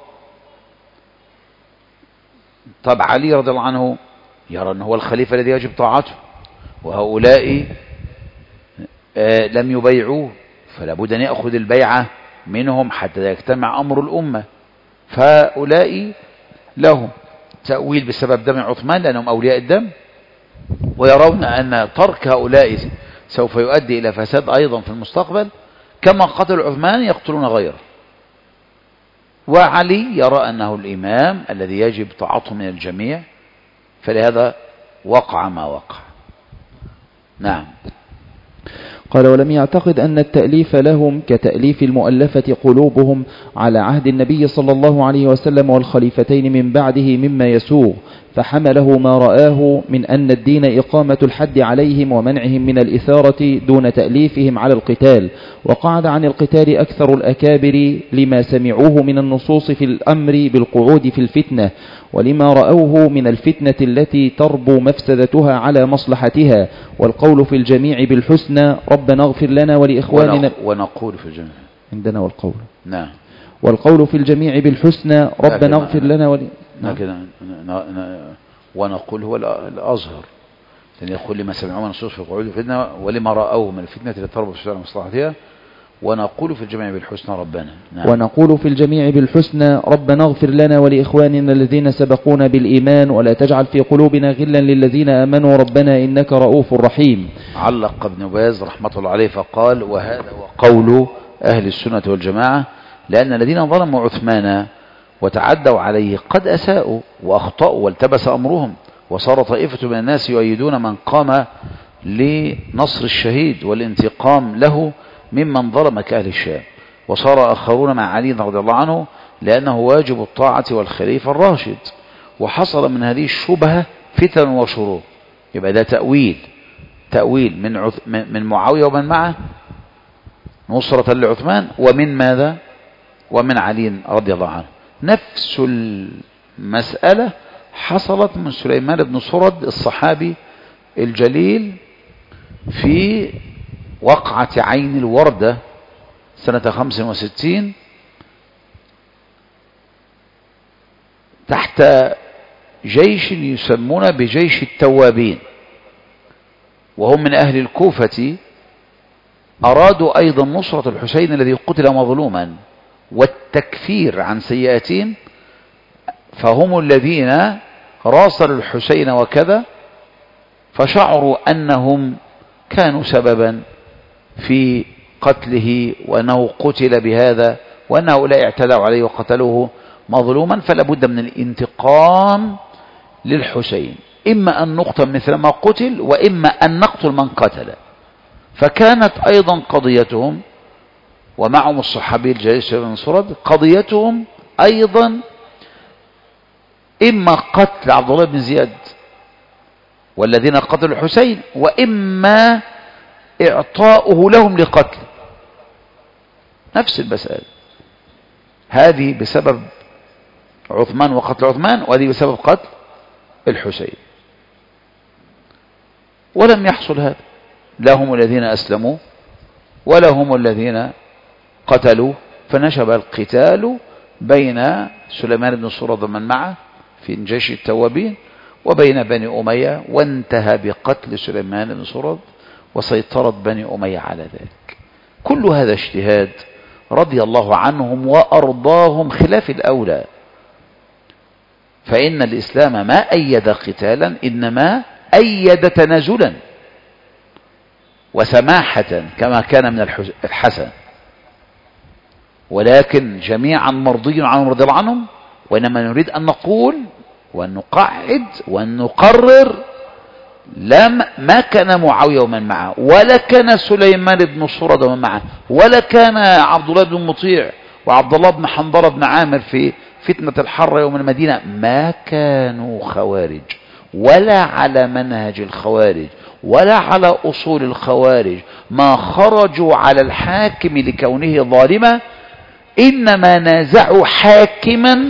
طب علي رضي الله عنه يرى أنه هو الخليفة الذي يجب طاعته، وهؤلاء آه لم يبيعوه، فلا بد أن يأخذ البيعة منهم حتى يجتمع أمر الأمة. فهؤلاء لهم تأويل بسبب دم عثمان لأنهم أولياء الدم، ويرون أن ترك هؤلاء سوف يؤدي إلى فساد أيضا في المستقبل، كما قتل عثمان يقتلون غيره. وعلي يرى أنه الإمام الذي يجب طاعته من الجميع، فلهذا وقع ما وقع. نعم. قال: ولم يعتقد أن التأليف لهم كتأليف المؤلفة قلوبهم على عهد النبي صلى الله عليه وسلم والخليفتين من بعده مما يسوغ، فحمله ما رآه من أن الدين إقامة الحد عليهم ومنعهم من الإثارة دون تأليفهم على القتال، وقعد عن القتال أكثر الأكابر لما سمعوه من النصوص في الأمر بالقعود في الفتنة، ولما رأوه من الفتنة التي تربو مفسدتها على مصلحتها، والقول في الجميع بالحسنى ربنا اغفر لنا ولإخواننا. ونقول في الجميع عندنا والقول. نعم. والقول في الجميع بالحسنى ربنا اغفر لنا ولي... نعم. ونقول هو الأظهر، لأن يقول لما سمعوه من النصوص في القعود في الفتنة ولما رأوه من الفتنة التي تربو على مصلحتها، ونقول في الجميع بالحسنى ربنا. نعم. ونقول في الجميع بالحسنى ربنا اغفر لنا ولإخواننا الذين سبقونا بالإيمان ولا تجعل في قلوبنا غلا للذين آمنوا ربنا إنك رؤوف رحيم. علق ابن باز رحمة الله عليه فقال: وهذا هو قول أهل السنة والجماعة، لأن الذين ظلموا عثمان وتعدوا عليه قد أساءوا وأخطأوا والتبس أمرهم، وصار طائفة من الناس يؤيدون من قام لنصر الشهيد والانتقام له ممن ظلم كأهل الشام، وصار آخرون مع علي رضي الله عنه لأنه واجب الطاعة والخليفة الراشد، وحصل من هذه الشبهة فتن وشرور. يبقى ده تأويل تأويل من عث... من معاوية ومن معه نصرة لعثمان، ومن ماذا؟ ومن علي رضي الله عنه. نفس المسألة حصلت من سليمان بن سرد الصحابي الجليل في وقعة عين الوردة سنة خمس وستين تحت جيش يسمون بجيش التوابين، وهم من أهل الكوفة، أرادوا أيضا نصرة الحسين الذي قتل مظلوما والتكفير عن سيئاتين، فهم الذين راسلوا الحسين وكذا، فشعروا أنهم كانوا سببا في قتله وأنه قتل بهذا، وأن هؤلاء اعتدوا عليه وقتلوه مظلوما، فلا بد من الانتقام للحسين، إما أن نقتل مثل ما قتل وإما أن نقتل من قتل. فكانت أيضا قضيتهم، ومعهم الصحابي الجليل سليمان بن سرد، قضيتهم أيضا إما قتل عبد الله بن زياد والذين قتلوا الحسين، وإما إعطاؤه لهم لقتل. نفس المسألة، هذه بسبب عثمان وقتل عثمان، وهذه بسبب قتل الحسين. ولم يحصل هذا، لا هم الذين أسلموا ولا هم الذين قتلوا، فنشب القتال بين سليمان بن سرد ومن معه في جيش التوابين وبين بني أمية، وانتهى بقتل سليمان بن سرد وسيطرة بني أمية على ذلك. كل هذا اجتهاد رضي الله عنهم وأرضاهم خلاف الأولى، فإن الإسلام ما أيد قتالا، إنما أيد تنازلا وسماحة كما كان من الحسن، ولكن جميعا مرضي عنهم رضي الله عنهم. وإنما نريد أن نقول وأن نقعد وأن نقرر، لم ما كان معاوية ومن معه، ولا كان سليمان بن سرد ومن معه، ولا كان عبد الله بن مطيع وعبد الله بن حنظلة بن عامر في فتنة الحرة يوم المدينة، ما كانوا خوارج ولا على منهج الخوارج ولا على أصول الخوارج، ما خرجوا على الحاكم لكونه ظالما إنما نازعوا حاكما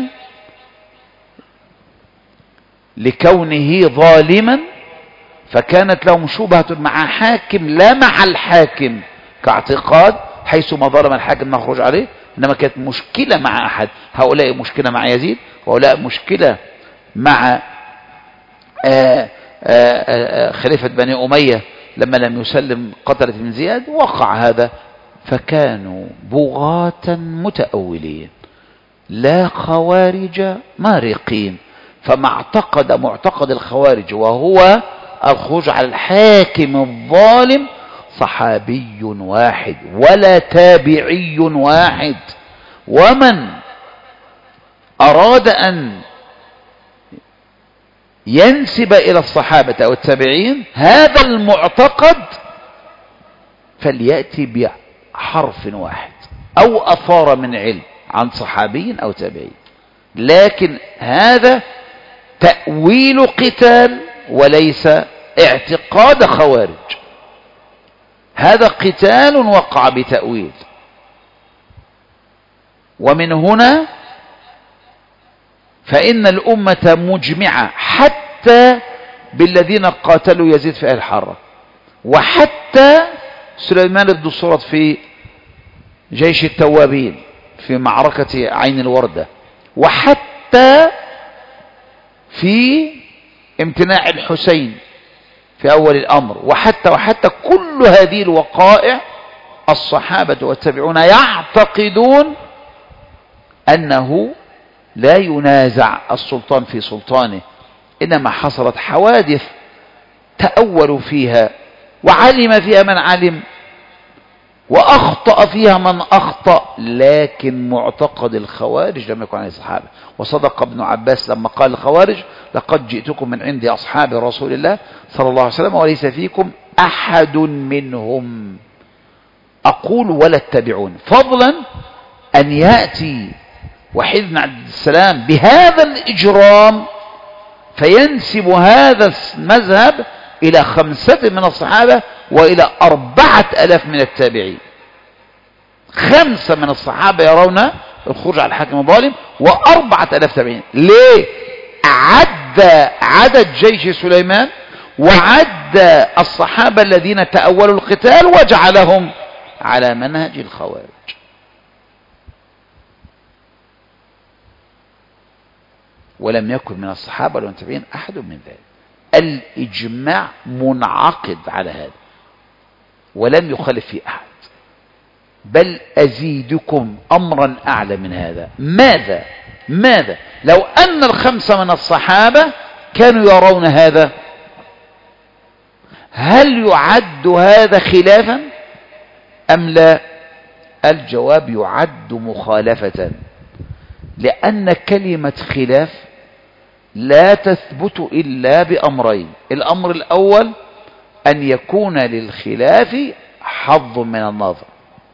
لكونه ظالما، فكانت لهم شبهة مع حاكم لا مع الحاكم كاعتقاد، حيث ما ظلم الحاكم نخرج عليه، إنما كانت مشكلة مع أحد. هؤلاء مشكلة مع يزيد، وهؤلاء مشكلة مع آآ آآ خليفة بني أمية لما لم يسلم قتلة بن زياد، وقع هذا. فكانوا بغاة متأولين لا خوارج مارقين. فما اعتقد معتقد الخوارج وهو الخروج على الحاكم الظالم صحابي واحد ولا تابعي واحد. ومن أراد أن ينسب إلى الصحابة أو التابعين هذا المعتقد فليأتي بحرف واحد أو أثار من علم عن صحابي أو تابعي، لكن هذا تأويل قتال وليس اعتقاد خوارج. هذا قتال وقع بتأويل. ومن هنا فإن الأمة مجمعة حتى بالذين قاتلوا يزيد في أهل الحرة، وحتى سليمان بن سرد في جيش التوابين في معركة عين الوردة، وحتى في امتناع الحسين في أول الأمر، وحتى وحتى كل هذه الوقائع الصحابة والتابعون يعتقدون أنه لا ينازع السلطان في سلطانه، إنما حصلت حوادث تأولوا فيها وعلم فيها من علم وأخطأ فيها من أخطأ، لكن معتقد الخوارج لم يكن عليه الصحابة. وصدق ابن عباس لما قال الخوارج: لقد جئتكم من عند أصحاب رسول الله صلى الله عليه وسلم وليس فيكم أحد منهم أقول ولا اتبعون. فضلا أن يأتي وحيد بن عبد السلام بهذا الإجرام فينسب هذا المذهب إلى خمسة من الصحابة وإلى أربعة ألاف من التابعين. خمسة من الصحابة يرون الخروج على الحاكم الظالم وأربعة ألاف تابعين. ليه؟ عد عدد جيش سليمان وعد الصحابة الذين تأولوا القتال وجعلهم على منهج الخوارج. ولم يكن من الصحابة والتابعين أحد من ذلك. الإجماع منعقد على هذا ولم يخالف فيه أحد. بل أزيدكم أمرا أعلى من هذا. ماذا؟ ماذا؟ لو أن الخمسة من الصحابة كانوا يرون هذا، هل يعد هذا خلافا أم لا؟ الجواب: يعد مخالفة، لأن كلمة خلاف لا تثبت إلا بأمرين. الأمر الأول أن يكون للخلاف حظ من النظر،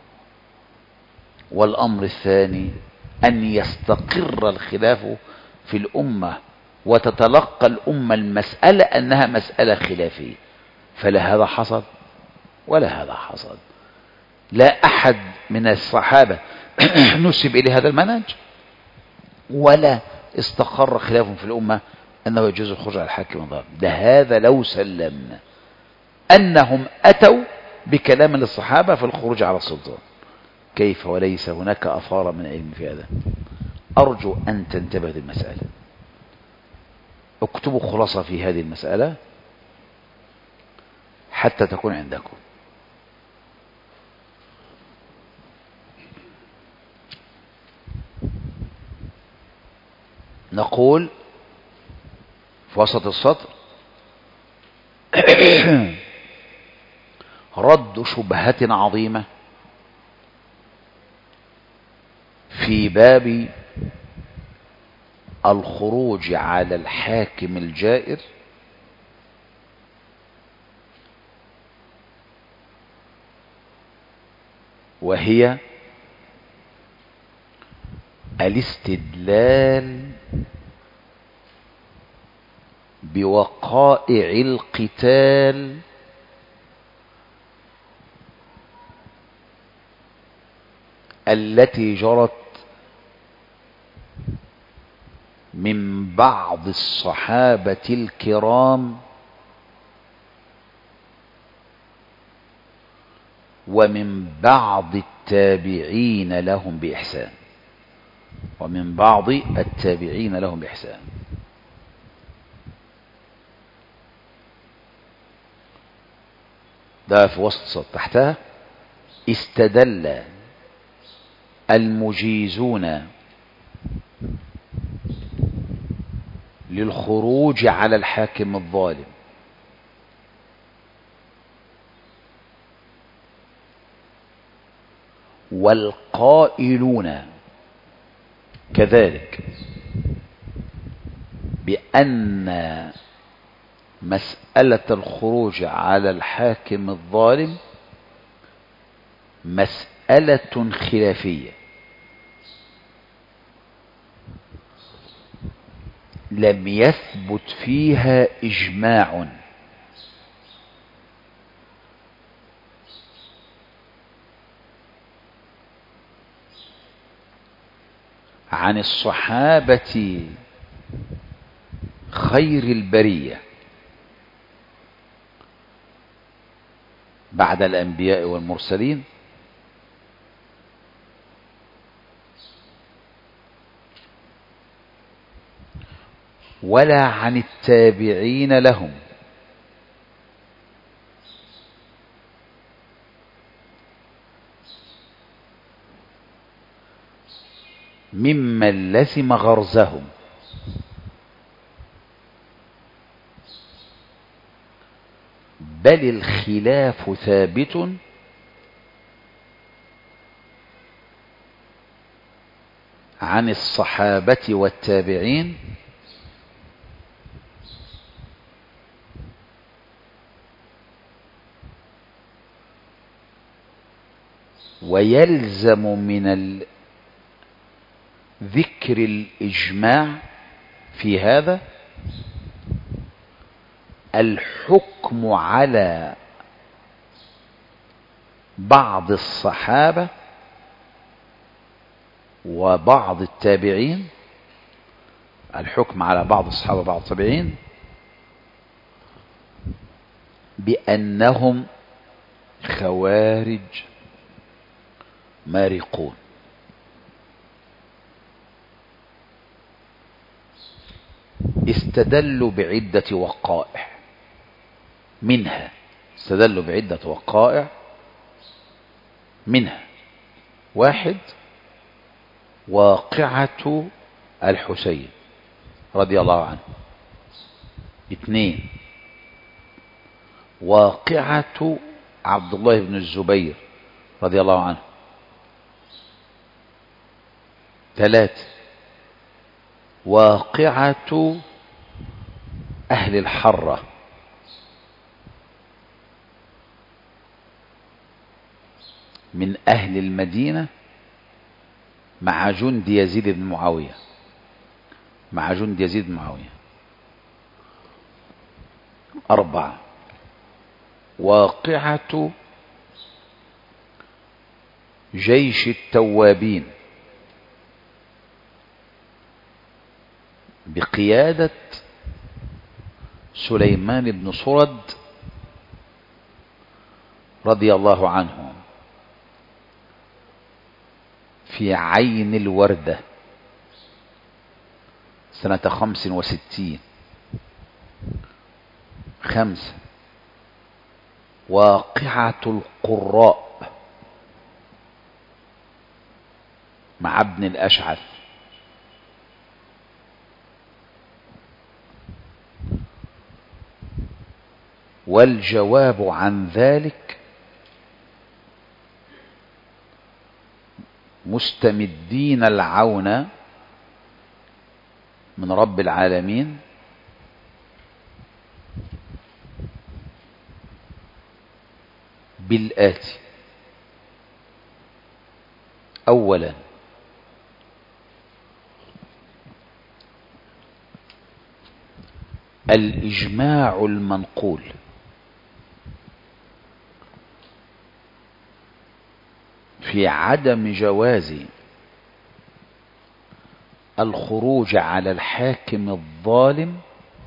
والأمر الثاني أن يستقر الخلاف في الأمة وتتلقى الأمة المسألة أنها مسألة خلافية. فلا هذا حصل ولا هذا حصل. لا أحد من الصحابة نسب إليه هذا المنهج، ولا استقر خلاف في الأمة أنه يجوز الخروج على الحاكم الظالم. ده هذا لو سلمنا أنهم أتوا بكلام للصحابة في الخروج على السلطان، كيف وليس هناك أثار من علم في هذا؟ أرجو أن تنتبه للمسألة. اكتبوا خلاصة في هذه المسألة حتى تكون عندكم. نقول في وسط السطر: رد شبهة عظيمة في باب الخروج على الحاكم الجائر وهي الاستدلال بوقائع القتال التي جرت من بعض الصحابة الكرام ومن بعض التابعين لهم بإحسان ومن بعض التابعين لهم بإحسان. ده في وسط تحتها استدل المجيزون للخروج على الحاكم الظالم والقائلون كذلك بأن مسألة الخروج على الحاكم الظالم مسألة خلافية لم يثبت فيها إجماع عن الصحابة خير البرية بعد الأنبياء والمرسلين ولا عن التابعين لهم ممن لزم غرزهم بل الخلاف ثابت عن الصحابة والتابعين ويلزم من ذكر الإجماع في هذا الحكم على بعض الصحابة وبعض التابعين الحكم على بعض الصحابة وبعض التابعين بأنهم خوارج مارقون. استدلوا بعدة وقائع منها استدلوا بعدة وقائع منها واحد واقعة الحسين رضي الله عنه. اثنين واقعة عبد الله بن الزبير رضي الله عنه. ثلاثة واقعة أهل الحرة. من أهل المدينة مع جند يزيد بن معاوية مع جند يزيد بن معاوية. أربعة واقعة جيش التوابين بقيادة سليمان بن سرد رضي الله عنه في عين الوردة سنة خمس وستين. خمسة واقعة القراء مع ابن الأشعث. والجواب عن ذلك مستمدين العون من رب العالمين بالآتي: أولا الإجماع المنقول في في عدم جواز الخروج على الحاكم الظالم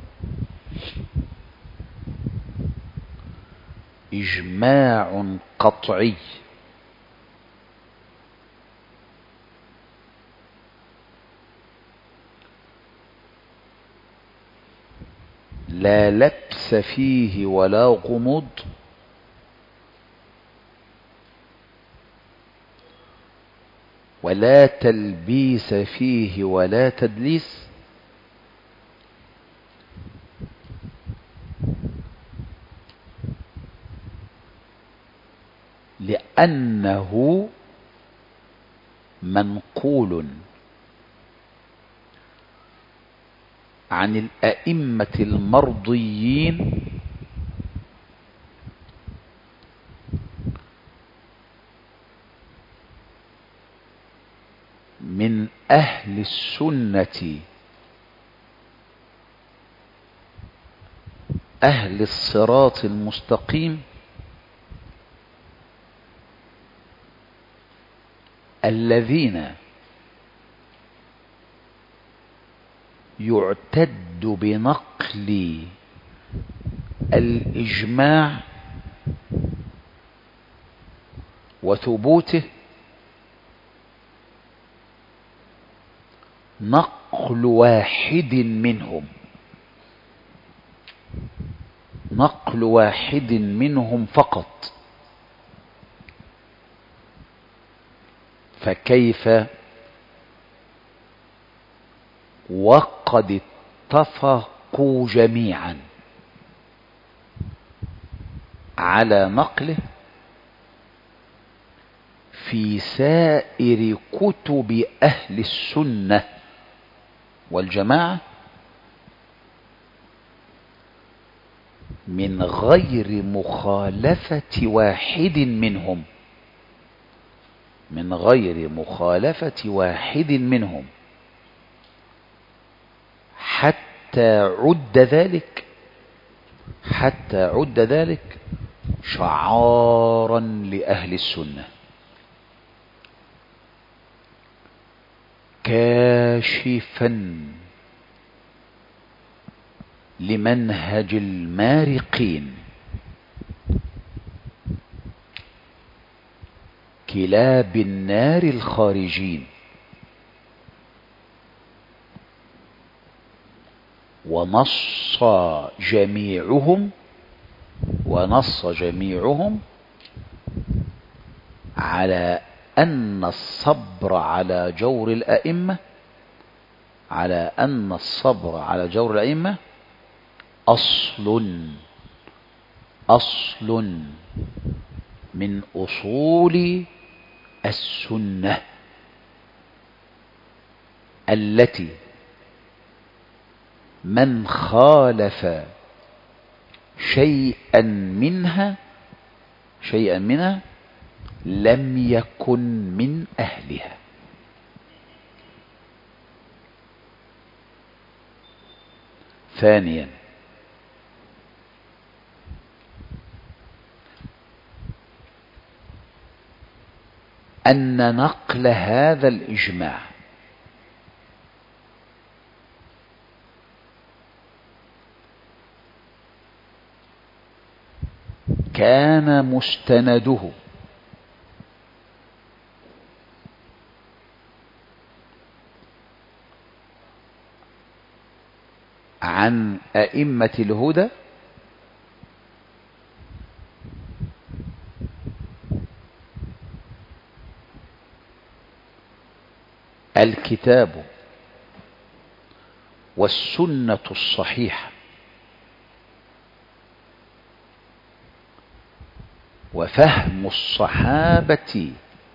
إجماع قطعي لا لبس فيه ولا غموض، ولا تلبيس فيه ولا تدليس، لأنه منقول عن الأئمة المرضيين من أهل السنة أهل الصراط المستقيم الذين يعتد بنقل الإجماع وثبوته نقل واحد منهم نقل واحد منهم فقط، فكيف وقد اتفقوا جميعا على نقله في سائر كتب أهل السنة والجماعة من غير مخالفة واحد منهم من غير مخالفة واحد منهم حتى عد ذلك حتى عد ذلك شعارا لأهل السنة، كاشفا لمنهج المارقين كلاب النار الخارجين، ونص جميعهم ونص جميعهم على أن الصبر على جور الأئمة على أن الصبر على جور الأئمة أصل أصل من أصول السنة التي من خالف شيئا منها شيئا منها لم يكن من أهلها. ثانيا، أن نقل هذا الإجماع كان مستنده عن أئمة الهدى الكتاب والسنة الصحيحة وفهم الصحابة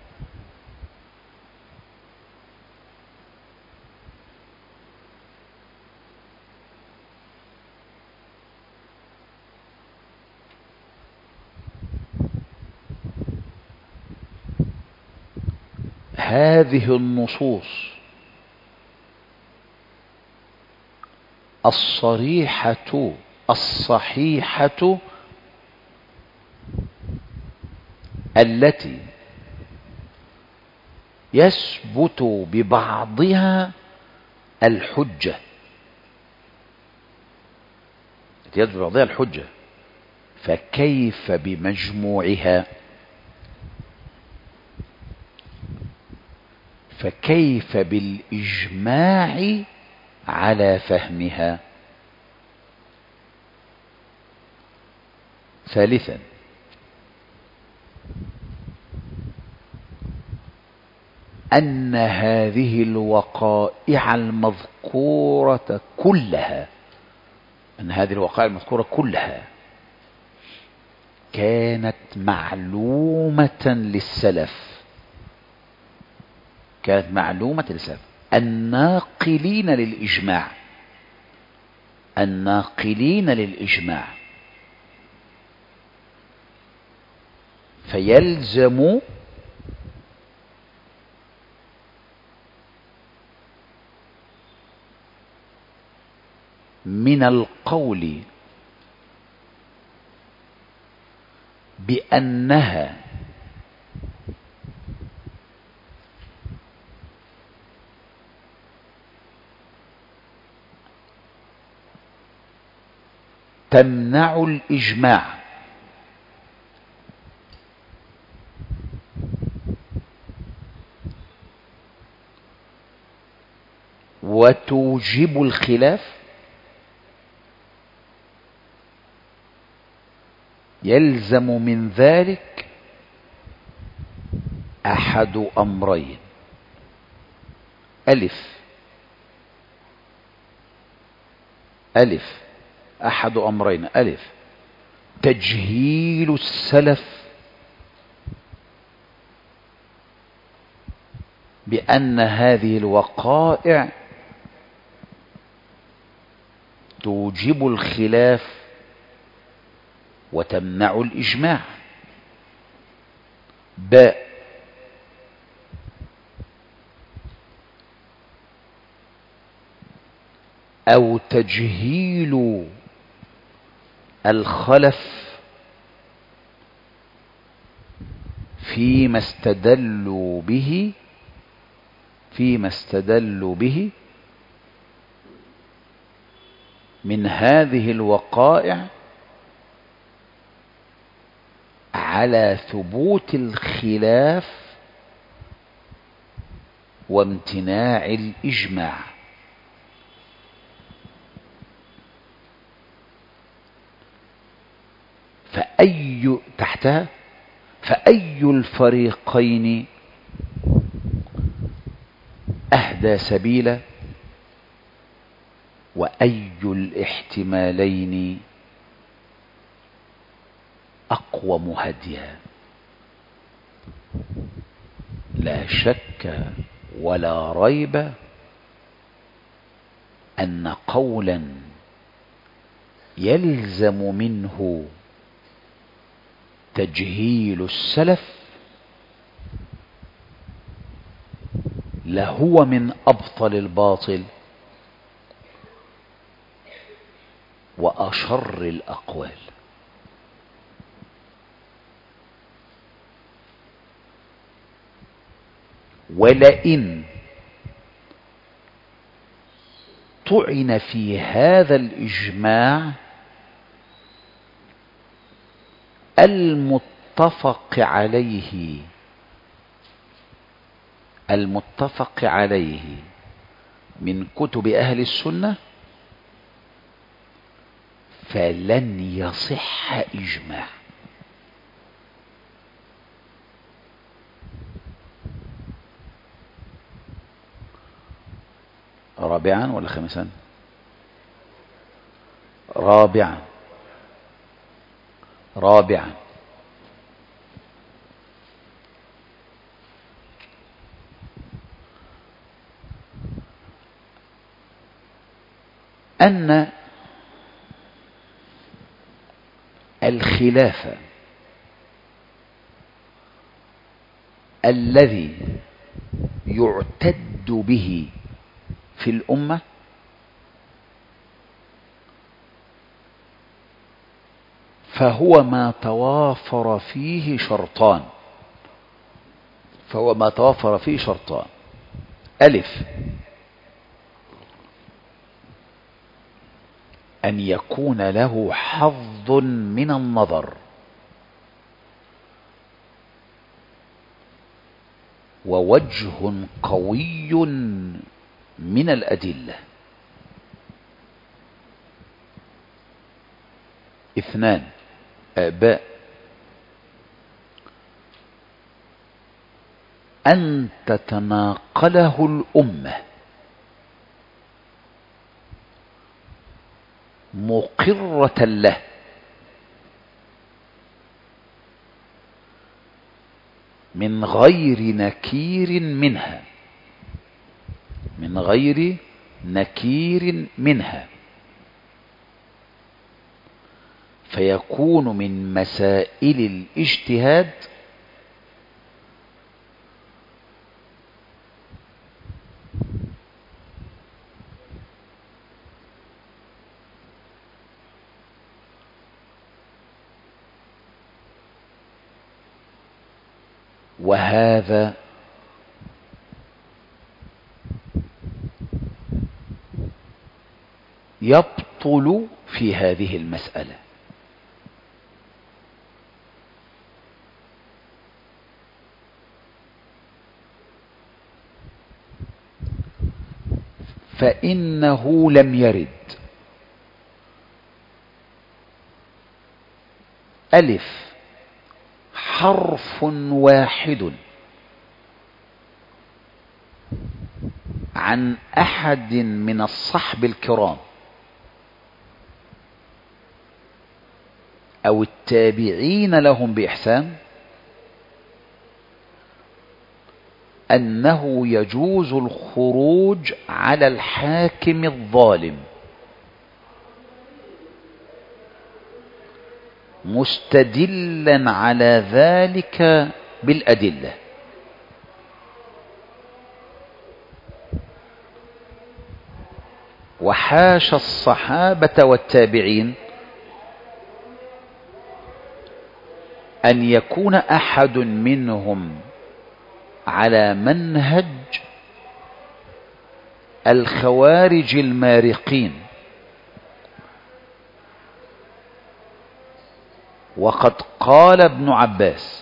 هذه النصوص الصريحة الصحيحة التي يثبت ببعضها الحجة، يثبت ببعضها الحجة، فكيف بمجموعها؟ فكيف بالإجماع على فهمها؟ ثالثا، أن هذه الوقائع المذكورة كلها أن هذه الوقائع المذكورة كلها كانت معلومة للسلف، كانت معلومة للسلف الناقلين للإجماع، الناقلين للإجماع، فيلزم من القول بأنها تمنع الإجماع وتوجب الخلاف، يلزم من ذلك أحد أمرين: ألف ألف أحد أمرين ألف تجهيل السلف بأن هذه الوقائع توجب الخلاف وتمنع الإجماع، باء أو تجهيل الخلف فيما استدلوا به فيما استدلوا به من هذه الوقائع على ثبوت الخلاف وامتناع الإجماع. فأي تحتها فأي الفريقين أهدى سبيلا وأي الاحتمالين أقوم هديا؟ لا شك ولا ريب أن قولا يلزم منه تجهيل السلف لهو من أبطل الباطل وأشر الأقوال. ولئن طعن في هذا الإجماع المتفق عليه المتفق عليه من كتب أهل السنة فلن يصح إجماع. رابعا ولا خامسا؟ رابعا رابعا أن الخلاف الذي يعتد به في الأمة فهو ما توافر فيه شرطان: فهو ما توفر فيه شرطان: ألف أن يكون له حظ من النظر، ووجه قوي من الأدلة. اثنان باء أن تتناقله الأمة مقرة له من غير نكير منها من غير نكير منها فيكون من مسائل الاجتهاد وهذا يبطل في هذه المسألة. فإنه لم يرد ألف حرف واحد عن أحد من الصحب الكرام أو التابعين لهم بإحسان أنه يجوز الخروج على الحاكم الظالم مستدلا على ذلك بالأدلة. وحاشا الصحابة والتابعين أن يكون أحد منهم على منهج الخوارج المارقين، وقد قال ابن عباس: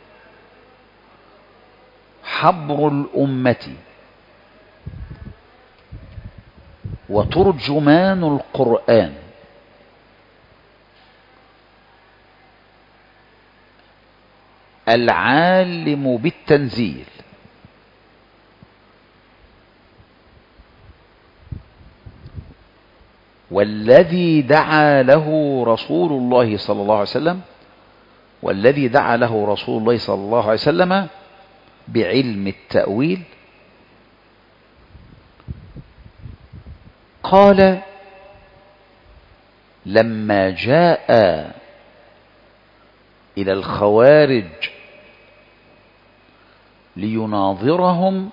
حبر الأمة وترجمان القرآن العالم بالتنزيل والذي دعا له رسول الله صلى الله عليه وسلم والذي دعا له رسول الله صلى الله عليه وسلم بعلم التأويل. قال: لما جاء إلى الخوارج ليناظرهم: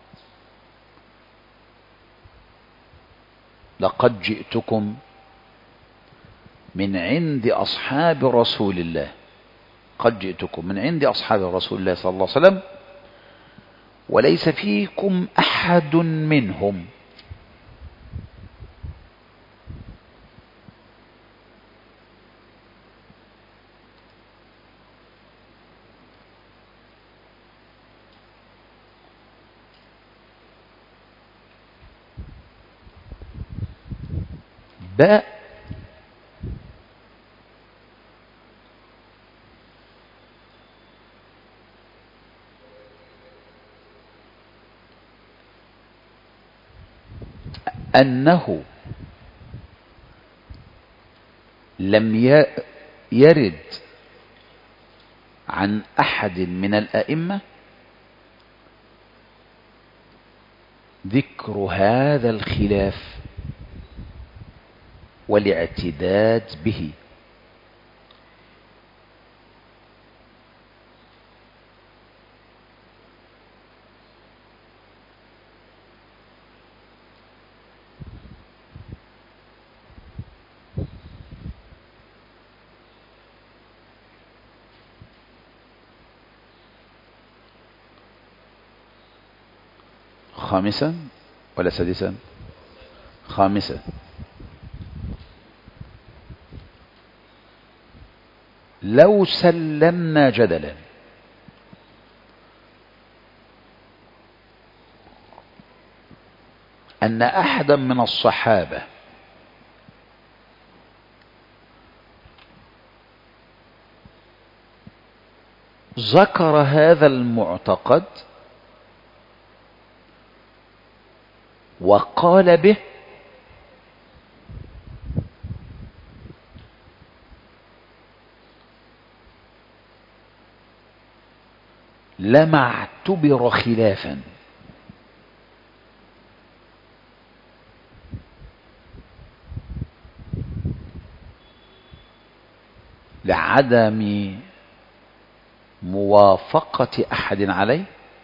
لقد جئتكم من عند أصحاب رسول الله قد جئتكم من عند أصحاب رسول الله صلى الله عليه وسلم وليس فيكم أحد منهم. باء أنه لم يرد عن أحد من الأئمة ذكر هذا الخلاف والاعتداد به، خامسا ولا سادسا؟ خامسا. لو سلمنا جدلا أن أحدا من الصحابة ذكر هذا المعتقد وقال به، لما اعتبر خلافا، لعدم موافقة أحد عليه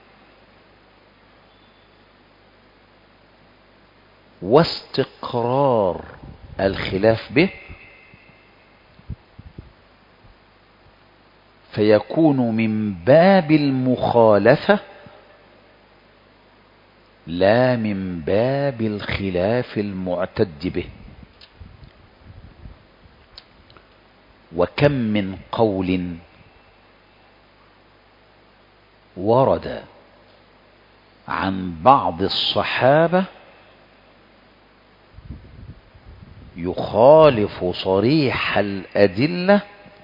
واستقرار الخلاف به، فيكون من باب المخالفة لا من باب الخلاف المعتد به. وكم من قول ورد عن بعض الصحابة يخالف صريح الأدلة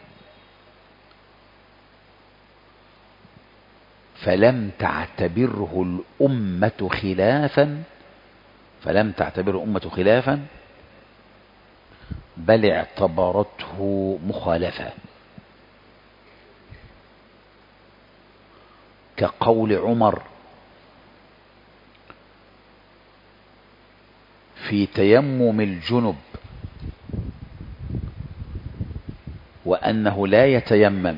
فلم تعتبره الأمة خلافا فلم تعتبره الأمة خلافا بل اعتبرته مخالفة، كقول عمر في تيمم الجنب وأنه لا يتيمم،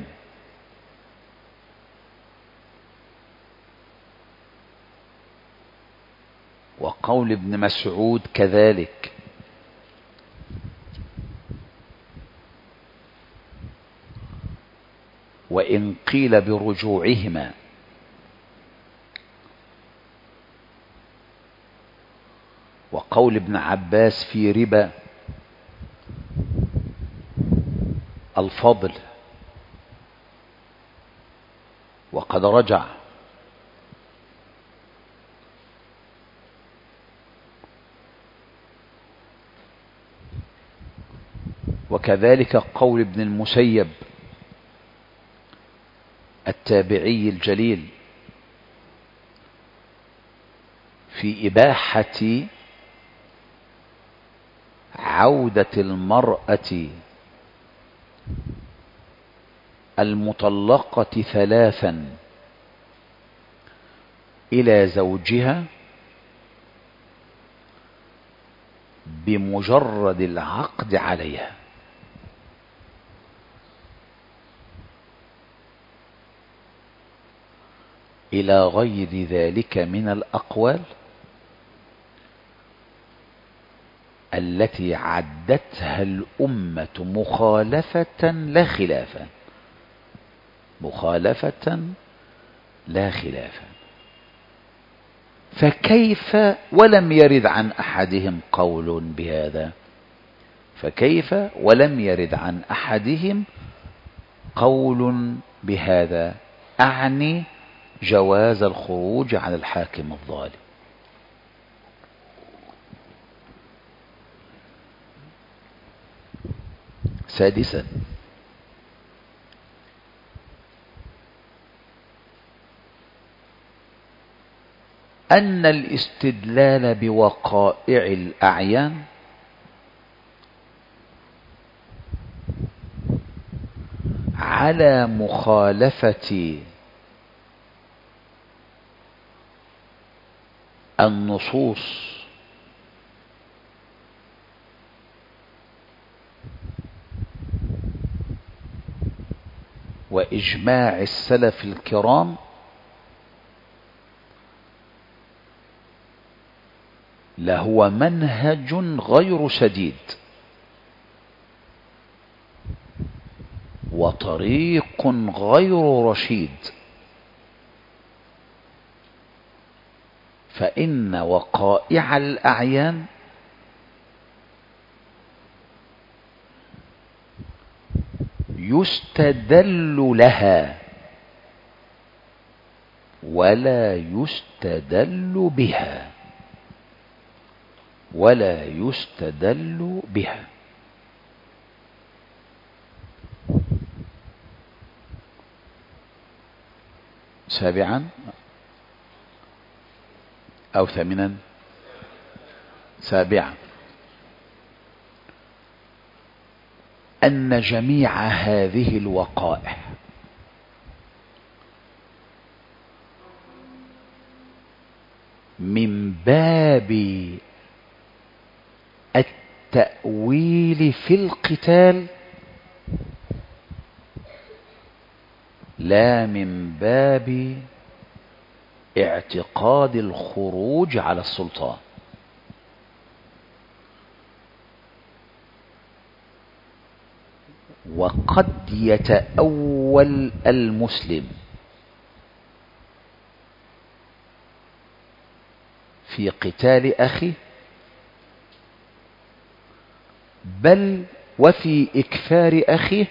وقول ابن مسعود كذلك، وإن قيل برجوعهما، وقول ابن عباس في ربا الفضل وقد رجع، وكذلك قول ابن المسيب التابعي الجليل في إباحة عودة المرأة المطلقة ثلاثا إلى زوجها بمجرد العقد عليها. إلى غير ذلك من الأقوال التي عدتها الأمة مخالفة لا خلافا، مخالفة لا خلافا. فكيف ولم يرد عن أحدهم قول بهذا؟ فكيف ولم يرد عن أحدهم قول بهذا؟ أعني جواز الخروج على الحاكم الظالم. سادسا، أن الاستدلال بوقائع الأعيان على مخالفة النصوص وإجماع السلف الكرام لهو منهج غير سديد وطريق غير رشيد فإن وقائع الأعيان يستدل لها ولا يستدل بها ولا يستدل بها. سابعا أو ثامنا؟ سابعا، أن جميع هذه الوقائع من باب التأويل في القتال لا من باب اعتقاد الخروج على السلطان. وقد يتأول المسلم في قتال أخيه بل وفي إكفار أخيه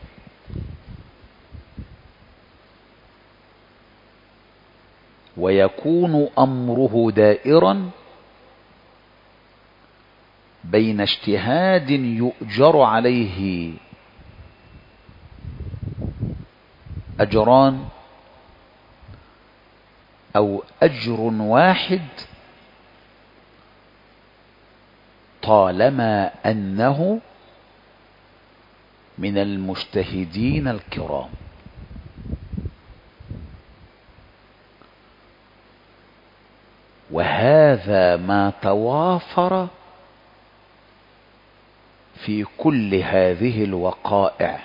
ويكون أمره دائرا بين اجتهاد يؤجر عليه أجران أو أجر واحد طالما أنه من المجتهدين الكرام. وهذا ما توافر في كل هذه الوقائع،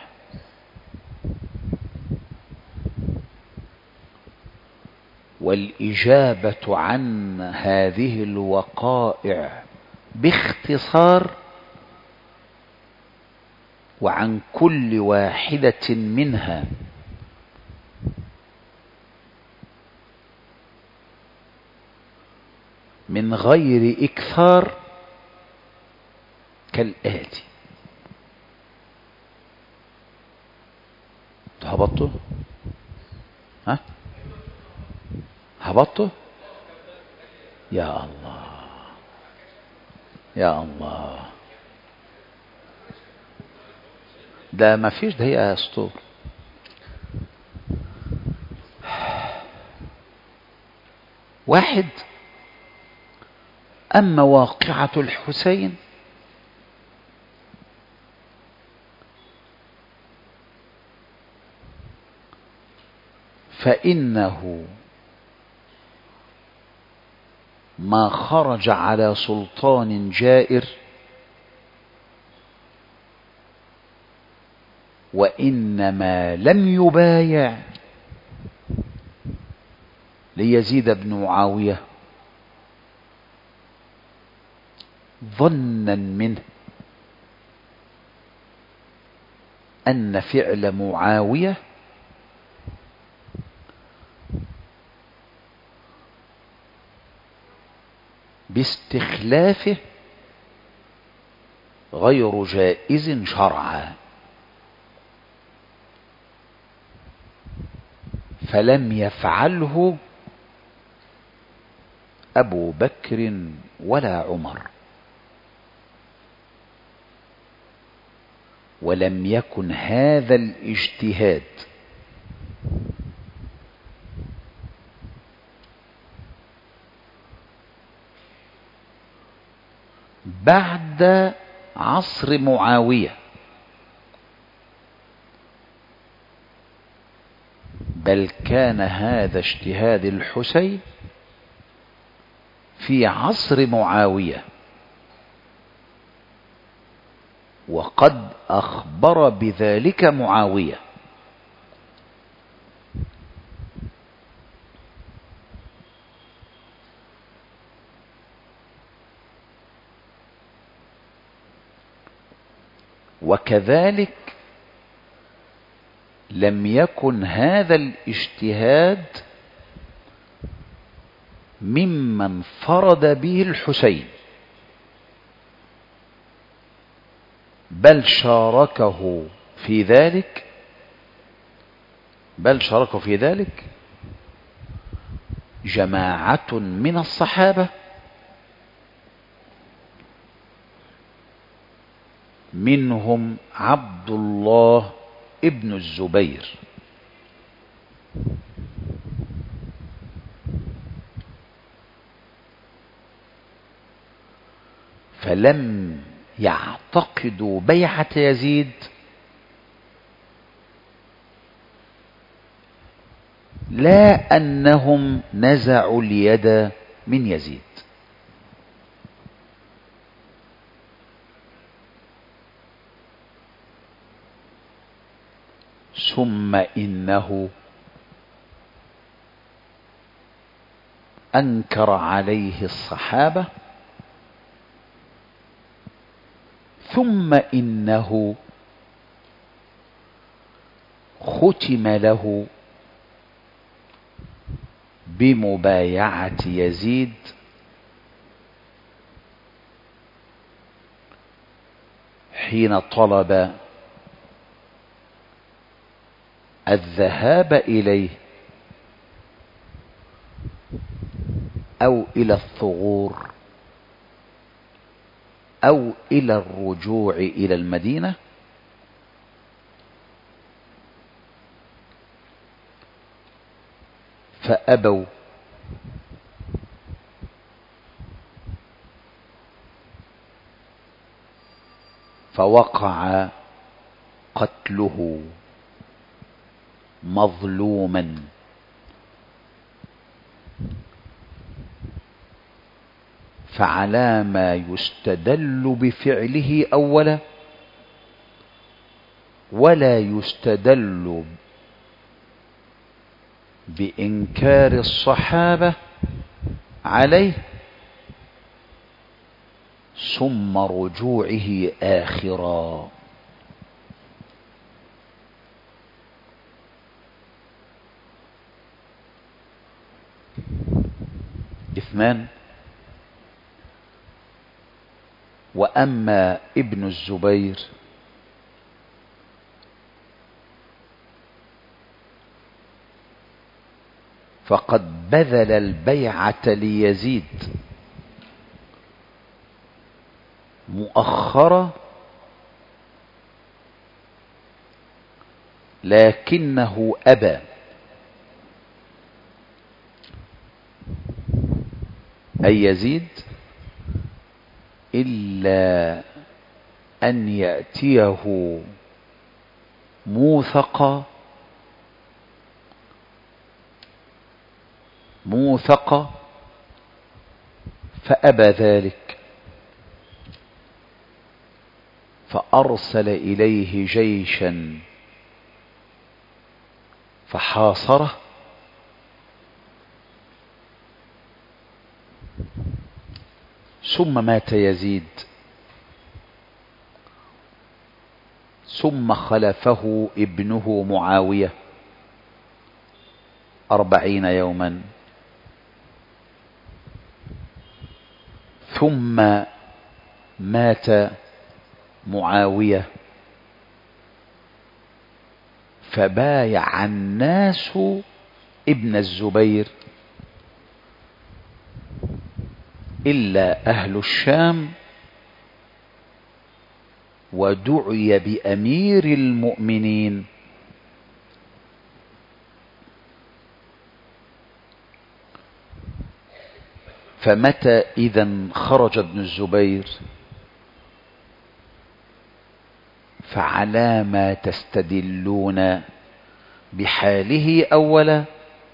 والإجابة عن هذه الوقائع باختصار وعن كل واحدة منها من غير إكثار كالآتي. هبطته؟ ها؟ هبطته؟ يا الله يا الله، ده ما فيش، ده هي اسطور. واحد، أما واقعة الحسين فإنه ما خرج على سلطان جائر وإنما لم يبايع ليزيد بن معاوية ظنا منه أن فعل معاوية باستخلافه غير جائز شرعا، فلم يفعله أبو بكر ولا عمر، ولم يكن هذا الاجتهاد بعد عصر معاوية، بل كان هذا اجتهاد الحسين في عصر معاوية، وقد أخبر بذلك معاوية. وكذلك لم يكن هذا الاجتهاد ممن فرد به الحسين، بل شاركه في ذلك بل شاركه في ذلك جماعة من الصحابة، منهم عبد الله ابن الزبير. فلم يعتقدوا بيعة يزيد لا أنهم نزعوا اليد من يزيد. ثم إنه أنكر عليه الصحابة، ثم إنه ختم له بمبايعة يزيد حين طلب الذهاب إليه أو إلى الثغور أو إلى الرجوع إلى المدينة، فأبوا، فوقع قتله مظلوما. فعلى ما يستدل بفعله أولا، ولا يستدل بإنكار الصحابة عليه، ثم رجوعه آخرا. اثنان: وأما ابن الزبير فقد بذل البيعة ليزيد مؤخرة، لكنه أبى، أي يزيد، إلا أن يأتيه موثق موثق فأبى ذلك، فأرسل إليه جيشا فحاصره، ثم مات يزيد، ثم خلفه ابنه معاوية أربعين يوما، ثم مات معاوية، فبايع الناس ابن الزبير إلا أهل الشام، ودعي بأمير المؤمنين. فمتى إذا خرج ابن الزبير فعلى ما تستدلون بحاله أولا،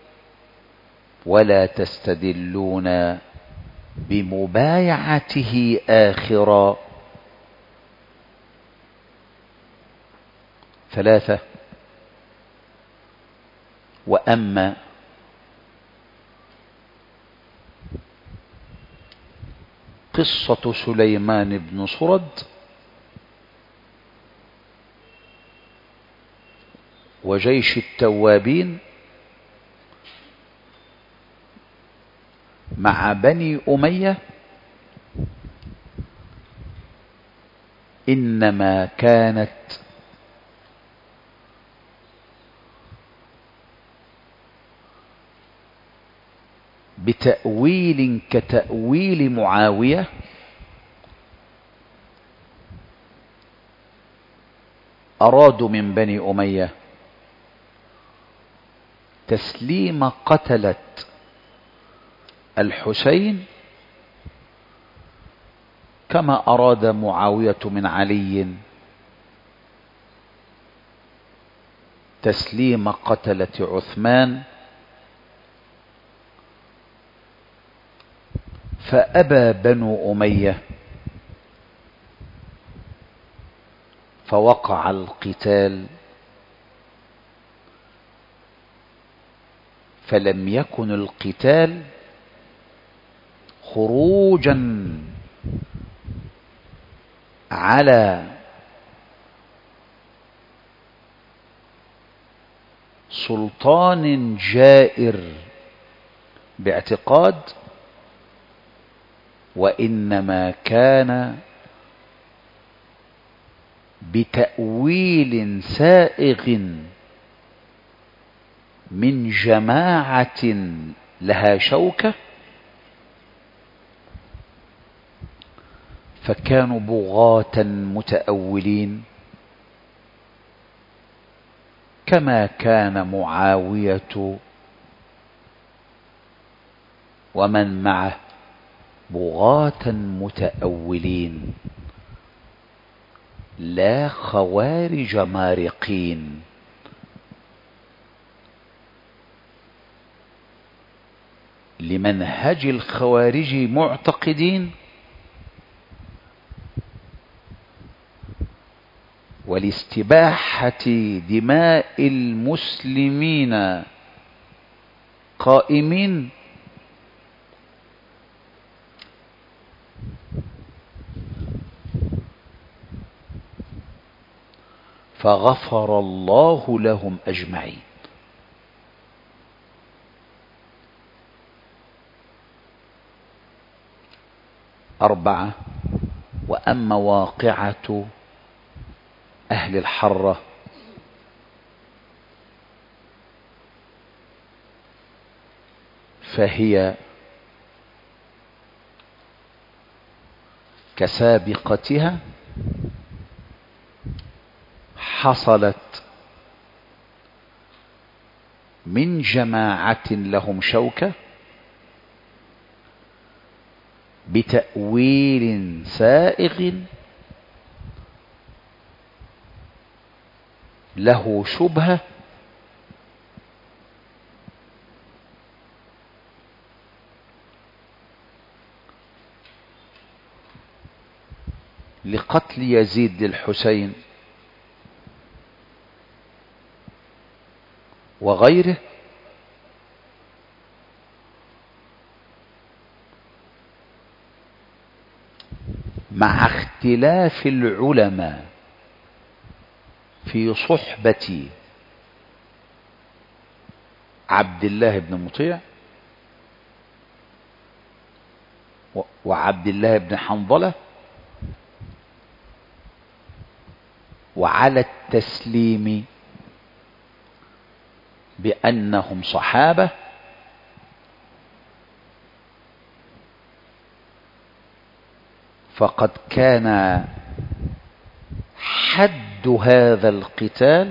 ولا تستدلون بمبايعته آخرا. ثلاثة: وأما قصة سليمان بن صرد وجيش التوابين مع بني أمية إنما كانت بتأويل كتأويل معاوية أرادوا من بني أمية تسليم قتلة الحسين كما أراد معاوية من علي تسليم قتلة عثمان، فأبى بنو أمية فوقع القتال، فلم يكن القتال خروجا على سلطان جائر باعتقاد، وإنما كان بتأويل سائغ من جماعة لها شوكة، فكانوا بغاة متأولين كما كان معاوية ومن معه بغاة متأولين لا خوارج مارقين. لمنهج الخوارج معتقدين، ولاستباحة دماء المسلمين قائمين، فغفر الله لهم أجمعين. أربعة. وأما واقعة أهل الحرة فهي كسابقتها، حصلت من جماعة لهم شوكة بتأويل سائغ له شبهة، لقتل يزيد للحسين وغيره، مع اختلاف العلماء في صحبة عبد الله بن مطيع وعبد الله بن حنظلة، وعلى التسليم بأنهم صحابة، فقد كان حد هذا القتال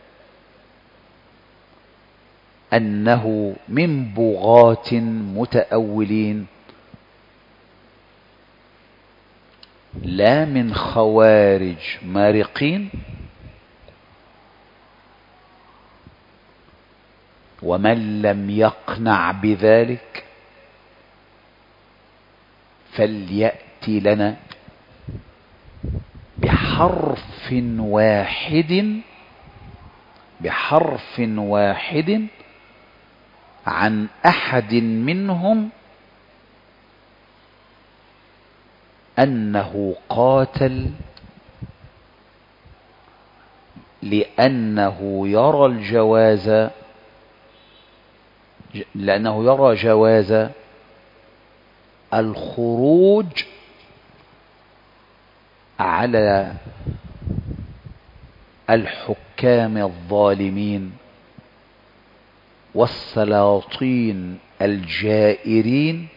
أنه من بغاة متأولين لا من خوارج مارقين. ومن لم يقنع بذلك فليأتي لنا بحرف واحد بحرف واحد عن أحد منهم أنه قاتل لأنه يرى الجواز لأنه يرى جواز الخروج على الحكام الظالمين والسلاطين الجائرين،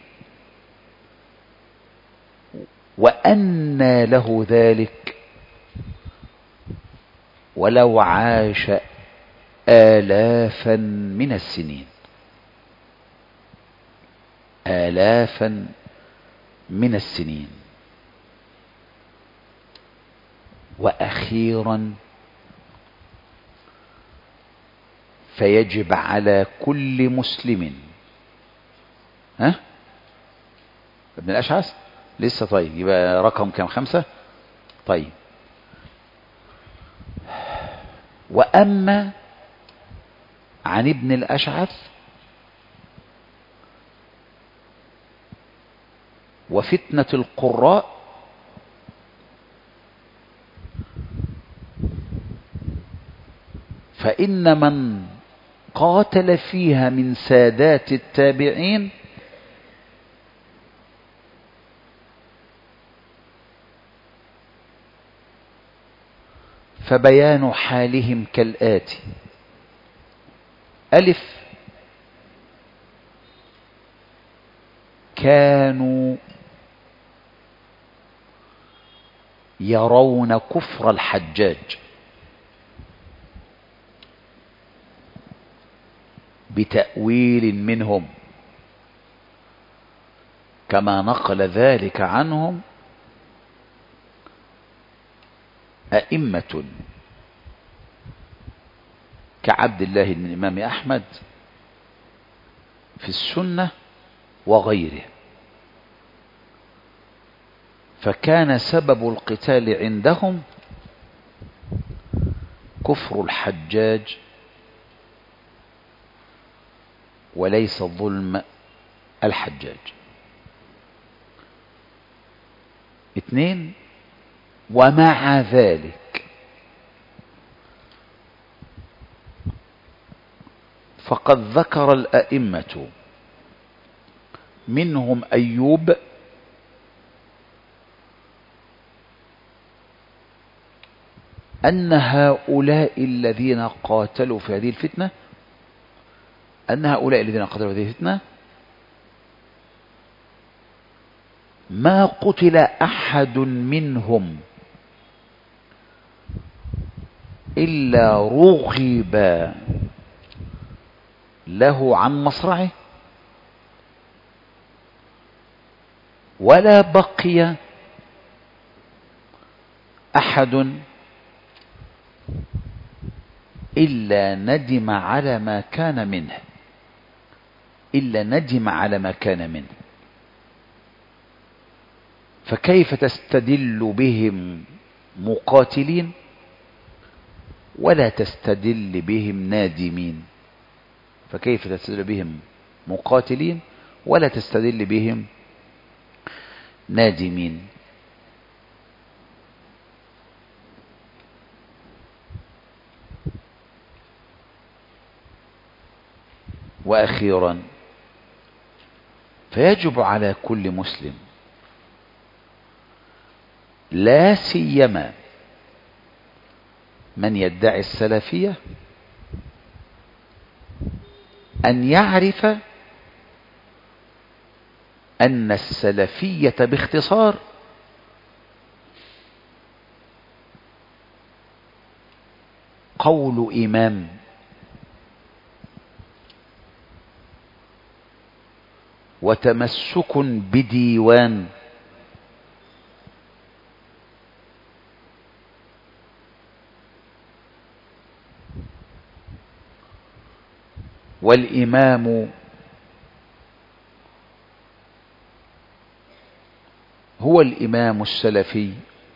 وأنى له ذلك ولو عاش آلافا من السنين، آلافا من السنين. وأخيرا فيجب على كل مسلم، ها ابن الأشعث لسه؟ طيب يبقى رقم كم؟ خمسة. طيب، وأما عن ابن الأشعث وفتنة القراء فإن من قاتل فيها من سادات التابعين فبيان حالهم كالآتي: ألف، كانوا يرون كفر الحجاج بتأويل منهم، كما نقل ذلك عنهم أئمة كعبد الله بن الإمام أحمد في السنة وغيره. فكان سبب القتال عندهم كفر الحجاج وليس ظلم الحجاج. اثنين، ومع ذلك فقد ذكر الأئمة منهم أيوب أن هؤلاء الذين قاتلوا في هذه الفتنة أن هؤلاء الذين قاتلوا في هذه الفتنة ما قتل أحد منهم إلا رغب له عن مصرعه، ولا بقي أحد إلا ندم على ما كان منه إلا ندم على ما كان منه. فكيف تستدل بهم مقاتلين ولا تستدل بهم نادمين؟ فكيف تستدل بهم مقاتلين ولا تستدل بهم نادمين؟ وأخيرا فيجب على كل مسلم لا سيما من يدعي السلفية أن يعرف أن السلفية باختصار قول إمام وتمسك بديوان والإمام هو الإمام السلفي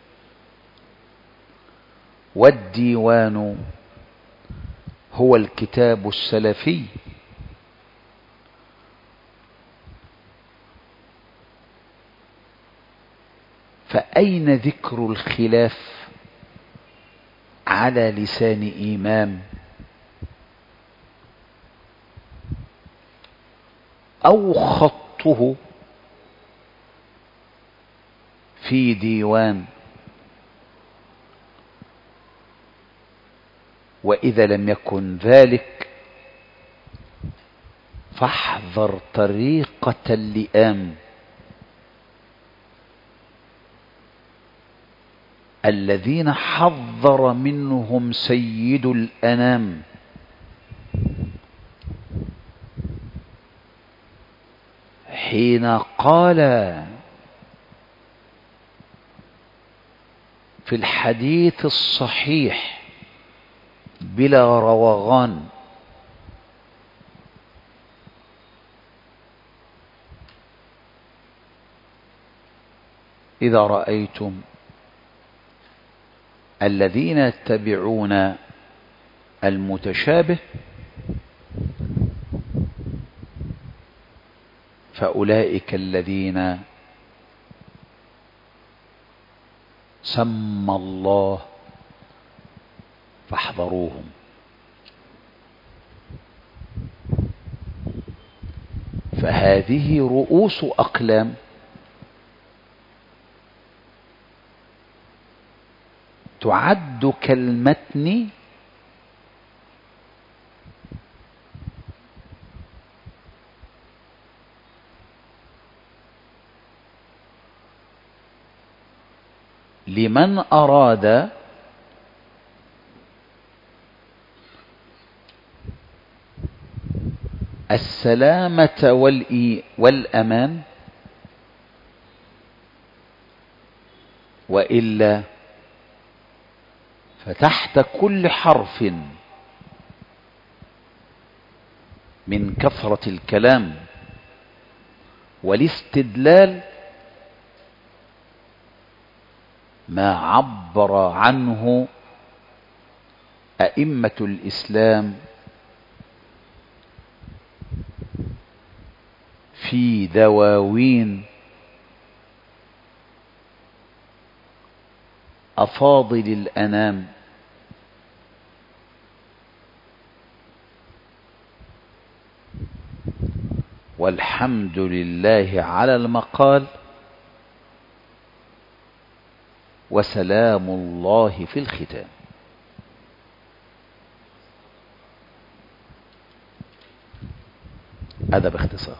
والديوان هو الكتاب السلفي. فأين ذكر الخلاف على لسان إمام أو خطه في ديوان، وإذا لم يكن ذلك فاحذر طريقة اللئام الذين حذر منهم سيد الأنام حين قال في الحديث الصحيح بلا روغان: إذا رأيتم الذين يتبعون المتشابه فأولئك الذين سمى الله فاحذروهم. فهذه رؤوس أقلام تعد كالمتن لمن أراد السلامة والأمان، وإلا فتحت كل حرف من كثرة الكلام والاستدلال ما عبر عنه أئمة الإسلام في دواوين أفاضل الأنام والحمد لله على المقال وسلام الله في الختام. هذا باختصار.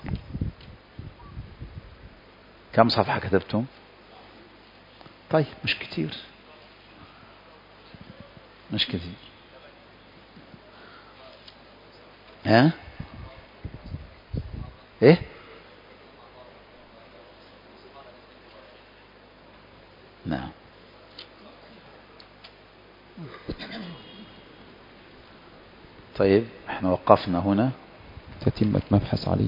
كم صفحة كتبتم؟ طيب مش كتير مش كتير ها ايه نعم. طيب احنا وقفنا هنا. تتمة مبحث عليه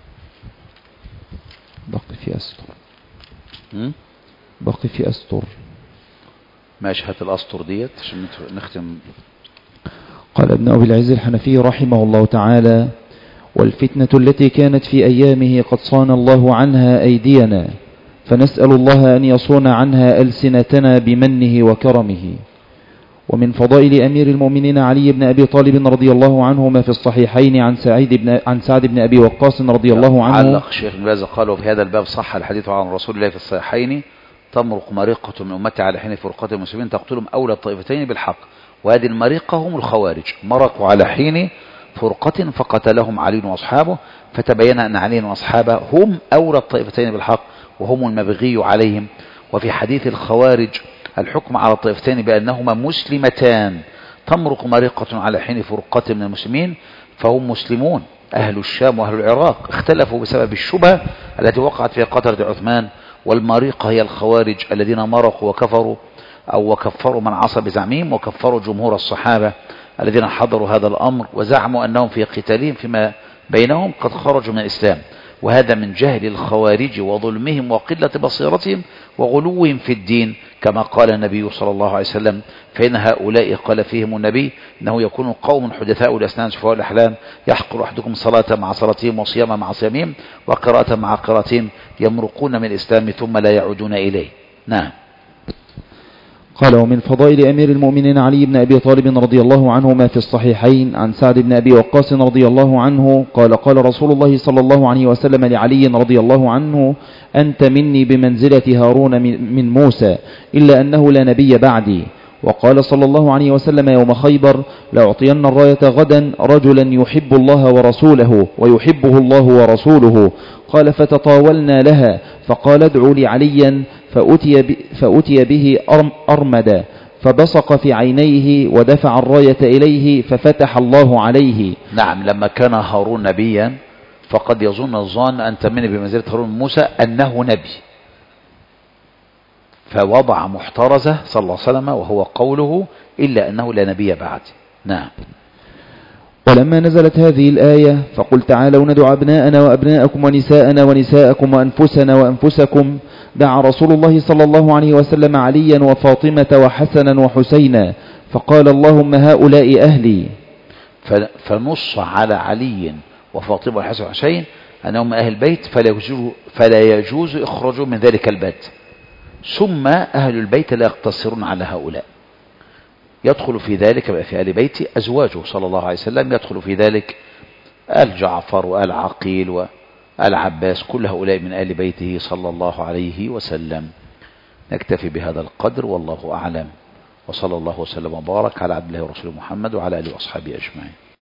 بقي في أسطر م? بقي في أسطر. ماشي، هات الأسطر ديت عشان نختم. قال ابن أبي العز الحنفي رحمه الله تعالى: والفتنة التي كانت في أيامه قد صان الله عنها أيدينا، فنسأل الله أن يصون عنها ألسنتنا بمنه وكرمه. ومن فضائل أمير المؤمنين علي بن أبي طالب رضي الله عنه ما في الصحيحين عن سعيد بن عن سعد بن أبي وقاص رضي الله عنه. علق الشيخ ابن باز قالوا في هذا الباب: صح الحديث عن رسول الله في الصحيحين: تمرق مريقة من أمتي على حين فرقة المسلمين تقتلهم أولى الطائفتين بالحق. وهذه المريقة هم الخوارج، مرقوا على حين فرقة فقتلهم علي وأصحابه، فتبين أن علي وأصحابه هم أولى الطائفتين بالحق وهم المبغي عليهم. وفي حديث الخوارج الحكم على الطائفتين بأنهما مسلمتان، تمرق مريقة على حين فرقة من المسلمين فهم مسلمون. أهل الشام وأهل العراق اختلفوا بسبب الشبهة التي وقعت في قتلة عثمان، والمريقة هي الخوارج الذين مرقوا وكفروا أو وكفروا من عصى بزعمهم، وكفروا جمهور الصحابة الذين حضروا هذا الأمر وزعموا أنهم في قتالهم فيما بينهم قد خرجوا من الإسلام. وهذا من جهل الخوارج وظلمهم وقلة بصيرتهم وغلوهم في الدين، كما قال النبي صلى الله عليه وسلم: فإن هؤلاء قال فيهم النبي إنه يكون قوم حدثاء الأسنان شفاء الأحلام، يحقر أحدكم صلاة مع صلاتهم وصيام مع صيامهم وقراءة مع قراءتهم، يمرقون من الإسلام ثم لا يعودون إليه. نعم. قال: ومن فضائل أمير المؤمنين علي بن أبي طالب رضي الله عنه ما في الصحيحين عن سعد بن أبي وقاص رضي الله عنه قال: قال رسول الله صلى الله عليه وسلم لعلي رضي الله عنه: أنت مني بمنزلة هارون من موسى، إلا أنه لا نبي بعدي. وقال صلى الله عليه وسلم يوم خيبر: لأعطين الراية غدا رجلا يحب الله ورسوله ويحبه الله ورسوله. قال: فتطاولنا لها، فقال: ادعوا لي عليا، فأتي, فأتي به أرمدا، فبصق في عينيه ودفع الراية إليه، ففتح الله عليه. نعم، لما كان هارون نبيا فقد يظن الظان أن تمني بمنزلة هارون موسى أنه نبي، فوضع محترزة صلى الله عليه وسلم وهو قوله: إلا أنه لا نبي بعد. نعم. ولما نزلت هذه الآية: فقل تعالوا ندع أبناءنا وأبناءكم ونساءنا ونساءكم وأنفسنا وأنفسكم، دعا رسول الله صلى الله عليه وسلم عليا وفاطمة وحسنا وحسينا، فقال: اللهم هؤلاء أهلي. فنص على علي وفاطمة وحسن وحسين أنهم أهل البيت، فلا يجوز, فلا يجوز إخراجهم من ذلك البيت. ثم أهل البيت لا يقتصرون على هؤلاء، يدخل في ذلك بقى في آل بيت أزواجه صلى الله عليه وسلم، يدخل في ذلك آل جعفر وآل عقيل وآل عباس، كل هؤلاء من آل بيته صلى الله عليه وسلم. نكتفي بهذا القدر والله أعلم، وصلى الله وسلم وبارك على عبد الله ورسوله محمد وعلى آله وأصحابه أجمعين.